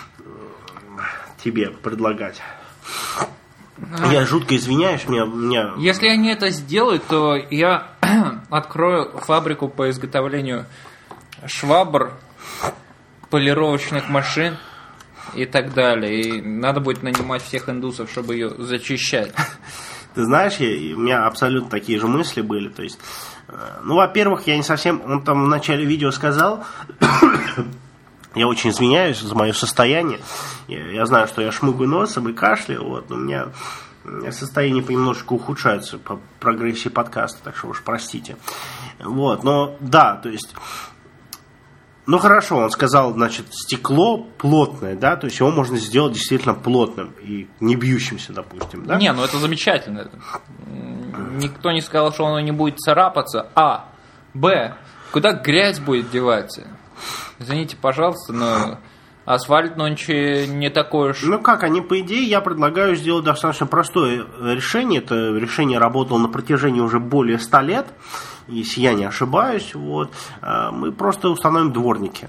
тебе предлагать. А. Я жутко извиняюсь, меня, меня... Если они это сделают, то я открою фабрику по изготовлению швабр, полировочных машин и так далее. И надо будет нанимать всех индусов, чтобы ее зачищать. Ты знаешь, я, у меня абсолютно такие же мысли были. То есть, ну, во-первых, я не совсем... Он там в начале видео сказал... Я очень извиняюсь за мое состояние. Я, я знаю, что я шмыгаю носом и кашляю. Вот, но у меня, у меня состояние понемножку ухудшается по прогрессии подкаста. Так что уж простите. Вот, но да, то есть... Ну хорошо, он сказал, значит, стекло плотное, да, то есть его можно сделать действительно плотным и не бьющимся, допустим, да? Не, ну это замечательно. Никто не сказал, что оно не будет царапаться. А. Б. Куда грязь будет деваться? Извините, пожалуйста, но асфальт нонче не такой уж... Ну как, они, по идее, я предлагаю сделать достаточно простое решение. Это решение работало на протяжении уже более ста лет. Если я не ошибаюсь, вот, мы просто установим дворники.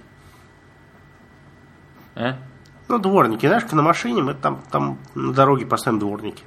А? Ну, дворники, знаешь, на машине мы там, там на дороге поставим дворники.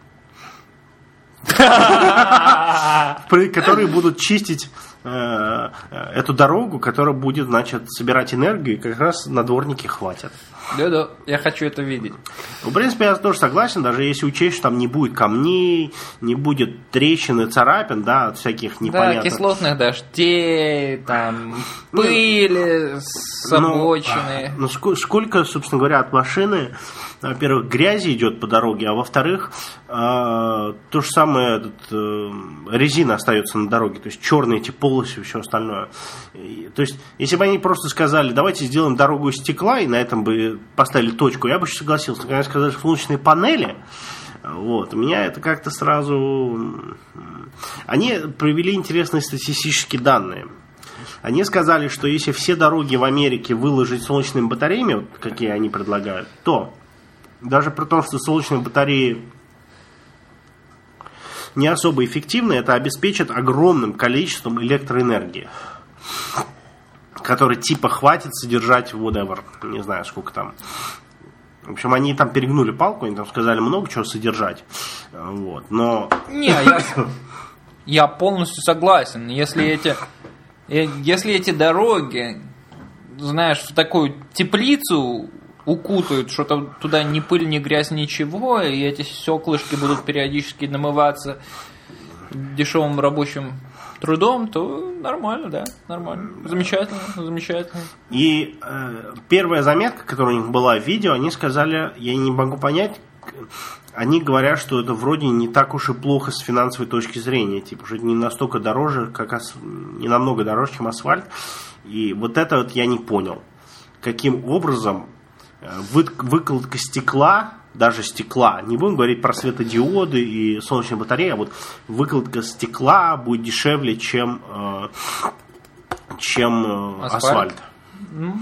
Которые будут чистить эту дорогу, которая будет, значит, собирать энергию, и как раз на дворнике хватит. Да-да, я хочу это видеть. В принципе, я тоже согласен, даже если учесть, что там не будет камней, не будет трещин и царапин, да, от всяких непонятных... Да, кислотных дождей, там, пыли, с обочины. Ну, ну, сколько, собственно говоря, от машины, во-первых, грязи идет по дороге, а во-вторых, э, то же самое, этот, э, резина остается на дороге, то есть черные эти полосы и все остальное. И, то есть, если бы они просто сказали, давайте сделаем дорогу из стекла, и на этом бы поставили точку, я бы еще согласился. Когда сказали, что солнечные панели, вот, у меня это как-то сразу... Они привели интересные статистические данные. Они сказали, что если все дороги в Америке выложить солнечными батареями, вот какие они предлагают, то даже при том, что солнечные батареи не особо эффективны, это обеспечит огромным количеством электроэнергии, который типа хватит содержать whatever, не знаю сколько там. В общем, они там перегнули палку, они там сказали много чего содержать. Вот, но... Не, я, я полностью согласен. Если эти, если эти дороги, знаешь, в такую теплицу укутают, что-то туда ни пыль, ни грязь, ничего, и эти стеклышки будут периодически намываться дешевым рабочим трудом, то нормально, да, нормально. Замечательно, замечательно. И э, первая заметка, которая у них была в видео, они сказали, я не могу понять, они говорят, что это вроде не так уж и плохо с финансовой точки зрения, типа, что это не настолько дороже, как ас... не намного дороже, чем асфальт. И вот это вот я не понял, каким образом вы... выкладка стекла, даже стекла, не будем говорить про светодиоды и солнечные батареи, а вот выкладка стекла будет дешевле, чем, э, чем асфальт. асфальт. Ну,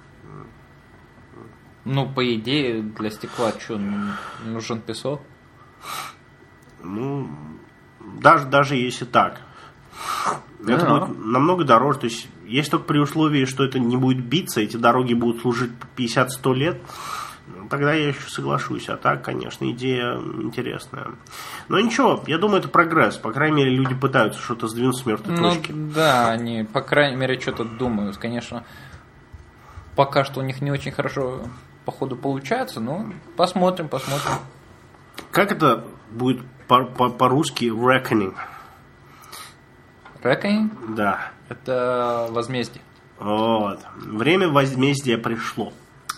ну, по идее, для стекла что, нужен песок? Ну, даже, даже если так. Это uh-huh. будет намного дороже. То есть, есть только при условии, что это не будет биться, эти дороги будут служить пятьдесят-сто лет, тогда я еще соглашусь. А так, конечно, идея интересная. Но ничего, я думаю, это прогресс. По крайней мере, люди пытаются что-то сдвинуть с мертвой ну, точки. Да, они, по крайней мере, что-то думают. Конечно, пока что у них не очень хорошо, походу, получается, но посмотрим, посмотрим. Как это будет по-русски reckoning? Reckoning? Да. Это возмездие. Вот. Время возмездия пришло.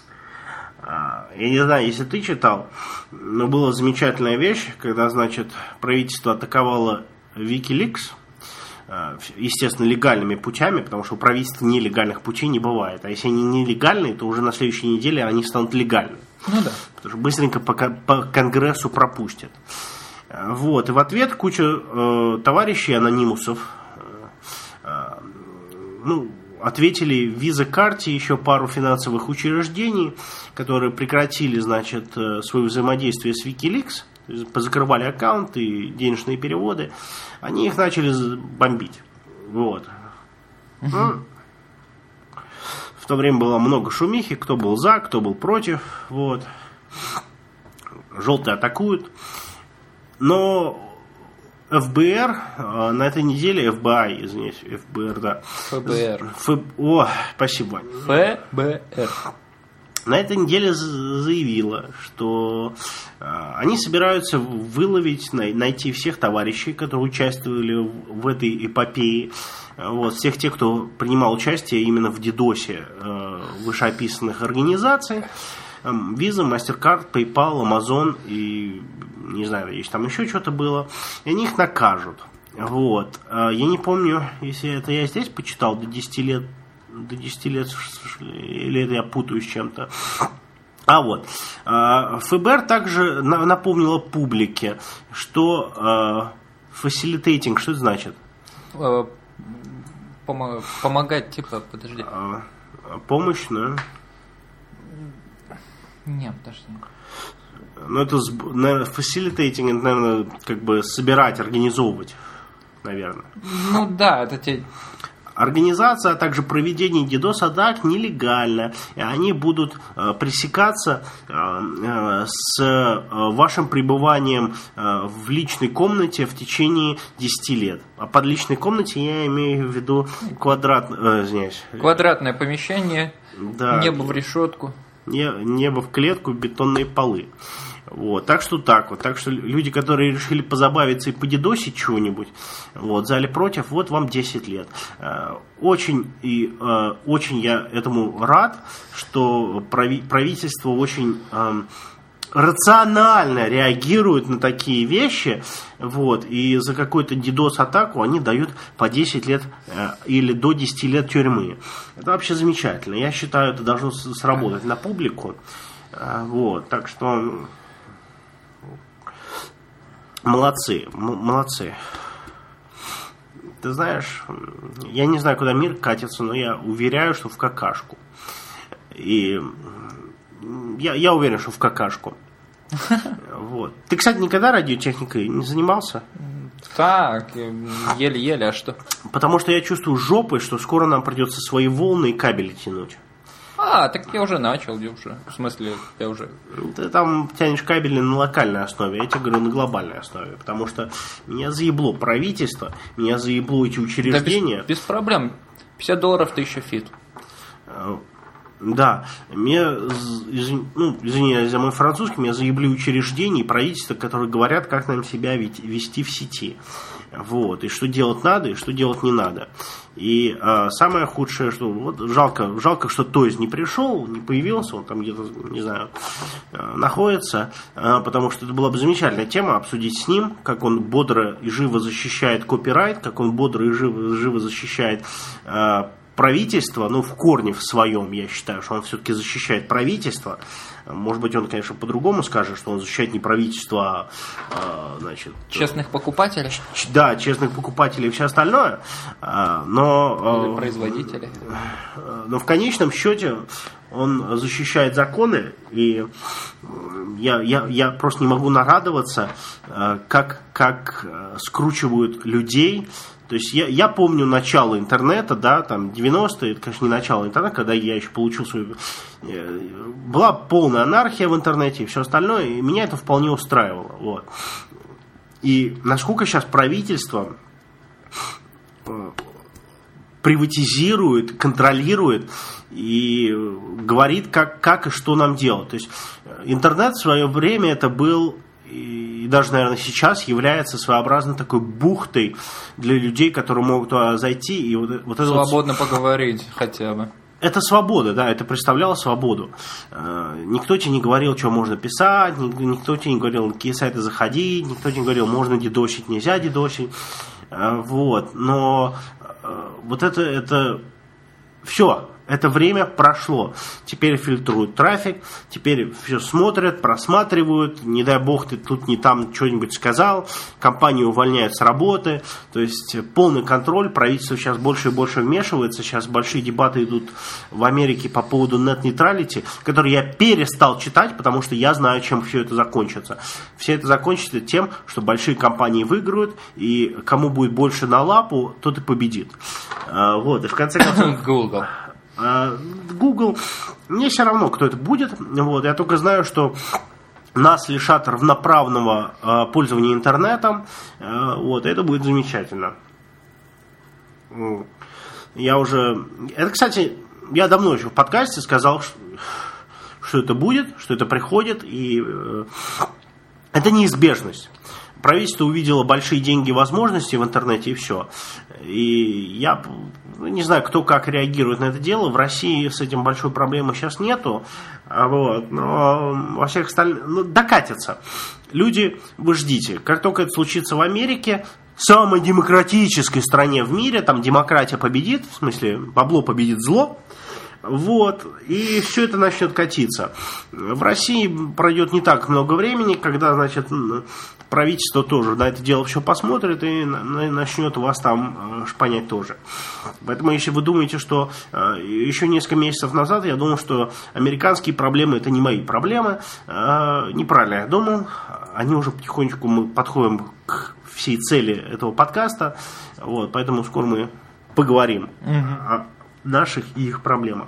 Я не знаю, если ты читал, но была замечательная вещь, когда, значит, правительство атаковало WikiLeaks, естественно, легальными путями, потому что у правительства нелегальных путей не бывает. А если они нелегальные, то уже на следующей неделе они станут легальными. Ну да. Потому что быстренько по, по Конгрессу пропустят. Вот. И в ответ куча э, товарищей, анонимусов, э, ну, ответили в Visa-карте еще пару финансовых учреждений, которые прекратили, значит, свое взаимодействие с WikiLeaks, позакрывали аккаунты, денежные переводы, они их начали бомбить. Вот. Uh-huh. Ну, в то время было много шумихи, кто был за, кто был против. Вот. Желтые атакуют. Но эф бэ эр на этой неделе, эф бэ ай, извините, эф бэ эр, да. эф бэ эр. Ф... О, спасибо. эф бэ эр. На этой неделе заявила, что э, они собираются выловить, найти всех товарищей, которые участвовали в, в этой эпопее. Вот, всех тех, кто принимал участие именно в дидосе э, вышеописанных организаций. Visa, MasterCard, PayPal, Amazon и, не знаю, если там еще что-то было. И они их накажут. Вот. Я не помню, если это я здесь почитал, до десяти лет, до десяти лет, или это я путаю с чем-то. А вот. эф бэ эр также напомнила публике, что facilitating, что это значит? Помогать, типа, подожди. Помощь, да? Нет, подожди. Ну, это, наверное, facilitating, это, наверное, как бы собирать, организовывать, наверное. Ну, да, это те... Организация, а также проведение дидос-атак нелегально, и они будут э, пресекаться э, э, с э, вашим пребыванием э, в личной комнате в течение десяти лет. А под личной комнатой я имею в виду квадрат, э, извиняюсь. Квадратное помещение, да. Небо в решетку. Небо в клетку, бетонные полы. Вот, так что так вот. Так что люди, которые решили позабавиться и подидосить чего-нибудь, вот, зали против, вот вам десять лет. Очень и очень я этому рад, что правительство очень рационально реагирует на такие вещи, вот, и за какую-то дидос-атаку они дают по десять лет э, или до десяти лет тюрьмы. Это вообще замечательно. Я считаю, это должно сработать на публику. Э, вот, так что молодцы, м- молодцы. Ты знаешь, я не знаю, куда мир катится, но я уверяю, что в какашку. И Я, я уверен, что в какашку. Вот. Ты, кстати, никогда радиотехникой не занимался? Так, еле-еле, а что? Потому что я чувствую жопой, что скоро нам придется свои волны и кабели тянуть. А, так я уже начал, я уже. В смысле, я уже... Ты там тянешь кабели на локальной основе, я тебе говорю на глобальной основе. Потому что меня заебло правительство, меня заебло эти учреждения. Да без, без проблем. пятьдесят долларов тысяча фит. Да, меня, извини, ну, извини за мой французский, меня заебли учреждения и правительства, которые говорят, как нам себя вести в сети. Вот, и что делать надо, и что делать не надо. И а, самое худшее, что вот жалко, жалко, что Тойз не пришел, не появился, он там где-то, не знаю, находится, а, потому что это была бы замечательная тема обсудить с ним, как он бодро и живо защищает копирайт, как он бодро и живо, живо защищает а, правительство, ну, в корне в своем, я считаю, что он все-таки защищает правительство. Может быть, он, конечно, по-другому скажет, что он защищает не правительство, а, значит... Честных покупателей? Ч- да, честных покупателей и все остальное. А, но... Или производителей. Но в конечном счете он защищает законы, и я, я, я просто не могу нарадоваться, как, как скручивают людей. То есть я, я помню начало интернета, да, там девяностые, это, конечно, не начало интернета, когда я еще получил свою... Была полная анархия в интернете и все остальное, и меня это вполне устраивало. Вот. И насколько сейчас правительство приватизирует, контролирует и говорит, как, как и что нам делать. То есть интернет в свое время это был, и даже, наверное, сейчас является своеобразной такой бухтой для людей, которые могут туда зайти. И вот, вот это свободно вот... поговорить хотя бы. Это свобода, да, это представляло свободу. Никто тебе не говорил, что можно писать, никто тебе не говорил, на какие сайты заходить, никто тебе не говорил, можно дедосить, нельзя дедосить. Вот, но вот это, это все. Это время прошло. Теперь фильтруют трафик, теперь все смотрят, просматривают. Не дай бог, ты тут не там что-нибудь сказал. Компании увольняют с работы. То есть полный контроль. Правительство сейчас больше и больше вмешивается. Сейчас большие дебаты идут в Америке по поводу net-neutrality, которые я перестал читать, потому что я знаю, чем все это закончится. Все это закончится тем, что большие компании выиграют, и кому будет больше на лапу, тот и победит. Вот. И в конце концов... Google. Google, мне все равно, кто это будет. Вот, я только знаю, что нас лишат равноправного э, пользования интернетом. Э, вот, это будет замечательно. Я уже... Это, кстати, я давно еще в подкасте сказал, что, что это будет, что это приходит, и э, это неизбежность. Правительство увидело большие деньги и возможности в интернете, и все. И я не знаю, кто как реагирует на это дело. В России с этим большой проблемы сейчас нету. Вот, но во всех остальных... Ну, докатятся. Люди, вы ждите. Как только это случится в Америке, самой демократической стране в мире, там демократия победит, в смысле, бабло победит зло. Вот, и все это начнет катиться. В России пройдет не так много времени, когда, значит, правительство тоже на это дело все посмотрит и начнет вас там шпанять тоже. Поэтому, если вы думаете, что еще несколько месяцев назад я думал, что американские проблемы это не мои проблемы, неправильно я думал. Они уже потихонечку мы подходим к всей цели этого подкаста. Вот, поэтому скоро мы поговорим о наших и их проблемах.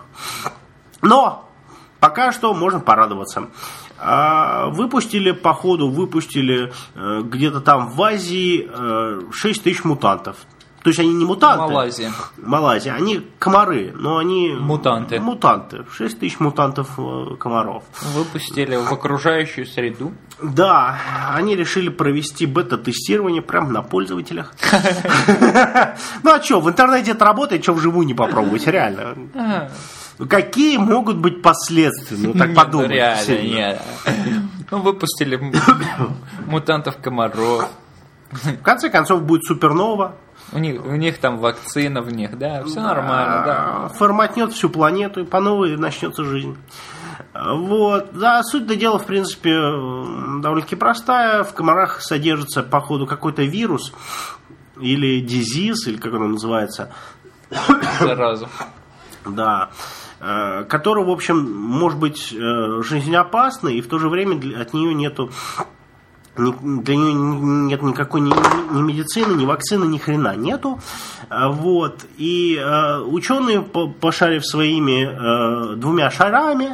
Но пока что можно порадоваться. Выпустили, по ходу, выпустили где-то там в Азии шесть тысяч мутантов. То есть они не мутанты. Малайзия. Малайзия. Они комары, но они... Мутанты. Мутанты. шесть тысяч мутантов комаров. Выпустили в окружающую среду. Да, они решили провести бета-тестирование прямо на пользователях. Ну а что, в интернете это работает, что вживую не попробовать, реально. Какие могут быть последствия? Ну так подумай. Реально, нет. Ну выпустили мутантов-комаров. В конце концов будет супернова. У них, у них там вакцина в них, да, все нормально, да. Форматнет всю планету, и по новой начнется жизнь. Вот, да, суть-то дела, в принципе, довольно-таки простая. В комарах содержится, походу, какой-то вирус, или дизиз, или как он называется. Зараза. Да. Который, в общем, может быть жизнеопасный, и в то же время от нее нету... Для нее нет никакой ни, ни медицины, ни вакцины, ни хрена нету. Вот. И э, ученые, пошарив своими э, двумя шарами,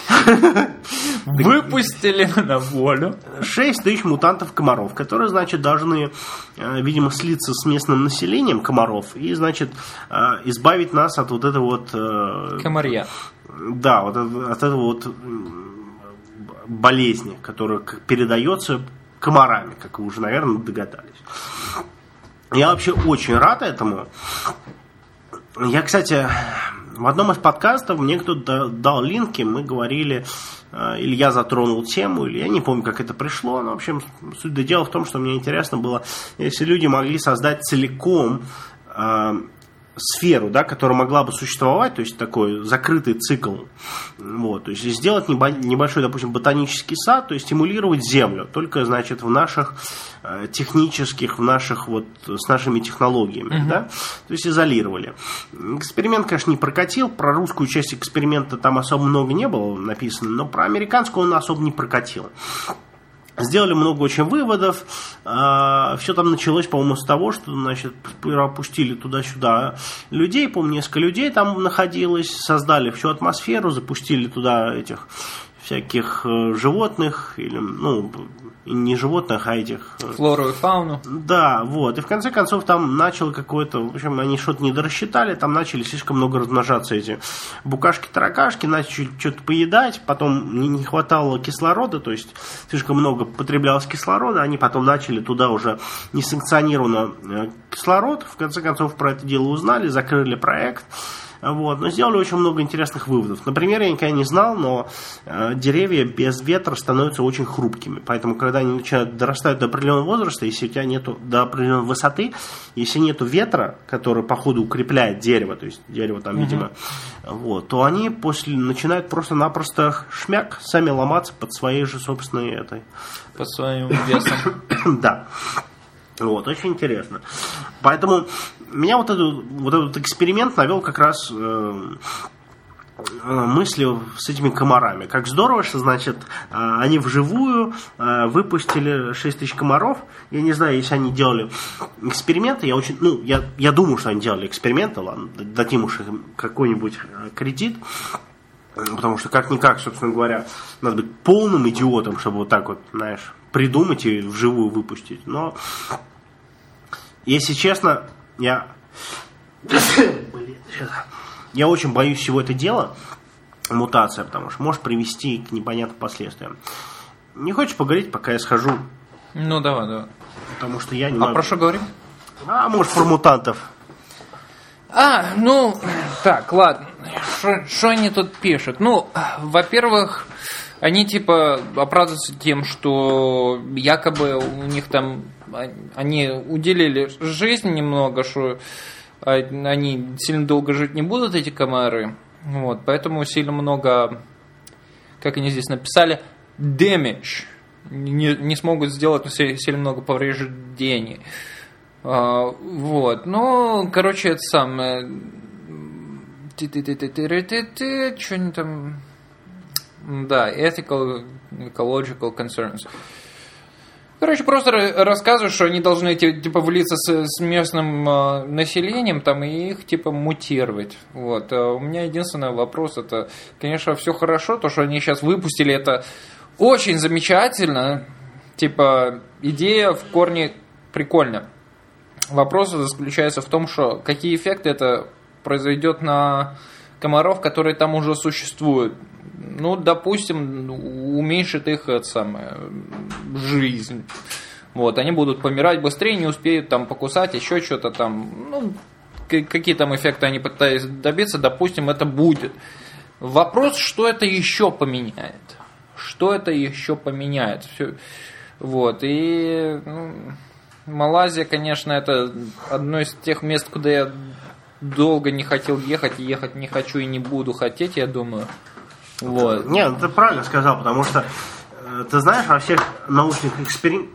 выпустили на волю шесть тысяч мутантов комаров, которые, значит, должны, э, видимо, слиться с местным населением комаров и, значит, э, избавить нас от вот этого вот... Э, комарья. Да, вот от, от этого вот болезни, которая передается комарами, как вы уже, наверное, догадались. Я вообще очень рад этому. Я, кстати, в одном из подкастов мне кто-то дал линки, мы говорили, или я затронул тему, или я не помню, как это пришло, но, в общем, суть дела в том, что мне интересно было, если люди могли создать целиком сферу, да, которая могла бы существовать, то есть такой закрытый цикл, вот, то есть сделать небольшой, допустим, ботанический сад, то есть стимулировать землю, только, значит, в наших э, технических, в наших вот, с нашими технологиями, uh-huh. да, то есть изолировали. Эксперимент, конечно, не прокатил, про русскую часть эксперимента там особо много не было написано, но про американскую он особо не прокатил. Сделали много очень выводов. Все там началось, по-моему, с того, что, значит, опустили туда-сюда людей, по-моему, несколько людей там находилось, создали всю атмосферу, запустили туда этих всяких животных, или, ну, не животных, а этих... Флору и фауну. Да, вот. И в конце концов там начало какое-то... В общем, они что-то не дорассчитали, там начали слишком много размножаться эти букашки-таракашки, начали что-то поедать, потом не, не хватало кислорода, то есть слишком много потреблялось кислорода, они потом начали туда уже несанкционированно кислород, в конце концов про это дело узнали, закрыли проект. Вот, но сделали очень много интересных выводов. Например, я никогда не знал, но э, деревья без ветра становятся очень хрупкими. Поэтому, когда они начинают дорастать до определенного возраста, если у тебя нету до определенной высоты, если нету ветра, который по ходу укрепляет дерево, то есть дерево там, uh-huh. видимо, вот, то они после начинают просто-напросто шмяк сами ломаться под своей же собственной этой. Под своим весом. Да. Вот, очень интересно. Поэтому меня вот этот, вот этот эксперимент навел как раз э, мысли с этими комарами. Как здорово, что, значит, они вживую э, выпустили шесть тысяч комаров. Я не знаю, если они делали эксперименты, я очень, ну, я, я думаю, что они делали эксперименты, ладно, дадим уж им какой-нибудь кредит. Потому что, как-никак, собственно говоря, надо быть полным идиотом, чтобы вот так вот, знаешь, придумать и вживую выпустить. Но, если честно, я... Блин, я очень боюсь всего это дела, мутация, потому что может привести к непонятным последствиям. Не хочешь поговорить, пока я схожу? Ну, давай, давай. Потому что я не а могу... про что говорим? А, может, про мутантов. А, ну, так, ладно. Что они тут пишут? Ну, во-первых, они типа оправдываются тем, что якобы у них там, они уделили жизнь немного, что они сильно долго жить не будут, эти комары. Вот, поэтому сильно много, как они здесь написали, damage. Не, не смогут сделать сильно много повреждений. А, вот, ну, короче, это самое... Что они там... Да, ethical, ecological concerns. Короче, просто рассказывают, что они должны типа влиться с, с местным э, населением там и их типа мутировать. Вот. А у меня единственный вопрос, это, конечно, все хорошо, то, что они сейчас выпустили, это очень замечательно. Типа, идея в корне прикольная. Вопрос заключается в том, что какие эффекты это произойдет на комаров, которые там уже существуют. Ну, допустим, уменьшит их это самое, жизнь. Вот, они будут помирать быстрее, не успеют там покусать, еще что-то там. Ну, какие там эффекты они пытаются добиться, допустим, это будет. Вопрос, что это еще поменяет. Что это еще поменяет. Все. Вот, и... Ну, Малайзия, конечно, это одно из тех мест, куда я долго не хотел ехать, и ехать не хочу и не буду хотеть, я думаю. Вот. Нет, ты правильно сказал, потому что ты знаешь, во всех научных экспериментах...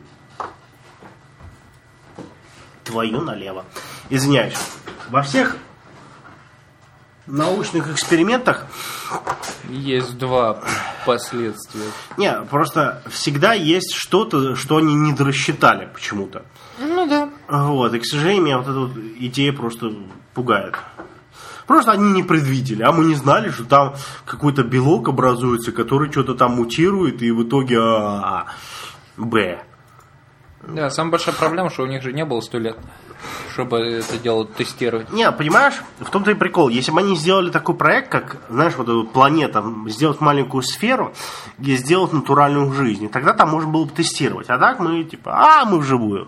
Твою налево. Извиняюсь. Во всех научных экспериментах... Есть два последствия. Не, просто всегда есть что-то, что они не дорассчитали почему-то. Ну да. Вот, и, к сожалению, меня вот эта вот идея просто пугает. Просто они не предвидели, а мы не знали, что там какой-то белок образуется, который что-то там мутирует, и в итоге А, Б. Да, самая большая проблема, что у них же не было сто лет, чтобы это дело тестировать. Не, понимаешь, в том-то и прикол. Если бы они сделали такой проект, как, знаешь, вот эту планету, сделать маленькую сферу, где сделать натуральную жизнь, тогда там можно было бы тестировать. А так мы типа, а, мы вживую.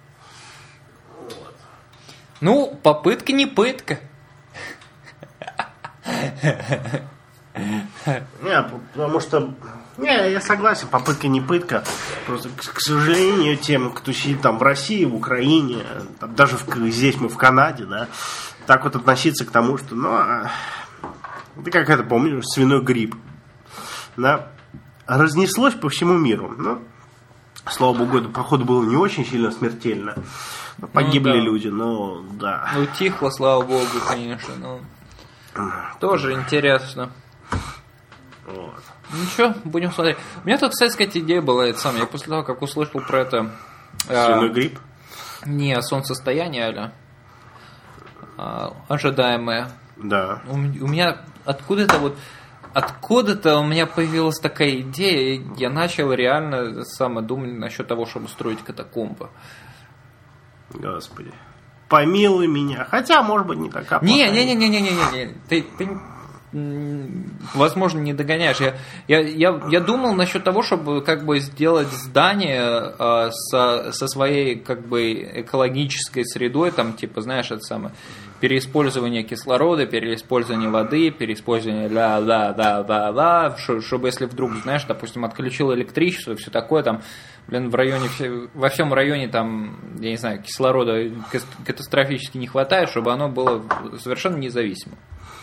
Ну, попытка не пытка. Не, потому что Не, я согласен, попытка не пытка. Просто, к, к сожалению, тем, кто сидит там в России, в Украине, там, даже в, здесь мы в Канаде, да, так вот относиться к тому, что, ну, ты как это помнишь, свиной грипп, да, разнеслось по всему миру. Ну, слава богу, это, походу, было не очень сильно смертельно. Погибли ну, да. люди, но да. Ну, утихло, слава богу, конечно, но тоже интересно. Вот. Ну что, будем смотреть. У меня тут, кстати сказать, идея была, это самое, я после того, как услышал про это... Свиной а, грипп? Не, солнцестояние, аля, а, ожидаемое. Да. У, у меня откуда-то вот... Откуда-то у меня появилась такая идея, и я начал реально самое думать насчет того, чтобы строить катакомбы. Господи. Помилуй меня. Хотя, может быть, не такая плохая. Не-не-не-не-не-не. Ты, ты, возможно, не догоняешь. Я, я, я, я думал насчет того, чтобы как бы сделать здание э, со, со своей как бы экологической средой, там, типа, знаешь, это самое, переиспользование кислорода, переиспользование воды, переиспользование ла-ла-ла-ла-ла, чтобы если вдруг, знаешь, допустим, отключил электричество и все такое, там, блин, в районе, во всем районе, там, я не знаю, кислорода катастрофически не хватает, чтобы оно было совершенно независимым.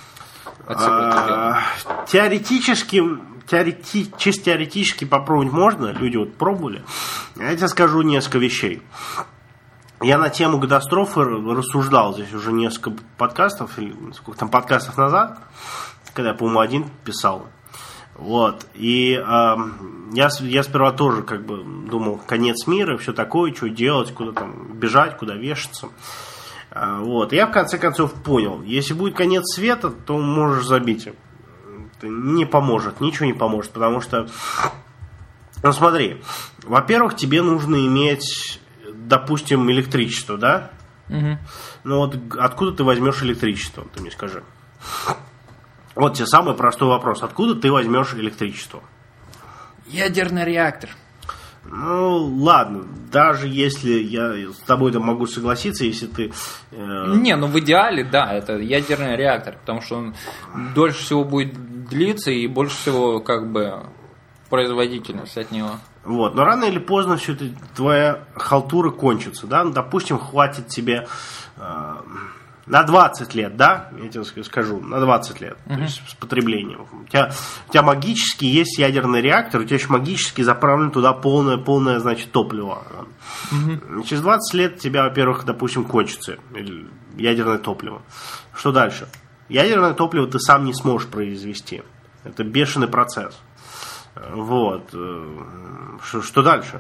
А, теоретически, теорети, чисто теоретически попробовать можно, люди вот пробовали. Я тебе скажу несколько вещей. Я на тему катастрофы рассуждал здесь уже несколько подкастов, или сколько там подкастов назад, когда я, по-моему, один писал. Вот. И э, я, я сперва тоже как бы думал, конец мира, все такое, что делать, куда там бежать, куда вешаться. Э, вот. И я в конце концов понял, если будет конец света, то можешь забить. Это не поможет, ничего не поможет, потому что, ну смотри, во-первых, тебе нужно иметь, допустим, электричество, да? Угу. Ну вот откуда ты возьмешь электричество, ты мне скажи. Вот тебе самый простой вопрос. Откуда ты возьмешь электричество? Ядерный реактор. Ну, ладно. Даже если я с тобой могу согласиться, если ты... Э... Не, ну в идеале, да, это ядерный реактор, потому что он дольше всего будет длиться и больше всего как бы производительность от него. Вот, но рано или поздно все это, твоя халтура кончится, да? Ну, допустим, хватит тебе... Э... На двадцать лет, да, я тебе скажу, на двадцать лет, uh-huh. то есть с потреблением. У тебя, у тебя магически есть ядерный реактор, у тебя еще магически заправлено туда полное, полное, значит, топливо. Uh-huh. Через двадцать лет у тебя, во-первых, допустим, кончится ядерное топливо. Что дальше? Ядерное топливо ты сам не сможешь произвести. Это бешеный процесс. Вот. Что, что дальше?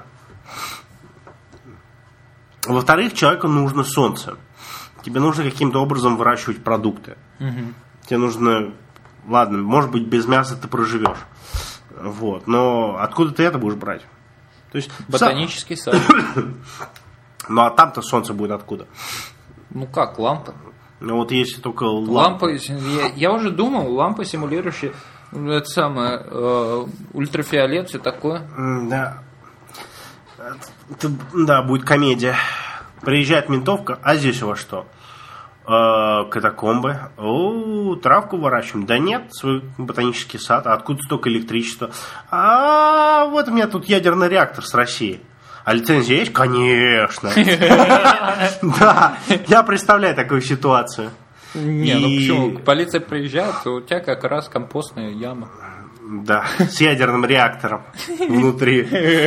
Во-вторых, человеку нужно солнце. Тебе нужно каким-то образом выращивать продукты. Угу. Тебе нужно... Ладно, может быть, без мяса ты проживешь. Вот. Но откуда ты это будешь брать? То есть, ботанический сад. Ну, а там-то солнце будет откуда? Ну как, лампа. Ну, вот если только лампа. Лампа я, я уже думал, лампа, симулирующая это самое, э, ультрафиолет, все такое. Да. Это, да, будет комедия. Приезжает ментовка, а здесь у вас что? Э, катакомбы. О, травку выращиваем. Да нет, свой ботанический сад. А откуда столько электричества? А вот у меня тут ядерный реактор с России. А лицензия есть? Конечно. Да, я представляю такую ситуацию. Не, ну почему? Полиция приезжает, то у тебя как раз компостная яма. Да, с ядерным реактором внутри.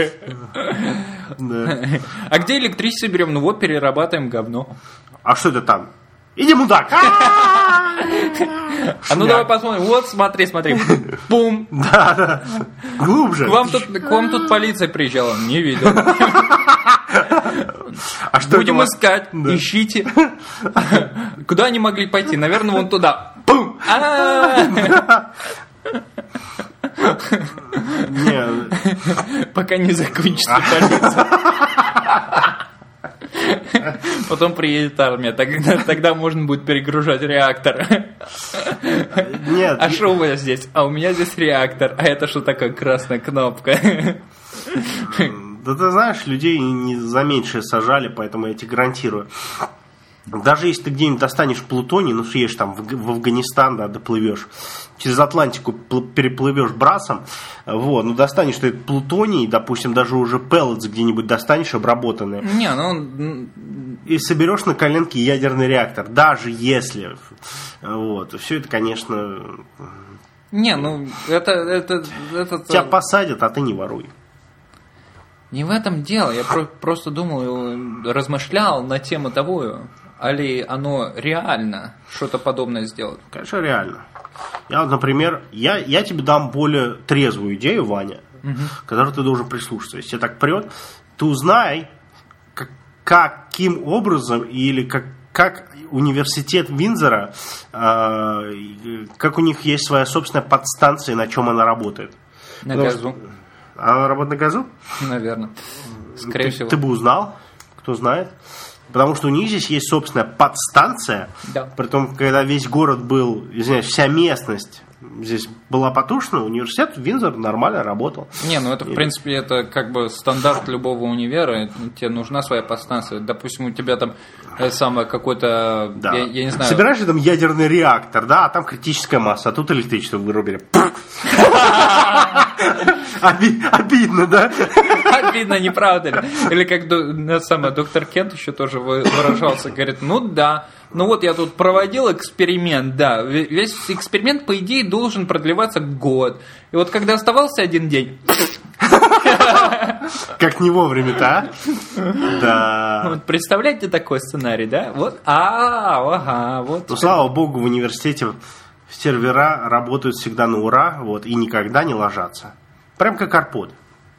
А где электричество берем? Ну вот, перерабатываем говно. А что это там? Иди, мудак! А ну давай посмотрим. Вот, смотри, смотри. Бум! Да, да. Глубже. К вам тут, к вам тут полиция приезжала. Не видел. А что будем искать. Да. Ищите. Куда они могли пойти? Наверное, вон туда. Бум! Пока не закончится полиция. Потом приедет армия, тогда, тогда можно будет перегружать реактор. Нет. А что у вас здесь? А у меня здесь реактор. А это что такое красная кнопка? Да ты знаешь, людей не за меньшее сажали, поэтому я тебе гарантирую. Даже если ты где-нибудь достанешь плутоний, ну, съедешь там в, в Афганистан, да, доплывешь, через Атлантику переплывешь брасом, вот, ну, достанешь ты этот плутоний, допустим, даже уже пеллетс где-нибудь достанешь обработанные. Не, ну... И соберешь на коленке ядерный реактор, даже если, вот, все это, конечно... Не, ну, это... это, это Тебя посадят, а ты не воруй. Не в этом дело, я про- просто думал, размышлял на тему того, а ли оно реально что-то подобное сделать. Конечно, реально. Я вот, например, я, я тебе дам более трезвую идею, Ваня, угу. к которой ты должен прислушаться. Если тебе так прет, ты узнай, как, каким образом или как, как университет Виндзора, э, как у них есть своя собственная подстанция, на чем она работает. На Потому газу. Что, она работает на газу? Наверное. Скорее ты, всего. Ты бы узнал, кто знает. Потому что у них здесь есть собственная подстанция. Да. Притом, когда весь город был, извиняюсь, вся местность здесь была потушена, университет Виндзор нормально работал. Не, ну это в принципе это как бы стандарт любого универа. Тебе нужна своя подстанция. Допустим, у тебя там самое какой-то, да. я, я не знаю. Собираешь там ядерный реактор, да, а там критическая масса, а тут электричество вырубили. Обидно, да? Обидно, не правда ли? Или как самое, доктор Кент еще тоже выражался, говорит, ну да, ну вот я тут проводил эксперимент, да, весь эксперимент, по идее, должен продлеваться год. И вот когда оставался один день... Как не вовремя-то, а? Да. Вот представляете такой сценарий, да? Вот, а, ага, вот. Ну, слава богу, в университете сервера работают всегда на ура, вот, и никогда не ложатся. Прям как арпод.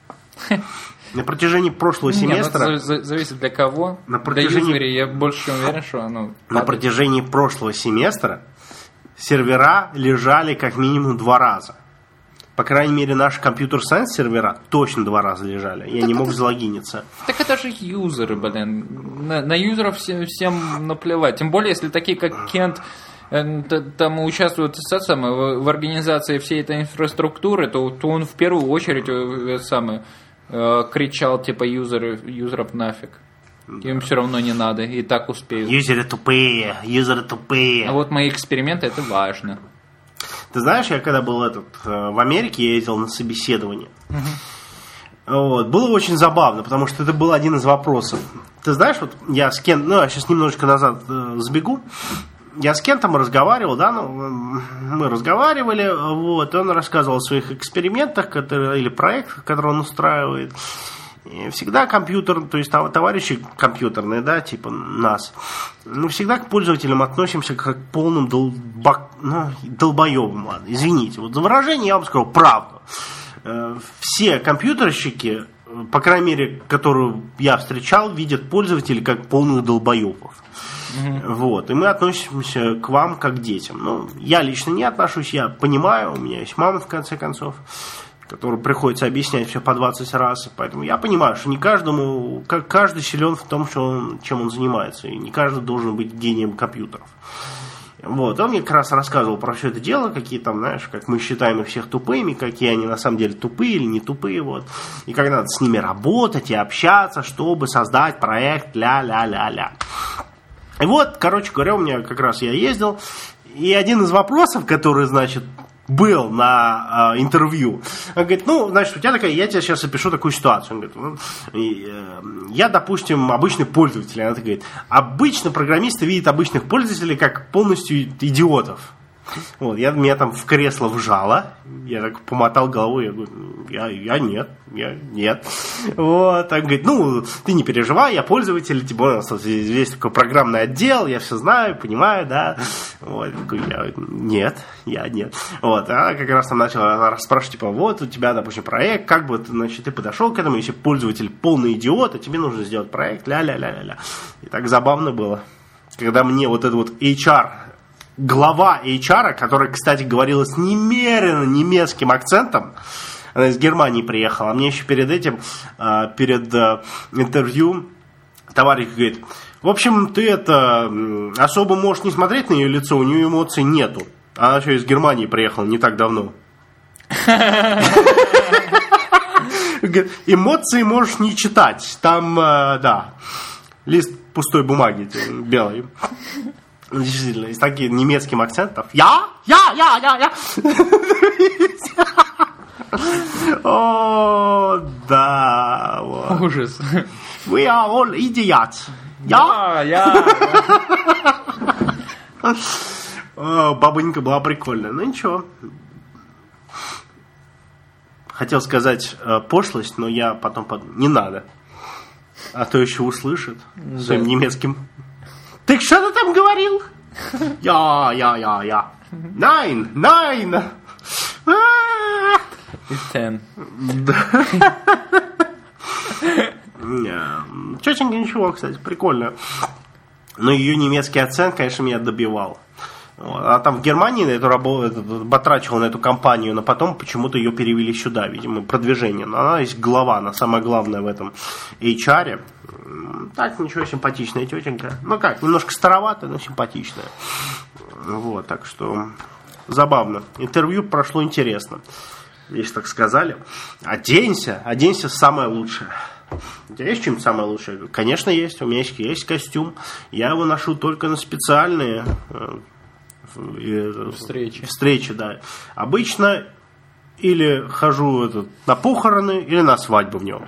На протяжении прошлого семестра... Нет, ну, зависит для кого. На протяжении... Для юзера я больше уверен, что оно... На протяжении прошлого семестра сервера лежали как минимум два раза. По крайней мере, наши компьютер-сайенс сервера точно два раза лежали. Я так не мог это... залогиниться. Так это же юзеры, блин. На, на юзеров всем, всем наплевать. Тем более, если такие, как Кент, там участвуют самое, в организации всей этой инфраструктуры, то, то он в первую очередь самое, кричал, типа, юзеры, юзеров нафиг. Им все равно не надо, и так успеют. Юзеры тупые, юзеры тупые. А вот мои эксперименты, это важно. Ты знаешь, я когда был этот, в Америке, я ездил на собеседование. Uh-huh. Вот, было очень забавно, потому что это был один из вопросов. Ты знаешь, вот я с Кентом, ну, я сейчас немножечко назад э, сбегу. Я с Кентом разговаривал, да, ну, мы разговаривали, вот, он рассказывал о своих экспериментах, которые, или проектах, которые он устраивает. И всегда компьютер, то есть товарищи компьютерные, да, типа нас, мы всегда к пользователям относимся как к полным долбак, ну, долбоебам, ладно, извините. Вот за выражение я вам скажу правду. Все компьютерщики, по крайней мере, которую я встречал, видят пользователей как полных долбоебов. Mm-hmm. Вот, и мы относимся к вам как к детям. Ну, я лично не отношусь, я понимаю, у меня есть мама, в конце концов, которому приходится объяснять все по двадцать раз. Поэтому я понимаю, что не каждому, каждый силен в том, что он, чем он занимается. И не каждый должен быть гением компьютеров. Вот, он мне как раз рассказывал про все это дело, какие там, знаешь, как мы считаем их всех тупыми, какие они на самом деле тупые или не тупые, вот. И как надо с ними работать и общаться, чтобы создать проект ля-ля-ля-ля. И вот, короче говоря, у меня как раз я ездил, и один из вопросов, который, значит, был на э, интервью, он говорит, ну, значит, у тебя такая, я тебе сейчас опишу такую ситуацию. Он говорит, ну, э, я, допустим, обычный пользователь. Она говорит, обычно программисты видят обычных пользователей как полностью идиотов. Вот, я, меня там в кресло вжало, я так помотал головой, я говорю, я, я нет, я нет. Вот, он говорит, ну, ты не переживай, я пользователь, тем более у нас здесь есть такой программный отдел, я все знаю, понимаю, да. Вот, я, нет, я нет. Вот, она как раз там начала расспрашивать, типа, вот у тебя, допустим, проект, как бы, значит, ты подошел к этому, если пользователь полный идиот, а тебе нужно сделать проект, ля-ля-ля-ля-ля. И так забавно было, когда мне вот этот вот эйч ар, глава эйч ар, которая, кстати, говорила с немерено немецким акцентом, она из Германии приехала, а мне еще перед этим, перед интервью, товарищ говорит, в общем, ты это, особо можешь не смотреть на ее лицо, у нее эмоций нету. Она еще из Германии приехала не так давно. Эмоции можешь не читать, там, да, лист пустой бумаги белой. Действительно, с таким немецким акцентом. Я, я, я, я, я. О, да. Вот. Ужас. We are all idiots. Я, я. О, бабонька была прикольная. Ну ничего. Хотел сказать э, пошлость, но я потом подумал, не надо. А то еще услышит да. своим немецким. Ты что ты там говорил? Я, я, я, я. Найн, найн. Ten. Тетенька ничего, кстати, прикольно. Но ее немецкий акцент, конечно, меня добивал. А там в Германии на эту работу, батрачила на эту компанию, но потом почему-то ее перевели сюда, видимо, продвижение. Но она есть глава, она самая главная в этом эйч ар. Так, ничего, симпатичная тетенька. Ну как, немножко староватая, но симпатичная. Вот, так что забавно. Интервью прошло интересно, если так сказали. Оденься, оденься самое лучшее. У тебя есть что-нибудь самое лучшее? Конечно, есть. У меня есть, есть костюм. Я его ношу только на специальные встречи. Встречи, да. Обычно или хожу этот, на похороны, или на свадьбу в нем.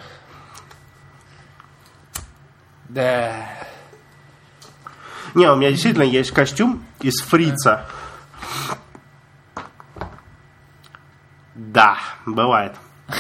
Да. Не, у меня действительно есть костюм из фрица. Да, бывает.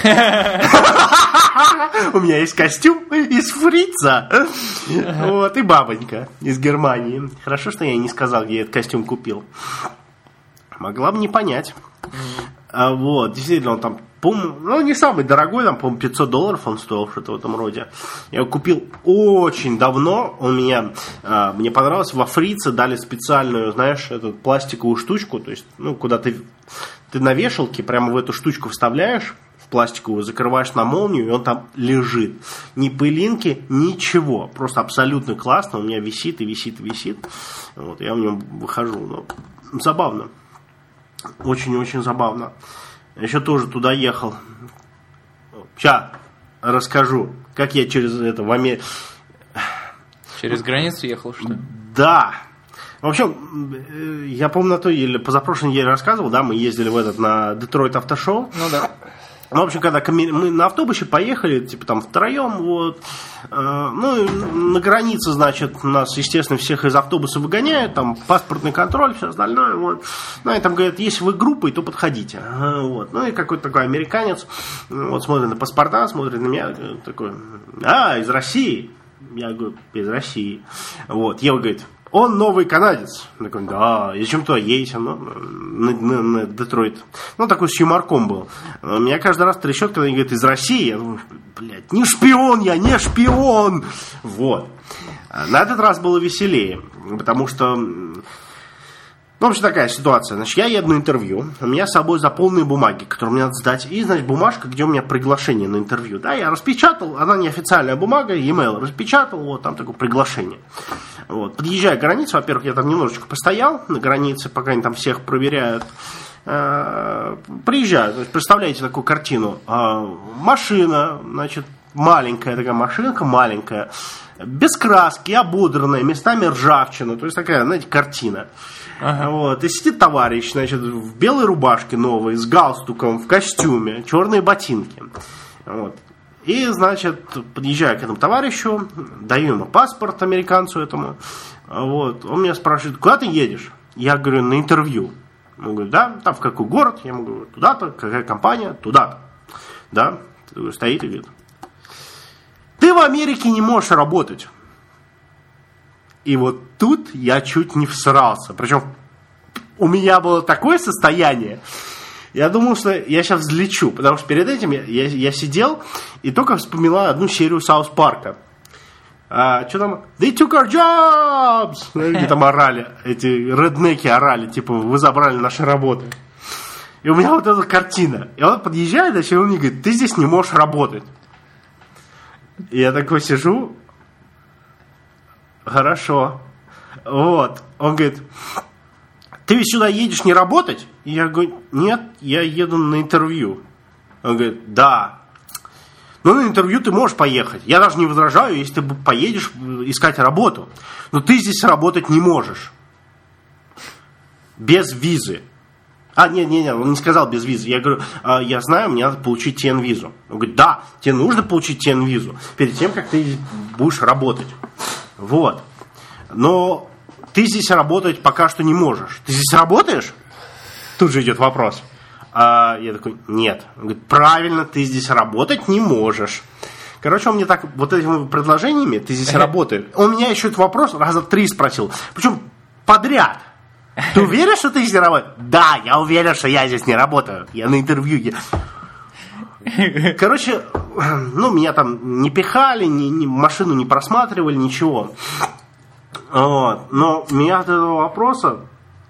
У меня есть костюм из фрица. Вот, и бабонька из Германии. Хорошо, что я не сказал, где я этот костюм купил. Могла бы не понять. Вот, действительно, он там, по-моему, ну, не самый дорогой, там, по-моему, пятьсот долларов он стоил, что-то в этом роде. Я его купил очень давно. Он меня, мне понравился, во фрице дали специальную, знаешь, эту пластиковую штучку. То есть, ну, куда ты, ты на вешалке прямо в эту штучку вставляешь, пластиковую, закрываешь на молнию, и он там лежит. Ни пылинки, ничего. Просто абсолютно классно. У меня висит и висит и висит. Вот, я в нем выхожу. Но забавно. Очень-очень забавно. Я еще тоже туда ехал. Сейчас расскажу, как я через это в Америке... Через границу ехал, что ли? Да. В общем, я помню, на той или позапрошлой неделе рассказывал, да, мы ездили в этот, на Детройт автошоу. Ну да. В общем, когда мы на автобусе поехали, типа там втроем, вот, э, ну, на границе, значит, нас, естественно, всех из автобуса выгоняют, там паспортный контроль, все остальное, вот. Ну, и там говорят, если вы группой, то подходите. Вот. Ну, и какой-то такой американец, вот, смотрит на паспорта, смотрит на меня, такой, а, из России? Я говорю, из России. Вот, Ева говорит, он новый канадец. Я такой, да, и зачем туда едешь? Ну, на, на, на Детройт. Ну, такой с юморком был. Меня каждый раз трясет, когда они говорят, из России. Я думаю, блядь, не шпион я, не шпион. Вот. На этот раз было веселее, потому что... Ну, в общем, такая ситуация. Значит, я еду на интервью, у меня с собой заполненные бумаги, которые мне надо сдать, и, значит, бумажка, где у меня приглашение на интервью. Да, я распечатал, она неофициальная бумага, e-mail распечатал, вот там такое приглашение. Вот. Подъезжая к границе, во-первых, я там немножечко постоял на границе, пока они там всех проверяют. Приезжаю, значит, представляете такую картину. Машина, значит, маленькая такая машинка, маленькая, без краски, ободранная, местами ржавчина, то есть такая, знаете, картина. Ага. Вот. И сидит товарищ, значит, в белой рубашке новой, с галстуком, в костюме, черные ботинки. Вот. И, значит, подъезжаю к этому товарищу, даю ему паспорт американцу этому. Вот. Он меня спрашивает, куда ты едешь? Я говорю, на интервью. Он говорит, да, там в какой город? Я ему говорю, туда-то, какая компания? Туда-то. Да, стоит и говорит, ты в Америке не можешь работать. И вот тут я чуть не всрался. Причем у меня было такое состояние. Я думал, что я сейчас взлечу. Потому что перед этим я, я, я сидел и только вспоминал одну серию Саус Парка. А, что там? They took our jobs! Где там орали. Эти реднеки орали. Типа, вы забрали наши работы. И у меня вот эта картина. И он подъезжает, и он мне говорит, ты здесь не можешь работать. И я такой сижу... Хорошо. Вот. Он говорит, ты ведь сюда едешь не работать? И я говорю, нет, я еду на интервью. Он говорит, да. Ну, на интервью ты можешь поехать. Я даже не возражаю, если ты поедешь искать работу. Но ты здесь работать не можешь. Без визы. А, нет, нет, нет, он не сказал без визы. Я говорю, а, я знаю, мне надо получить ти эн-визу. Он говорит, да, тебе нужно получить ти эн-визу перед тем, как ты будешь работать. Вот. Но ты здесь работать пока что не можешь. Ты здесь работаешь? Тут же идет вопрос. А я такой, нет. Он говорит, правильно, ты здесь работать не можешь. Короче, он мне так, вот этими предложениями, ты здесь работаешь. Он меня еще этот вопрос раза три спросил. Причем подряд. Ты уверен, что ты здесь не работаешь? Да, я уверен, что я здесь не работаю. Я на интервью. Короче, ну, меня там не пихали, ни, ни, машину не просматривали, ничего. Вот. Но меня от этого вопроса...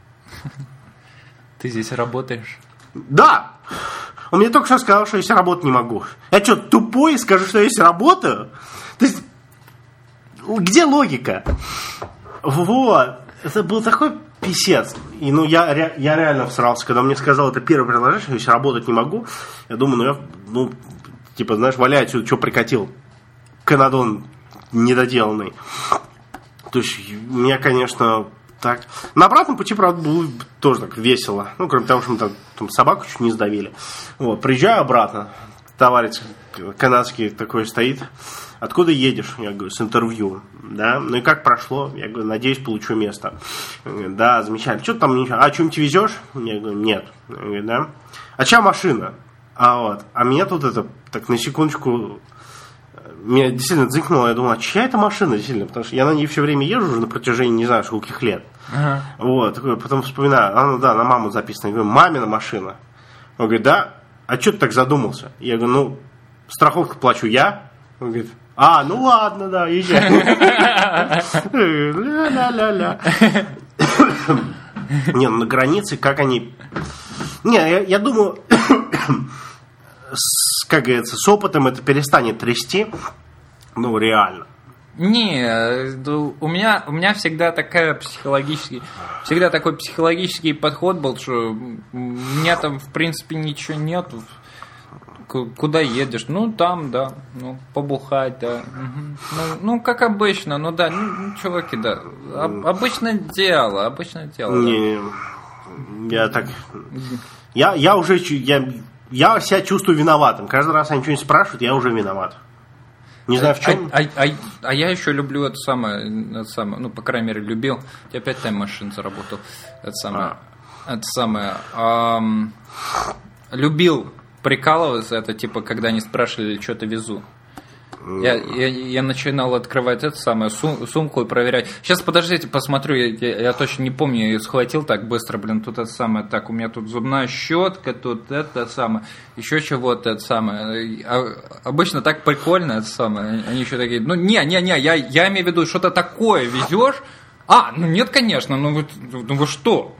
Ты здесь работаешь? Да. Он мне только что сказал, что я здесь работать не могу. Я что, тупой, скажу, что я здесь работаю? То есть, где логика? Вот. Это был такой писец. И ну я, я реально всрался, когда он мне сказал это первое предложение, что я здесь работать не могу. Я думаю, ну я, ну, типа, знаешь, валяй отсюда, что прикатил. Канадон недоделанный. То есть, у меня, конечно, так. На обратном пути, правда, было тоже так весело. Ну, кроме того, что мы там, там собаку чуть не сдавили. Вот, приезжаю обратно. Товарищ канадский такой стоит. Откуда едешь? Я говорю, с интервью. Да? Ну и как прошло? Я говорю, надеюсь, получу место. Он говорит, да, замечательно. Что ты там ничего? А что-нибудь везешь? Я говорю, нет. Он говорит, да. А чья машина? А вот. А меня тут это, так на секундочку, меня действительно дзынькнуло. Я думаю, а чья это машина действительно? Потому что я на ней все время езжу уже на протяжении не знаю скольких лет. Ага. Вот. Потом вспоминаю, а ну да, на маму записано. Я говорю, мамина машина. Он говорит, да. А что ты так задумался? Я говорю, ну, страховку плачу я. Он говорит, а, ну ладно, да, езжай. Ля-ля-ля-ля. Не, ну на границе, как они... Не, я, я думаю, с, как говорится, с опытом это перестанет трясти. Ну, реально. Не, у меня, у меня всегда такая психологический, всегда такой психологический подход был, что у меня там, в принципе, ничего нету. Куда едешь? Ну, там, да. Ну, побухать, да. Угу. Ну, ну, как обычно, ну да, ну, чуваки, да. Об, обычное дело, обычное дело. Не, да. Я так... Я, я уже... Я, я себя чувствую виноватым. Каждый раз они что-нибудь спрашивают, я уже виноват. Не знаю, в чем. А, а, а, а я еще люблю это самое, это самое, ну, по крайней мере, любил. Я опять тайм-машин заработал. Это самое. А. Это самое. Эм, любил прикалываться, это типа, когда они спрашивали, что-то везу. Я, я, я начинал открывать это самое, сум, сумку и проверять. Сейчас, подождите, посмотрю, я, я, я точно не помню, я ее схватил так быстро, блин, тут это самое, так, у меня тут зубная щетка, тут это самое, еще чего-то это самое. А, обычно так прикольно это самое, они еще такие, ну, не, не, не, я, я имею в виду, что-то такое везешь? А, ну нет, конечно, ну вы, ну вы что?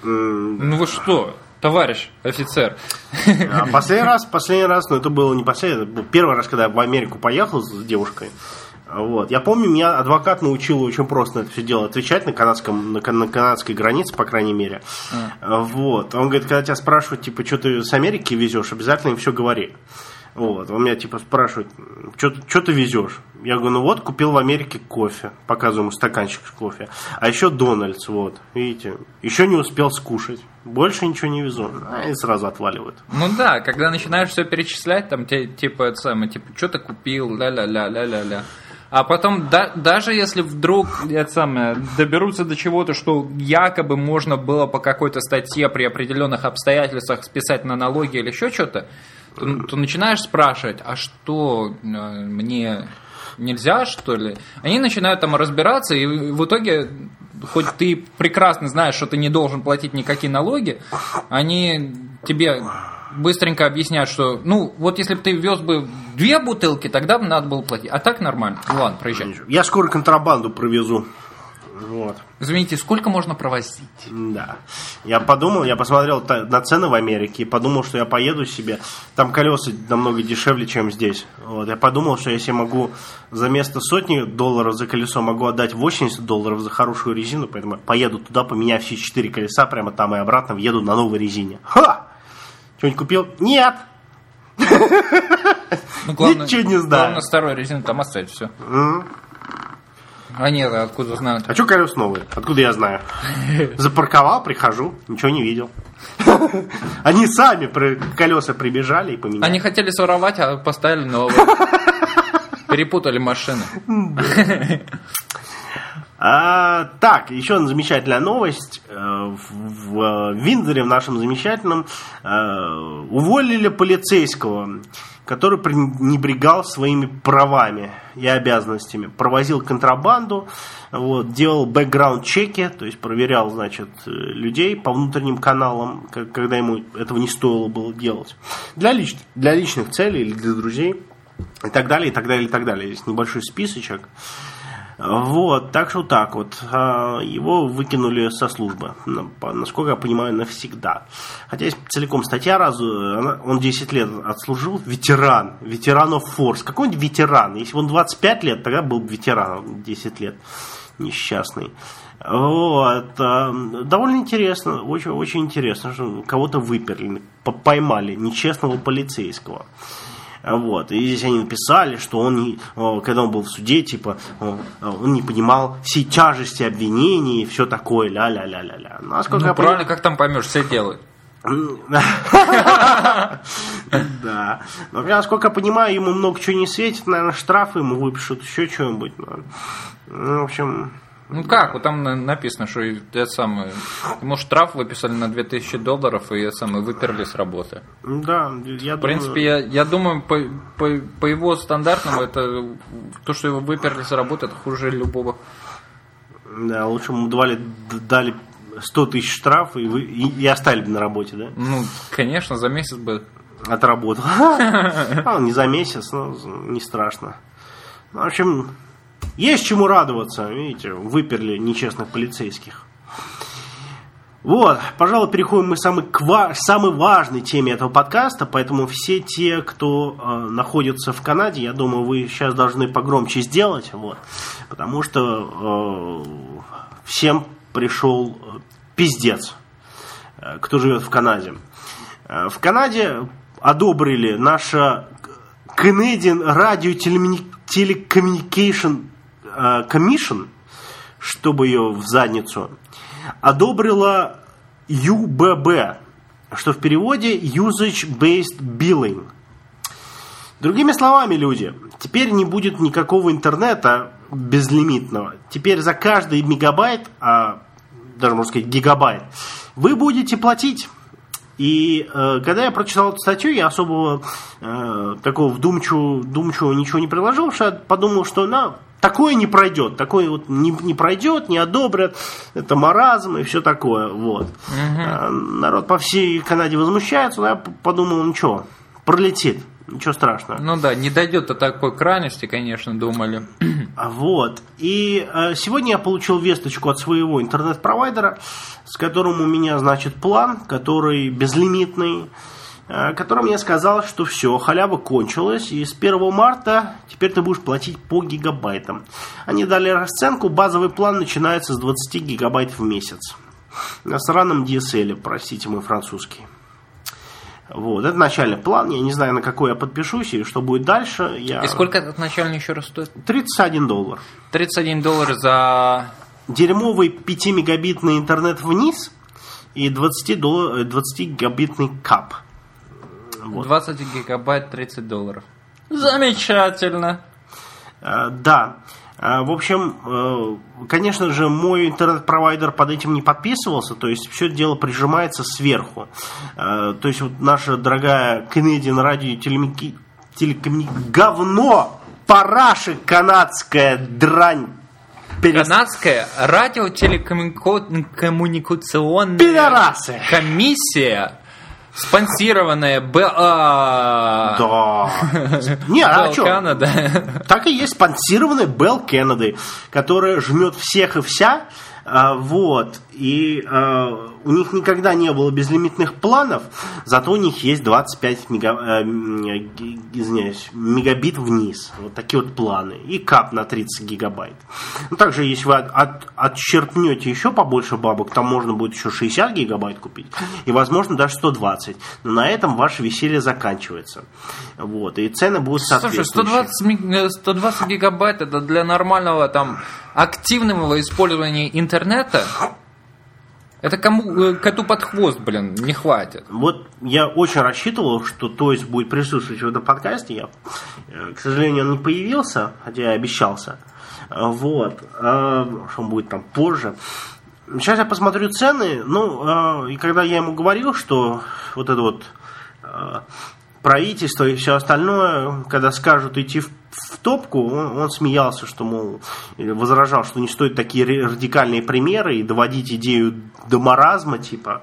Ну вы что? Товарищ офицер. А последний раз, последний раз, ну это было не последний, это был первый раз, когда я в Америку поехал с девушкой. Вот. Я помню, меня адвокат научил очень просто на это все дело отвечать на канадском, на, на канадской границе, по крайней мере. А. Вот. Он говорит, когда тебя спрашивают, типа, что ты с Америки везешь, обязательно им все говори. Вот. Он меня типа спрашивает, что ты везешь? Я говорю, ну вот, купил в Америке кофе. Показываю ему стаканчик кофе. А еще Дональдс, вот, видите. Еще не успел скушать. Больше ничего не везу. А и сразу отваливают. Ну да, когда начинаешь все перечислять, там, типа, это самое, типа, что ты купил, ля-ля-ля-ля-ля-ля. А потом, да, даже если вдруг это самое, доберутся до чего-то, что якобы можно было по какой-то статье при определенных обстоятельствах списать на налоги или еще что-то, то, то начинаешь спрашивать, а что, мне нельзя, что ли? Они начинают там разбираться, и в итоге, хоть ты прекрасно знаешь, что ты не должен платить никакие налоги, они тебе быстренько объясняют, что, ну, вот если бы ты вез бы две бутылки, тогда бы надо было платить. А так нормально. Ну ладно, проезжай. Я скоро контрабанду провезу. Вот. Извините, сколько можно провозить? Да. Я подумал, я посмотрел на цены в Америке и подумал, что я поеду себе. Там колеса намного дешевле, чем здесь. Вот. Я подумал, что если я могу за место сотни долларов за колесо, могу отдать восемьдесят долларов за хорошую резину, поэтому поеду туда, поменяю все четыре колеса прямо там и обратно, еду на новой резине. Ха! Что-нибудь купил? Нет! Ну, главное, Ничего не знаю. Главное старую резину там оставить, все. Mm. А нет, откуда знают? А что колес новые? Откуда я знаю? Запарковал, прихожу, ничего не видел. Они сами колеса прибежали и поменяли. Они хотели своровать, а поставили новые. Перепутали машины. А, так, еще одна замечательная новость. В Виндзоре, в нашем замечательном, уволили полицейского, который пренебрегал своими правами и обязанностями. Провозил контрабанду, вот, делал бэкграунд-чеки, то есть проверял, значит, людей по внутренним каналам, когда ему этого не стоило было делать. Для, лич, для личных целей или для друзей. И так далее, и так далее, и так далее. Есть небольшой списочек. Вот, так что так вот. Его выкинули со службы, насколько я понимаю, навсегда. Хотя есть целиком статья, раз он десять лет отслужил. Ветеран, ветеран of force. Какой-нибудь ветеран. Если бы он двадцать пять лет, тогда был бы ветеран. десять лет. Несчастный. Вот. Довольно интересно, очень, очень интересно, что кого-то выперли, поймали, нечестного полицейского. Вот. И здесь они написали, что он, не, когда он был в суде, типа, он не понимал всей тяжести обвинений и все такое, ля-ля-ля-ля-ля. Ну, ну правильно, как там поймешь, все делают. Да. Но, насколько я понимаю, ему много чего не светит, наверное, штрафы ему выпишут, еще что-нибудь. Ну, в общем... Ну как, вот там написано, что это самое, ему штраф выписали на две тысячи долларов и это самое, выперли с работы. Да, я В принципе, я, я думаю, по, по, по его стандартному, это то, что его выперли с работы, это хуже любого. Да, лучше ему дали, дали сто тысяч штраф и, вы, и, и оставили бы на работе, да? Ну, конечно, за месяц бы. Отработал. А, не за месяц, но не страшно. В общем... Есть чему радоваться, видите, выперли нечестных полицейских. Вот, пожалуй, переходим мы к самой, к самой важной теме этого подкаста, поэтому все те, кто э, находится в Канаде, я думаю, вы сейчас должны погромче сделать, вот, потому что э, всем пришел пиздец, э, кто живет в Канаде. Э, в Канаде одобрили наше Canadian Radio Telecommunication Commission, чтобы ее в задницу, одобрила ю би би, что в переводе Usage-Based Billing. Другими словами, люди, теперь не будет никакого интернета безлимитного. Теперь за каждый мегабайт, а даже можно сказать гигабайт, вы будете платить. И э, когда я прочитал эту статью, я особого э, такого вдумчивого, вдумчивого ничего не приложил, что я подумал, что на, такое не пройдет, такое вот не, не пройдет, не одобрят, это маразм и все такое. Вот. Угу. Э, народ по всей Канаде возмущается, но я подумал, ну что, пролетит. Ничего страшного. Ну да, не дойдет до такой крайности, конечно, думали. Вот. И э, сегодня я получил весточку от своего интернет-провайдера, с которым у меня, значит, план, который безлимитный, э, который мне сказал, что все, халява кончилась, и с первого марта теперь ты будешь платить по гигабайтам. Они дали расценку, базовый план начинается с двадцать гигабайт в месяц. На сраном ди эс эл, простите мой французский. Вот, это начальный план, я не знаю, на какой я подпишусь и что будет дальше. Я... И сколько этот начальный еще раз стоит? тридцать один доллар. тридцать один доллар за... Дерьмовый пятимегабитный интернет вниз и двадцать гигабитный кап. Вот. двадцать гигабайт, тридцать долларов. Замечательно. А, да. В общем, конечно же, мой интернет-провайдер под этим не подписывался, то есть все это дело прижимается сверху. То есть вот наша дорогая Canadian Radio Telecommunication... Говно! Параша канадская дрань! Перест... Канадская радиотелекоммуникационная Пидорасы. Комиссия, спонсированная Б... А... Да. Не, а что? Canada. Так и есть, спонсированная Bell Canada, которая жмет всех и вся. Вот. И у них никогда не было безлимитных планов, зато у них есть двадцать пять мега, э, извиняюсь, мегабит вниз. Вот такие вот планы. И кап на тридцать гигабайт. Ну, также, если вы от, от, отчерпнете еще побольше бабок, там можно будет еще шестьдесят гигабайт купить. И, возможно, даже сто двадцать. Но на этом ваше веселье заканчивается. Вот. И цены будут соответствующие. Слушай, сто двадцать гигабайт это для нормального там активного использования интернета. Это кому коту под хвост, блин, не хватит. Вот я очень рассчитывал, что Тойс будет присутствовать в этом подкасте. Я, к сожалению, он не появился, хотя я обещался. Вот. Что он будет там позже. Сейчас я посмотрю цены. Ну, и когда я ему говорил, что вот это вот правительство и все остальное, когда скажут идти в, в топку, он, он смеялся, что, мол, возражал, что не стоит такие радикальные примеры и доводить идею до маразма, типа.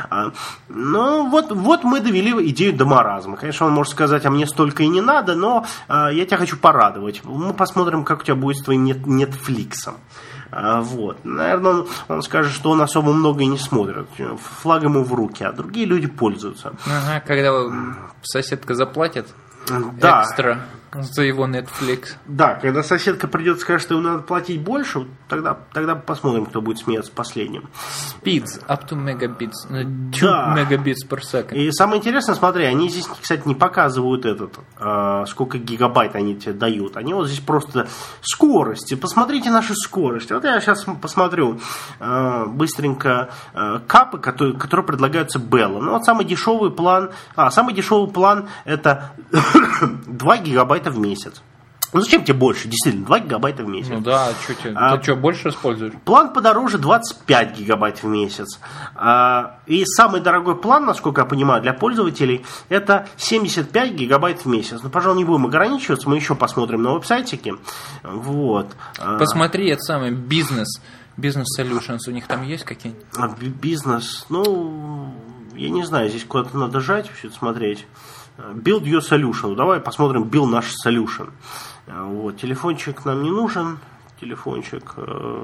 Ну, вот, вот мы довели идею до маразма. Конечно, он может сказать, а мне столько и не надо, но я тебя хочу порадовать. Мы посмотрим, как у тебя будет с твоим Netflix'ом. Вот. Наверное, он, он скажет, что он особо много и не смотрит. Флаг ему в руки, а другие люди пользуются. Ага, когда соседка заплатит да. экстра за его Netflix. Да, когда соседка придет и скажет, что ему надо платить больше, тогда, тогда посмотрим, кто будет смеяться последним. Speeds up to megabits, two megabits per second. И самое интересное, смотри, они здесь, кстати, не показывают этот, э, сколько гигабайт они тебе дают. Они вот здесь просто скорости. Посмотрите наши скорости. Вот я сейчас посмотрю э, быстренько э, капы, которые, которые предлагаются Bell. Ну вот самый дешевый план, а самый дешевый план это два гигабайта в месяц. Ну зачем тебе больше? Действительно, два гигабайта в месяц. Ну да, что тебе? А, ты что, больше используешь? План подороже двадцать пять гигабайт в месяц. А, и самый дорогой план, насколько я понимаю, для пользователей, это семьдесят пять гигабайт в месяц. Ну, пожалуй, не будем ограничиваться, мы еще посмотрим на веб-сайтике. Вот. Посмотри, это самый бизнес. Бизнес Solutions, у них там есть какие-нибудь? Бизнес, ну, я не знаю, здесь куда-то надо жать, все это смотреть. Build your solution. Давай посмотрим build наш solution. Вот. Телефончик нам не нужен. Телефончик.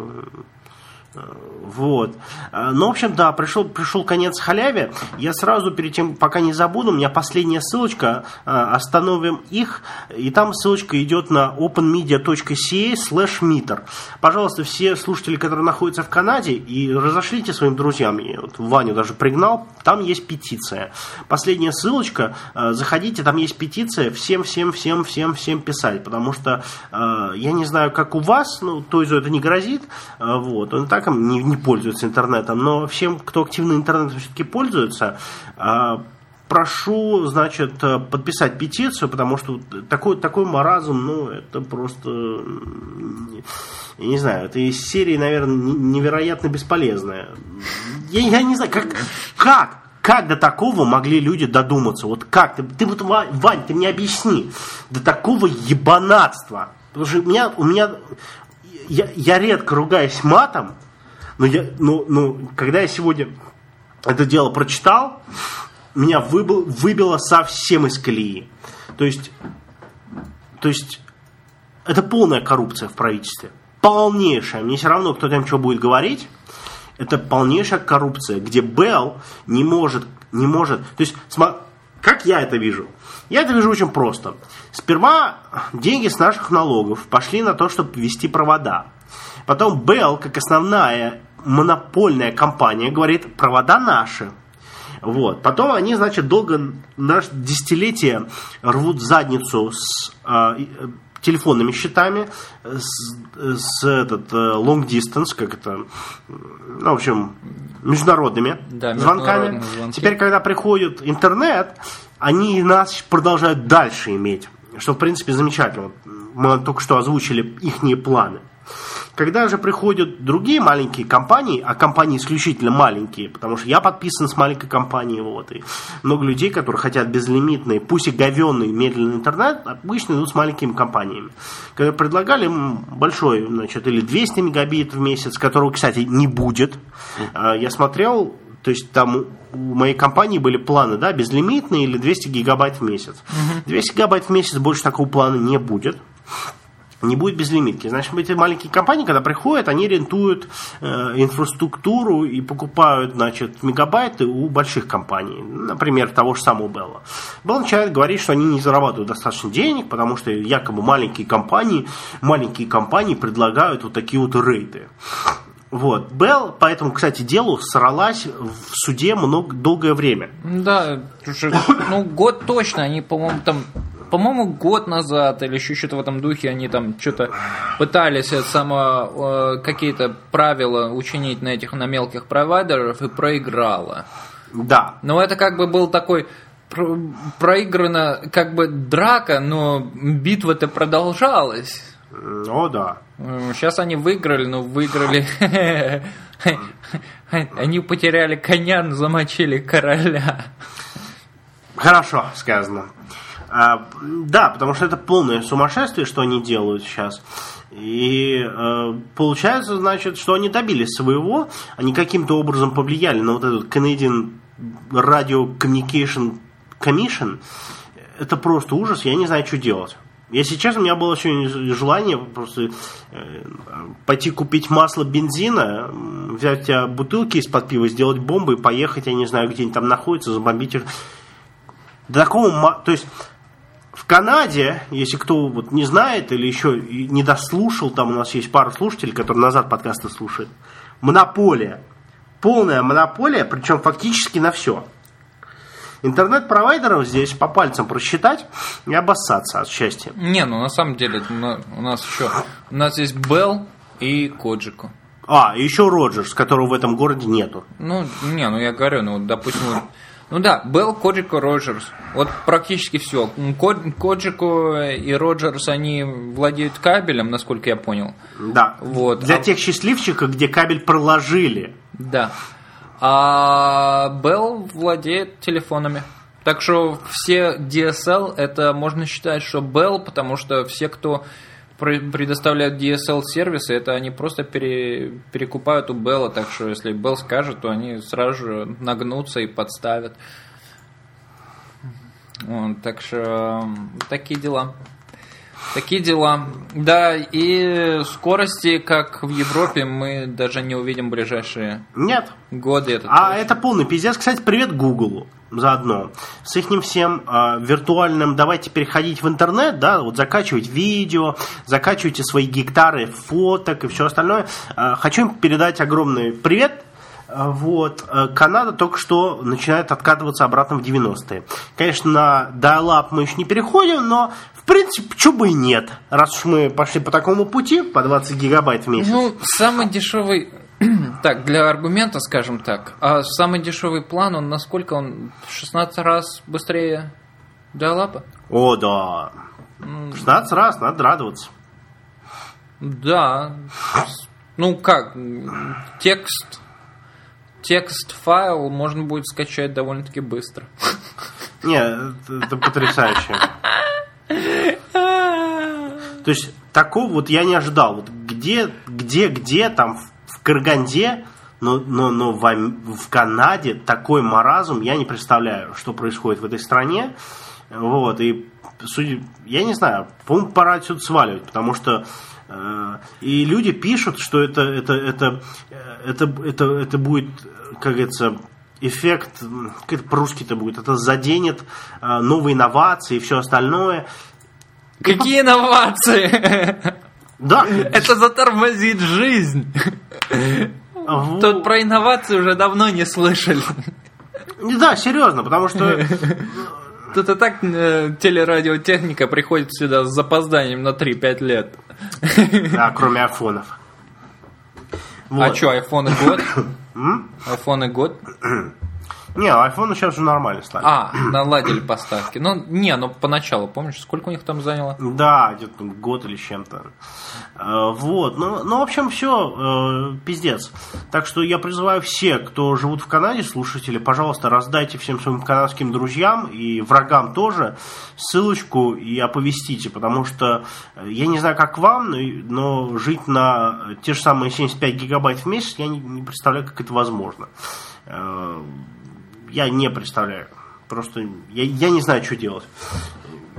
Вот. Ну, в общем, да, пришел, пришел конец халяве. Я сразу, перед тем, пока не забуду, у меня последняя ссылочка, остановим их, и там ссылочка идет на openmedia.ca slash meter. Пожалуйста, все слушатели, которые находятся в Канаде, и разошлите своим друзьям. Я вот Ваню даже пригнал, там есть петиция. Последняя ссылочка, заходите, там есть петиция, всем, всем, всем, всем, всем писать, потому что я не знаю, как у вас, ну, Тойзу это не грозит, вот, он так Не, не пользуются интернетом, но всем, кто активно интернетом все-таки пользуется, прошу, значит, подписать петицию, потому что такой, такой маразм, ну, это просто, я не знаю, это из серии, наверное, невероятно бесполезная. Я, я не знаю, как, как, как до такого могли люди додуматься? Вот как? Ты, ты вот, Вань, ты мне объясни, до такого ебанатства. Потому что у меня, у меня я, я редко ругаюсь матом, Но я, ну, ну, когда я сегодня это дело прочитал, меня выбил, выбило совсем из колеи. То есть, то есть, это полная коррупция в правительстве. Полнейшая. Мне все равно, кто там что будет говорить. Это полнейшая коррупция, где Bell не может, не может. То есть, как я это вижу? Я это вижу очень просто. Сперва деньги с наших налогов пошли на то, чтобы ввести провода. Потом Bell, как основная монопольная компания, говорит, провода наши. Вот. Потом они, значит, долго, наш десятилетия рвут задницу с э, телефонными счетами, с, с этот, long distance, как это, ну, в общем, международными да, звонками. Теперь, когда приходит интернет, они нас продолжают дальше иметь, что, в принципе, замечательно. Мы только что озвучили ихние планы. Когда же приходят другие маленькие компании, а компании исключительно маленькие, потому что я подписан с маленькой компанией, вот, и много людей, которые хотят безлимитный, пусть и говенный медленный интернет, обычно идут с маленькими компаниями. Когда предлагали им большой, значит, или двести мегабит в месяц, которого, кстати, не будет, я смотрел, то есть там у моей компании были планы, да, безлимитные или двести гигабайт в месяц. двести гигабайт в месяц больше такого плана не будет. не будет безлимитки. Значит, эти маленькие компании, когда приходят, они рентуют э, инфраструктуру и покупают, значит, мегабайты у больших компаний. Например, того же самого Белла. Белл начинает говорить, что они не зарабатывают достаточно денег, потому что якобы маленькие компании, маленькие компании предлагают вот такие вот рейты. Вот. Белл по этому, кстати, делу сралась в суде много, долгое время. Да, уже, ну, год точно. Они, по-моему, там... По-моему, год назад или еще что-то в этом духе они там что-то пытались это само, э, какие-то правила учинить на этих, на мелких провайдеров и проиграла. Да. Но это как бы был такой про, проиграна как бы драка, но битва-то продолжалась. О, да. Сейчас они выиграли, но выиграли... Они потеряли коня, но замочили короля. Хорошо сказано. А, да, потому что это полное сумасшествие, что они делают сейчас. И э, получается, значит, что они добились своего, они каким-то образом повлияли на вот этот Canadian Radio Communication Commission. Это просто ужас, я не знаю, что делать. Если честно, у меня было сегодня желание просто э, пойти купить масло, бензина, взять а, бутылки из-под пива, сделать бомбы и поехать, я не знаю, где они там находятся, забомбить их. До такого, то есть в Канаде, если кто вот не знает или еще не дослушал, там у нас есть пара слушателей, которые назад подкасты слушают, монополия, полная монополия, причем фактически на все. Интернет-провайдеров здесь по пальцам просчитать и обоссаться от счастья. Не, ну на самом деле у нас еще, у нас есть Bell и Cogeco. А, и еще Rogers, которого в этом городе нету. Ну, не, ну я говорю, ну, допустим, ну да, Bell, Cogeco, Rogers. Вот практически все. Cogeco и Rogers, они владеют кабелем, насколько я понял. Да. Вот. Для а... тех счастливчиков, где кабель проложили. Да. А Bell владеет телефонами. Так что все ди эс эл, это можно считать, что Bell, потому что все, кто предоставляют ди эс эл-сервисы, это они просто пере, перекупают у Bell. Так что если Bell скажет, то они сразу же нагнутся и подставят. Вот, так что такие дела. Такие дела. Да, и скорости, как в Европе, мы даже не увидим в ближайшие Нет. годы. Это а точно. Это полный пиздец. Кстати, привет Гуглу заодно. С их всем э, виртуальным давайте переходить в интернет, да, вот закачивать видео, закачивайте свои гектары фоток и все остальное. Э, хочу им передать огромный привет. Вот. Канада только что начинает откатываться обратно в девяностые. Конечно, на dial-up мы еще не переходим, но в принципе, чего бы и нет. Раз уж мы пошли по такому пути, по двадцать гигабайт в месяц. Ну, самый дешевый... Так, для аргумента, скажем так, а самый дешевый план, он насколько он в шестнадцать раз быстрее dial-up? О, да. шестнадцать раз, надо радоваться. Да. Ну как, текст... Текст-файл можно будет скачать довольно-таки быстро. Нет, это, это потрясающе. То есть, такого вот я не ожидал. Вот где, где, где там в Караганде, но, но, но в, в Канаде такой маразм, я не представляю, что происходит в этой стране. Вот, и судя, я не знаю, по-моему, пора отсюда сваливать, потому что э, и люди пишут, что это, это, это, это, это, это будет, как говорится, эффект, как это по-русски это будет, это заденет э, новые инновации и все остальное. Какие инновации? Да. Это затормозит жизнь. Вот. Тут про инновации уже давно не слышали. Да, серьезно, потому что... Тут и так э, телерадиотехника приходит сюда с запозданием на три-пять лет. Да, кроме айфонов. Вот. А что, айфоны год? Айфоны год? Не, айфоны сейчас уже нормально стали. А, наладили поставки. Ну, не, ну поначалу, помнишь, сколько у них там заняло? Да, где-то год или чем-то. Вот, ну, ну в общем, все, э, пиздец. Так что я призываю всех, кто живут в Канаде, слушатели, пожалуйста, раздайте всем своим канадским друзьям и врагам тоже ссылочку и оповестите, потому что я не знаю, как вам, но, но жить на те же самые семьдесят пять гигабайт в месяц я не, не представляю, как это возможно. Э, Я не представляю. Просто я, я не знаю, что делать.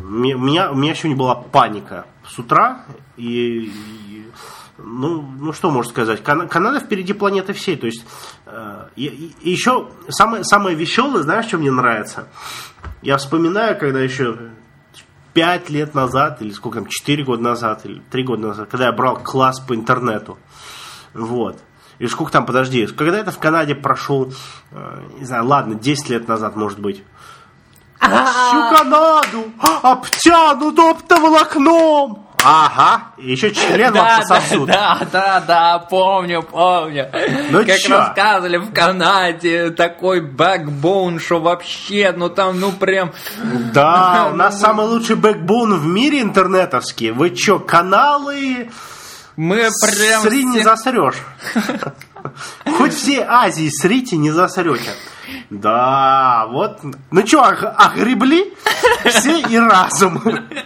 У меня, у меня сегодня была паника с утра, и, и ну, ну что можно сказать, Кан- Канада впереди планеты всей, то есть э, и, и еще самое, самое веселое, знаешь, что мне нравится? Я вспоминаю, когда еще пять лет назад, или сколько там, четыре года назад, или три года назад, когда я брал класс по интернету, вот. И сколько там, подожди, когда это в Канаде прошел, э, не знаю, ладно, десять лет назад, может быть. Всю Канаду обтянут оптоволокном. Ага. И еще член вам Да, пососут. да, да, да, да, помню, помню. Ну как чё? рассказывали в Канаде, такой бэкбоун, что вообще, ну там, ну прям... Да, у нас самый лучший бэкбоун в мире интернетовский. Вы че, каналы... Мы прям... Сри не засрешь. Хоть всей Азии срите не засрете. Да, вот. Ну что, огребли? Все и разум.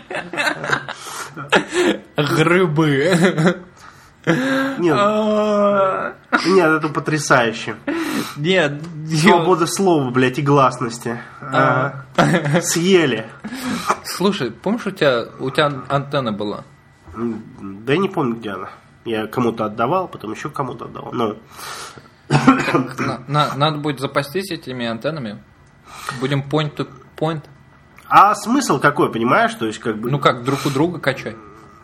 Грибы. Нет, нет, это потрясающе. Нет. Свобода слова, блядь, и гласности. А, съели. Слушай, помнишь, у тебя, у тебя антенна была? Да я не помню, где она. Я кому-то отдавал, потом еще кому-то отдавал. Но... На, на, надо будет запастись этими антеннами. Будем point to point. А смысл какой, понимаешь? То есть, как бы... Ну как, друг у друга качать.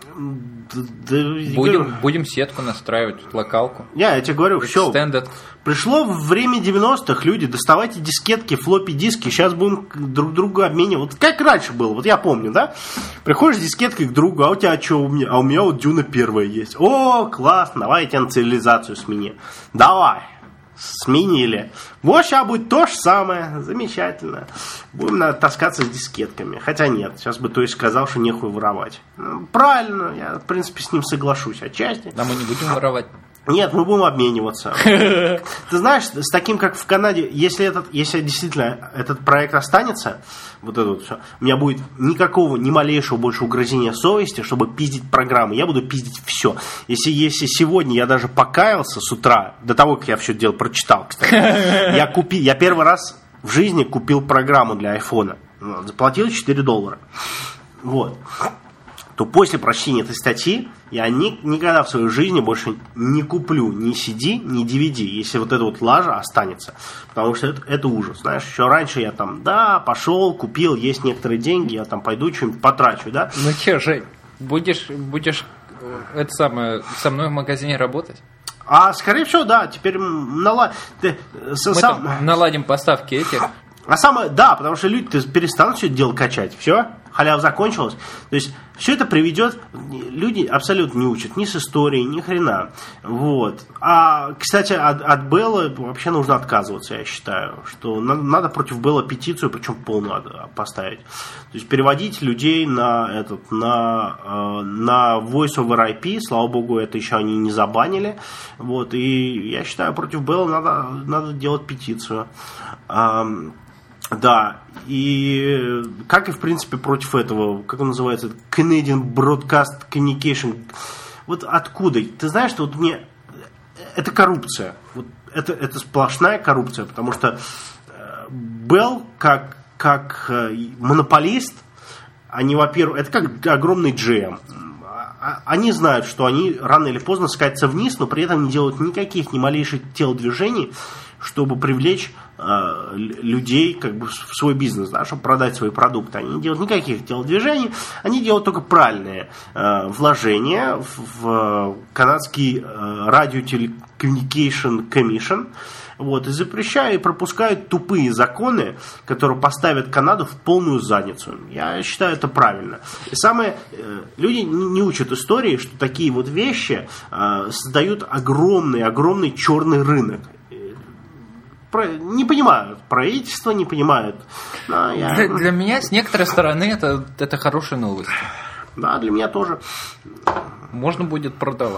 Да, да, Будем, будем сетку настраивать, локалку. Я, я тебе говорю, все. Extended. Пришло время девяностых, люди, доставайте дискетки, флоппи диски, сейчас будем друг другу обменивать. Вот как раньше было, вот я помню, да? Приходишь с дискеткой к другу, а у тебя что у меня? А у меня вот Дюна первая есть. О, классно, давай я тебя на цивилизацию смени. Давай. Сменили. Вот сейчас будет то же самое. Замечательно. Будем надо таскаться с дискетками. Хотя нет, сейчас бы то есть сказал, что нехуй воровать. Ну, правильно, я в принципе с ним соглашусь отчасти. А мы не будем воровать. Нет, мы будем обмениваться. Ты знаешь, с таким, как в Канаде, если, этот, если действительно этот проект останется, вот это вот все, у меня будет никакого, ни малейшего больше угрызения совести, чтобы пиздить программы. Я буду пиздить все. Если, если сегодня я даже покаялся с утра, до того, как я все это дело прочитал, кстати, я, купи, я первый раз в жизни купил программу для айфона. Заплатил четыре доллара. Вот. То после прочтения этой статьи я ни, никогда в своей жизни больше не куплю ни си ди, ни ди ви ди, если вот эта вот лажа останется. Потому что это, это ужас. Знаешь, еще раньше я там, да, пошел, купил, есть некоторые деньги, я там пойду что-нибудь потрачу, да. Ну че, Жень, будешь, будешь это самое, со мной в магазине работать? А, скорее всего, да, теперь нала... Ты, Мы сам... там наладим поставки этих. А самое, да, потому что люди перестанут все это дело качать. Все, халява закончилась. То есть все это приведет, люди абсолютно не учат ни с истории, ни хрена. Вот. А, кстати, от, от Белла вообще нужно отказываться, я считаю. Что надо, надо против Белла петицию, причем полную надо поставить. То есть переводить людей на этот, на, на Voice over ай пи, слава богу, это еще они не забанили. Вот. И я считаю, против Белла надо, надо делать петицию. Да, и как и в принципе против этого, как он называется, Canadian Broadcast Communication, вот откуда? Ты знаешь, что вот мне, это коррупция, вот это, это сплошная коррупция, потому что Bell как, как монополист, они, во-первых, это как огромный джи эм, они знают, что они рано или поздно скатятся вниз, но при этом не делают никаких, ни малейших телодвижений, чтобы привлечь э, людей как бы в свой бизнес, да, чтобы продать свои продукты. Они не делают никаких телодвижений, они делают только правильные э, вложения в, в канадский э, Radio Telecommunication Commission, вот, и запрещают и пропускают тупые законы, которые поставят Канаду в полную задницу. Я считаю, это правильно. И самое, э, люди не, не учат истории, что такие вот вещи э, создают огромный, огромный черный рынок. Про, не понимают, правительство не понимают. Но я... для, для меня, с некоторой стороны, это, это хорошая новость. Да, для меня тоже. Можно будет продавать.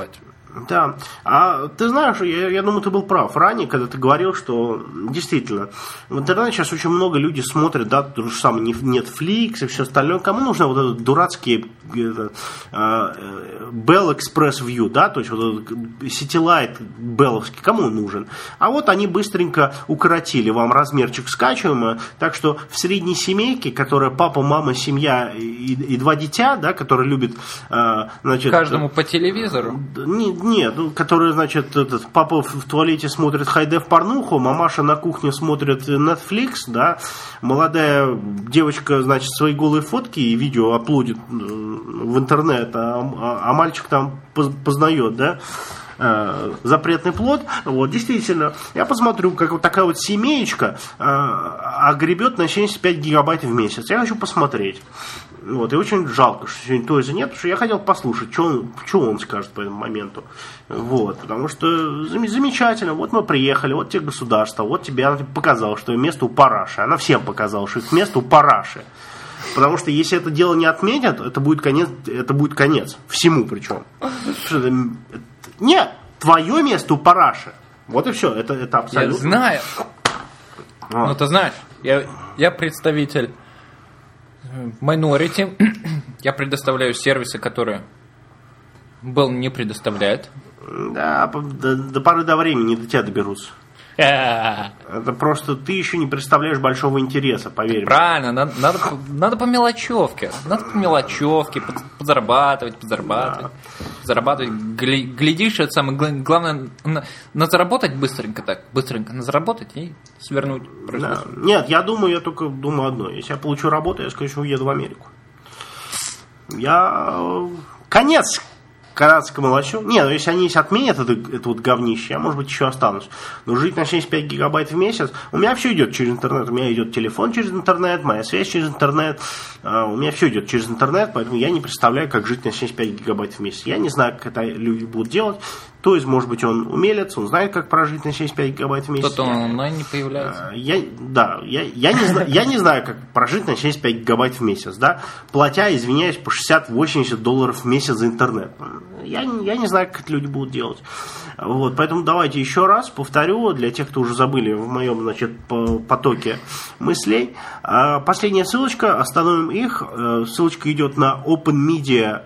Да, а ты знаешь, я, я думаю, ты был прав ранее, когда ты говорил, что действительно в интернете сейчас очень много людей смотрят, да, то же самое Netflix и все остальное. Кому нужны вот этот дурацкий это, Bell Express View, да, то есть вот этот Citylight белловский, кому он нужен? А вот они быстренько укоротили вам размерчик скачиваемого, так что в средней семейке, которая папа, мама, семья и, и два дитя, да, которые любят, значит, каждому по телевизору. Не, нет, ну, который, значит, этот, папа в туалете смотрит хай-деф порнуху, мамаша на кухне смотрит Netflix, да, молодая девочка, значит, свои голые фотки и видео аплодит в интернет, а, а, а мальчик там познает, да, э, запретный плод. Вот, действительно, я посмотрю, как вот такая вот семеечка э, огребет на семьдесят пять гигабайт в месяц. Я хочу посмотреть. Вот, и очень жалко, что сегодня Тойза нет, потому что я хотел послушать, что он, что он скажет по этому моменту. Вот, потому что замечательно, вот мы приехали, вот тебе государство, вот тебе она показала, что место у параши. Она всем показала, что их место у параши. Потому что если это дело не отменят, это будет конец, это будет конец. Всему причем. Нет, твое место у параши. Вот и все, это, это абсолютно. Я знаю. Вот. Ну, ты знаешь, я, я представитель minority, я предоставляю сервисы, которые Bell не предоставляет. Да, до, до поры до времени до тебя доберутся. Это просто ты еще не представляешь большого интереса, поверь. Правильно, надо, надо, надо по мелочевке. Надо по мелочевке, подзарабатывать, подзарабатывать. Да. Зарабатывать. Глядишь, это самое главное, на, на заработать быстренько так, быстренько на заработать и свернуть. Да. Нет, я думаю, я только думаю одно. Если я получу работу, я, скорее всего, уеду в Америку. Я... Конец канадскому мелочу. Не, ну если они если отменят это, это вот говнище, я, может быть, еще останусь. Но жить на семьдесят пять гигабайт в месяц, у меня все идет через интернет. У меня идет телефон через интернет, моя связь через интернет. У меня все идет через интернет, поэтому я не представляю, как жить на семьдесят пять гигабайт в месяц. Я не знаю, как это люди будут делать. То есть, может быть, он умелец, он знает, как прожить на семьдесят пять гигабайт в месяц. Кто-то онлайн не появляется. Я, да, я, я, не знаю, я не знаю, как прожить на семьдесят пять гигабайт в месяц, да, платя, извиняюсь, по шестьдесят-восемьдесят долларов в месяц за интернет. Я, я не знаю, как это люди будут делать. Вот, поэтому давайте еще раз повторю, для тех, кто уже забыли в моем, значит, потоке мыслей. Последняя ссылочка, остановим их. Ссылочка идет на openmedia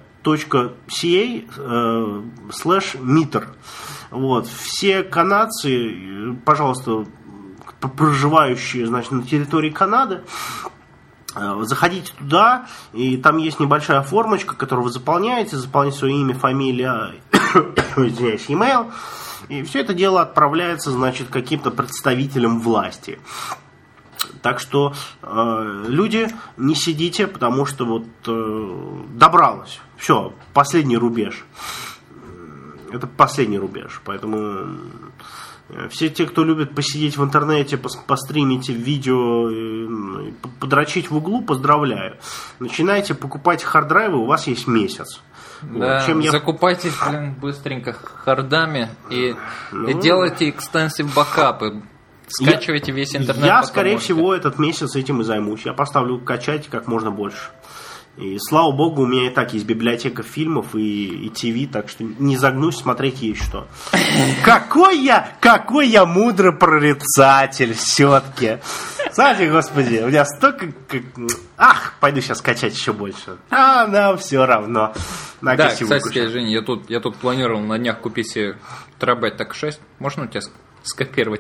.ca слэш митр. Вот. Все канадцы, пожалуйста, проживающие, значит, на территории Канады, заходите туда, и там есть небольшая формочка, которую вы заполняете, заполняете свое имя, фамилия, извиняюсь, e-mail, и все это дело отправляется, значит, каким-то представителям власти. Так что э, люди, не сидите, потому что вот э, добралось. Все, последний рубеж. Это последний рубеж. Поэтому э, все те, кто любит посидеть в интернете, пос, постримить видео, э, подрочить в углу, поздравляю. Начинайте покупать харддрайвы, у вас есть месяц. Да, вот, чем я... закупайтесь, блин, быстренько хардами и, ну... и делайте экстенсив бэкапы. Скачивайте я, весь интернет. Я, скорее можете. всего, этот месяц этим и займусь. Я поставлю качать как можно больше. И слава богу, у меня и так есть библиотека фильмов и, и ТВ, так что не загнусь, смотреть есть что. Какой я, какой я мудрый прорицатель все-таки. Знаете, господи, у меня столько... Ах, пойду сейчас качать еще больше. А, нам все равно. На да, кстати, скажи, Женя, я тут, я тут планировал на днях купить себе терабайт так шесть. Можно у тебя скопировать?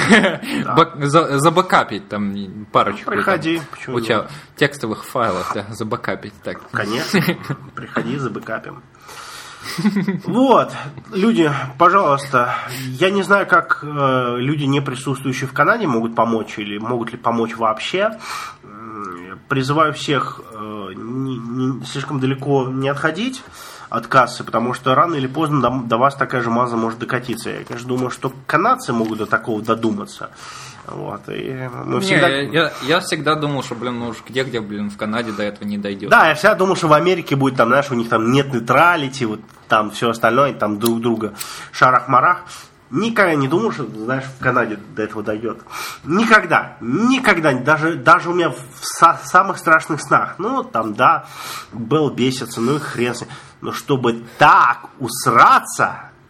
Забэкапить там парочку. Приходи. У тебя текстовых файлов, да, забэкапить. Конечно. Приходи, забэкапим. Вот, люди, пожалуйста, я не знаю, как э, люди, не присутствующие в Канаде, могут помочь или могут ли помочь вообще. Призываю всех э, не, не, слишком далеко не отходить от кассы, потому что рано или поздно до, до вас такая же маза может докатиться. Я, конечно, думаю, что канадцы могут до такого додуматься. Вот, и мы всегда... не, я, я всегда думал, что, блин, ну уж где-где, блин, в Канаде до этого не дойдет. Да, я всегда думал, что в Америке будет там, знаешь, у них там нет нейтралити, вот там все остальное, там друг друга шарах-марах. Никогда не думал, что, знаешь, в Канаде до этого дойдет. Никогда, никогда, даже, даже у меня в са- самых страшных снах, ну, там, да, Белл бесится, ну и хрен с ним. Но чтобы так усраться,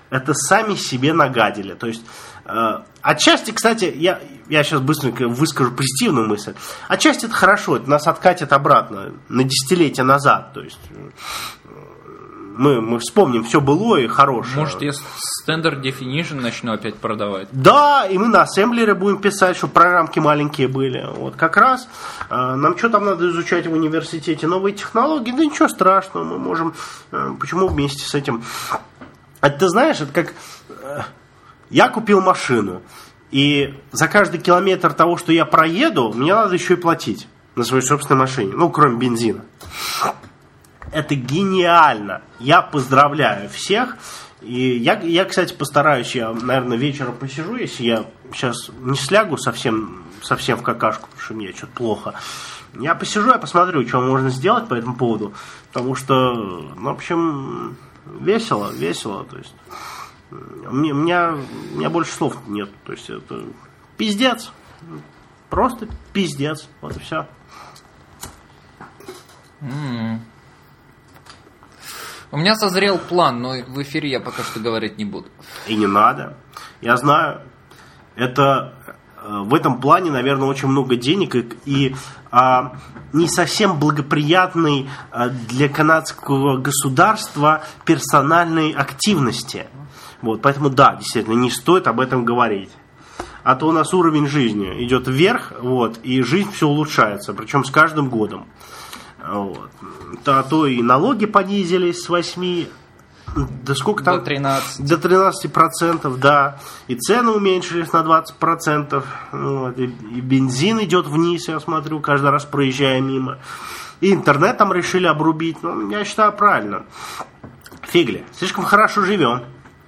это сами себе нагадили. То есть, э, отчасти, кстати, я, я сейчас быстренько выскажу позитивную мысль. Отчасти это хорошо, это нас откатит обратно на десятилетия назад. То есть, мы, мы вспомним все былое и хорошее. Может, я Standard Definition начну опять продавать? Да, и мы на ассемблере будем писать, чтобы программки маленькие были. Вот как раз э, нам что там надо изучать в университете? Новые технологии? Да ничего страшного, мы можем. Э, почему вместе с этим? А ты знаешь, это как э, я купил машину, и за каждый километр того, что я проеду, мне надо еще и платить на своей собственной машине, ну, кроме бензина. Это гениально. Я поздравляю всех. И я, я, кстати, постараюсь, я, наверное, вечером посижу, если я сейчас не слягу совсем, совсем в какашку, потому что мне что-то плохо. Я посижу, я посмотрю, что можно сделать по этому поводу. Потому что, ну, в общем, весело, весело. То есть, у меня, у меня, у меня больше слов нет. То есть, это пиздец. Просто пиздец. Вот и все. Mm. У меня созрел план, но в эфире я пока что говорить не буду. И не надо. Я знаю, это в этом плане, наверное, очень много денег и, и а, не совсем благоприятной а, для канадского государства персональной активности. Вот, поэтому да, действительно, не стоит об этом говорить. А то у нас уровень жизни идет вверх, вот, и жизнь все улучшается, причем с каждым годом. Вот. А то и налоги понизились с восьми до сколько там? До тринадцати. До тринадцати процентов, да. И цены уменьшились на двадцать процентов. Вот. И, и бензин идет вниз, я смотрю, каждый раз проезжая мимо. И интернет там решили обрубить. Ну, я считаю, правильно. Фигли. Слишком хорошо живем.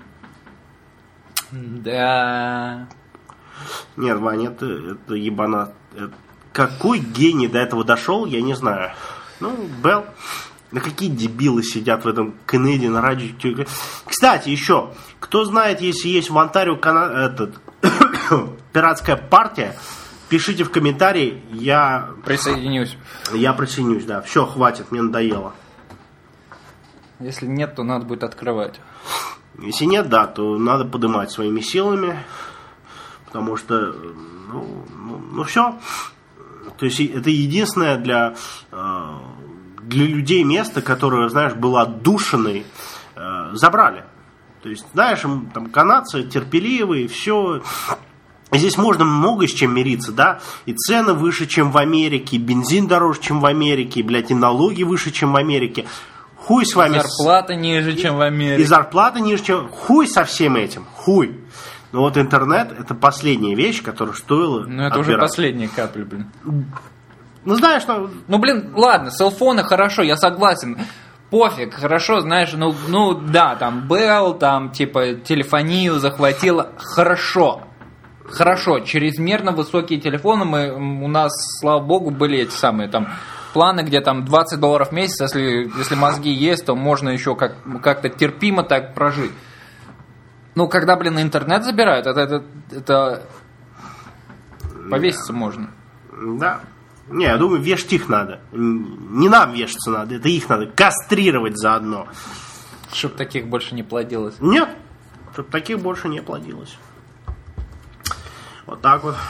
Да. Нет, Ваня, это, это ебанат. Это... Какой гений до этого дошел, я не знаю. Ну, Белл. Да какие дебилы сидят в этом Canadian Radio. Кстати, еще, кто знает, если есть в Онтарио кана... этот, пиратская партия, пишите в комментарии, я... Присоединюсь. Я присоединюсь, да. Все, хватит, мне надоело. Если нет, то надо будет открывать. Если нет, да, то надо поднимать своими силами, потому что, ну, ну, ну все. То есть это единственное для, для людей место, которое, знаешь, было отдушиной, забрали. То есть, знаешь, там канадцы терпеливые, все. Здесь можно много с чем мириться, да. И цены выше, чем в Америке, и бензин дороже, чем в Америке, и, блядь, и налоги выше, чем в Америке. Хуй с вами. Зарплата ниже, чем в Америке. И зарплата ниже, чем... Хуй со всем этим. Хуй. Но вот интернет — это последняя вещь, которая стоила... Ну, это отбирать. уже последняя капля, блин. Ну, знаешь, что... Ну, блин, ладно, селфоны хорошо, я согласен. Пофиг, хорошо, знаешь, ну, ну да, там, Белл, там, типа, телефонию захватила. Хорошо. Хорошо, чрезмерно высокие телефоны, мы, у нас, слава богу, были эти самые, там... Планы, где там двадцать долларов в месяц, если, если мозги есть, то можно еще как, как-то терпимо так прожить. Ну, когда, блин, интернет забирают, это, это, это повеситься да. можно. Да. Не, я думаю, вешать их надо. Не нам вешаться надо, это их надо кастрировать заодно. Чтоб таких больше не плодилось. Нет, чтоб таких больше не плодилось. Вот так вот.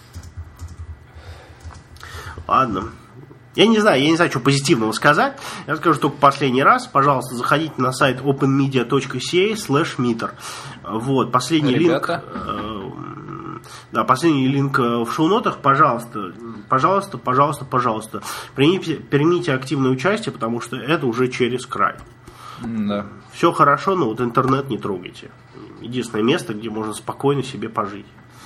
Ладно. Я не знаю, я не знаю, что позитивного сказать. Я скажу только последний раз. Пожалуйста, заходите на сайт openmedia точка си эй слэш meter. Вот, последний Ребята. линк. Э, да, последний линк в шоу-нотах. Пожалуйста, пожалуйста, пожалуйста, пожалуйста. Примите, примите активное участие, потому что это уже через край. Да. Все хорошо, но вот интернет не трогайте. Единственное место, где можно спокойно себе пожить.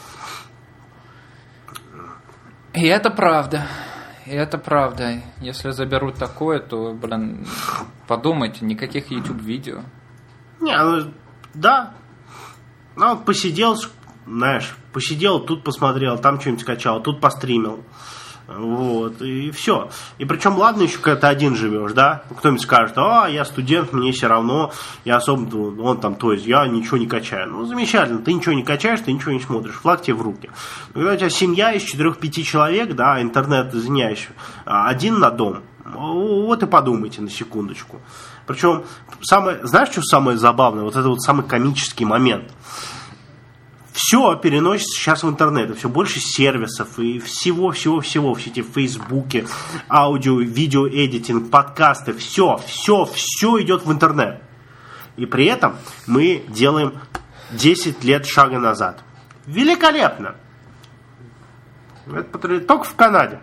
И это правда. И это правда. Если заберут такое, то, блин, подумайте, никаких YouTube-видео. Не, ну, да. Ну, посидел, знаешь, посидел, тут посмотрел, там что-нибудь скачал, тут постримил. Вот, и все. И причем, ладно, еще когда ты один живешь, да, кто-нибудь скажет, а, я студент, мне все равно, я особо, он там, то есть, я ничего не качаю. Ну, замечательно, ты ничего не качаешь, ты ничего не смотришь, флаг тебе в руки. Но когда у тебя семья из четырех-пяти человек, да, интернет, извиняюсь, один на дом, Вот и подумайте на секундочку. Причем, самое, знаешь, что самое забавное? Вот это вот самый комический момент. Все переносится сейчас в интернет, и все больше сервисов и всего-всего-всего, все эти фейсбуки, аудио, видео, эдитинг, подкасты, все, все, все идет в интернет. И при этом мы делаем десять лет шага назад. Великолепно! Это только в Канаде.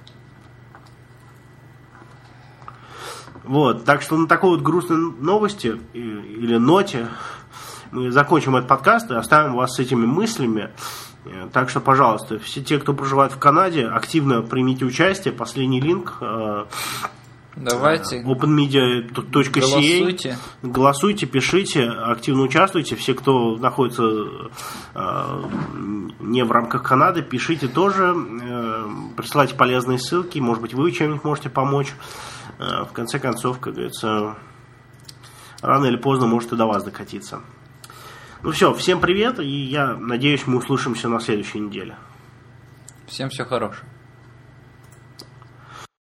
Вот, так что на такой вот грустной новости или ноте мы закончим этот подкаст и оставим вас с этими мыслями. Так что, пожалуйста, все те, кто проживает в Канаде, активно примите участие. Последний линк. Давайте. open media точка си эй. Голосуйте. Голосуйте, пишите, активно участвуйте. Все, кто находится э, не в рамках Канады, пишите тоже. Э, присылайте полезные ссылки. Может быть, вы чем-нибудь можете помочь. Э, в конце концов, как говорится, рано или поздно может и до вас докатиться. Ну все, всем привет. И я надеюсь, мы услышимся на следующей неделе. Всем всего хорошего.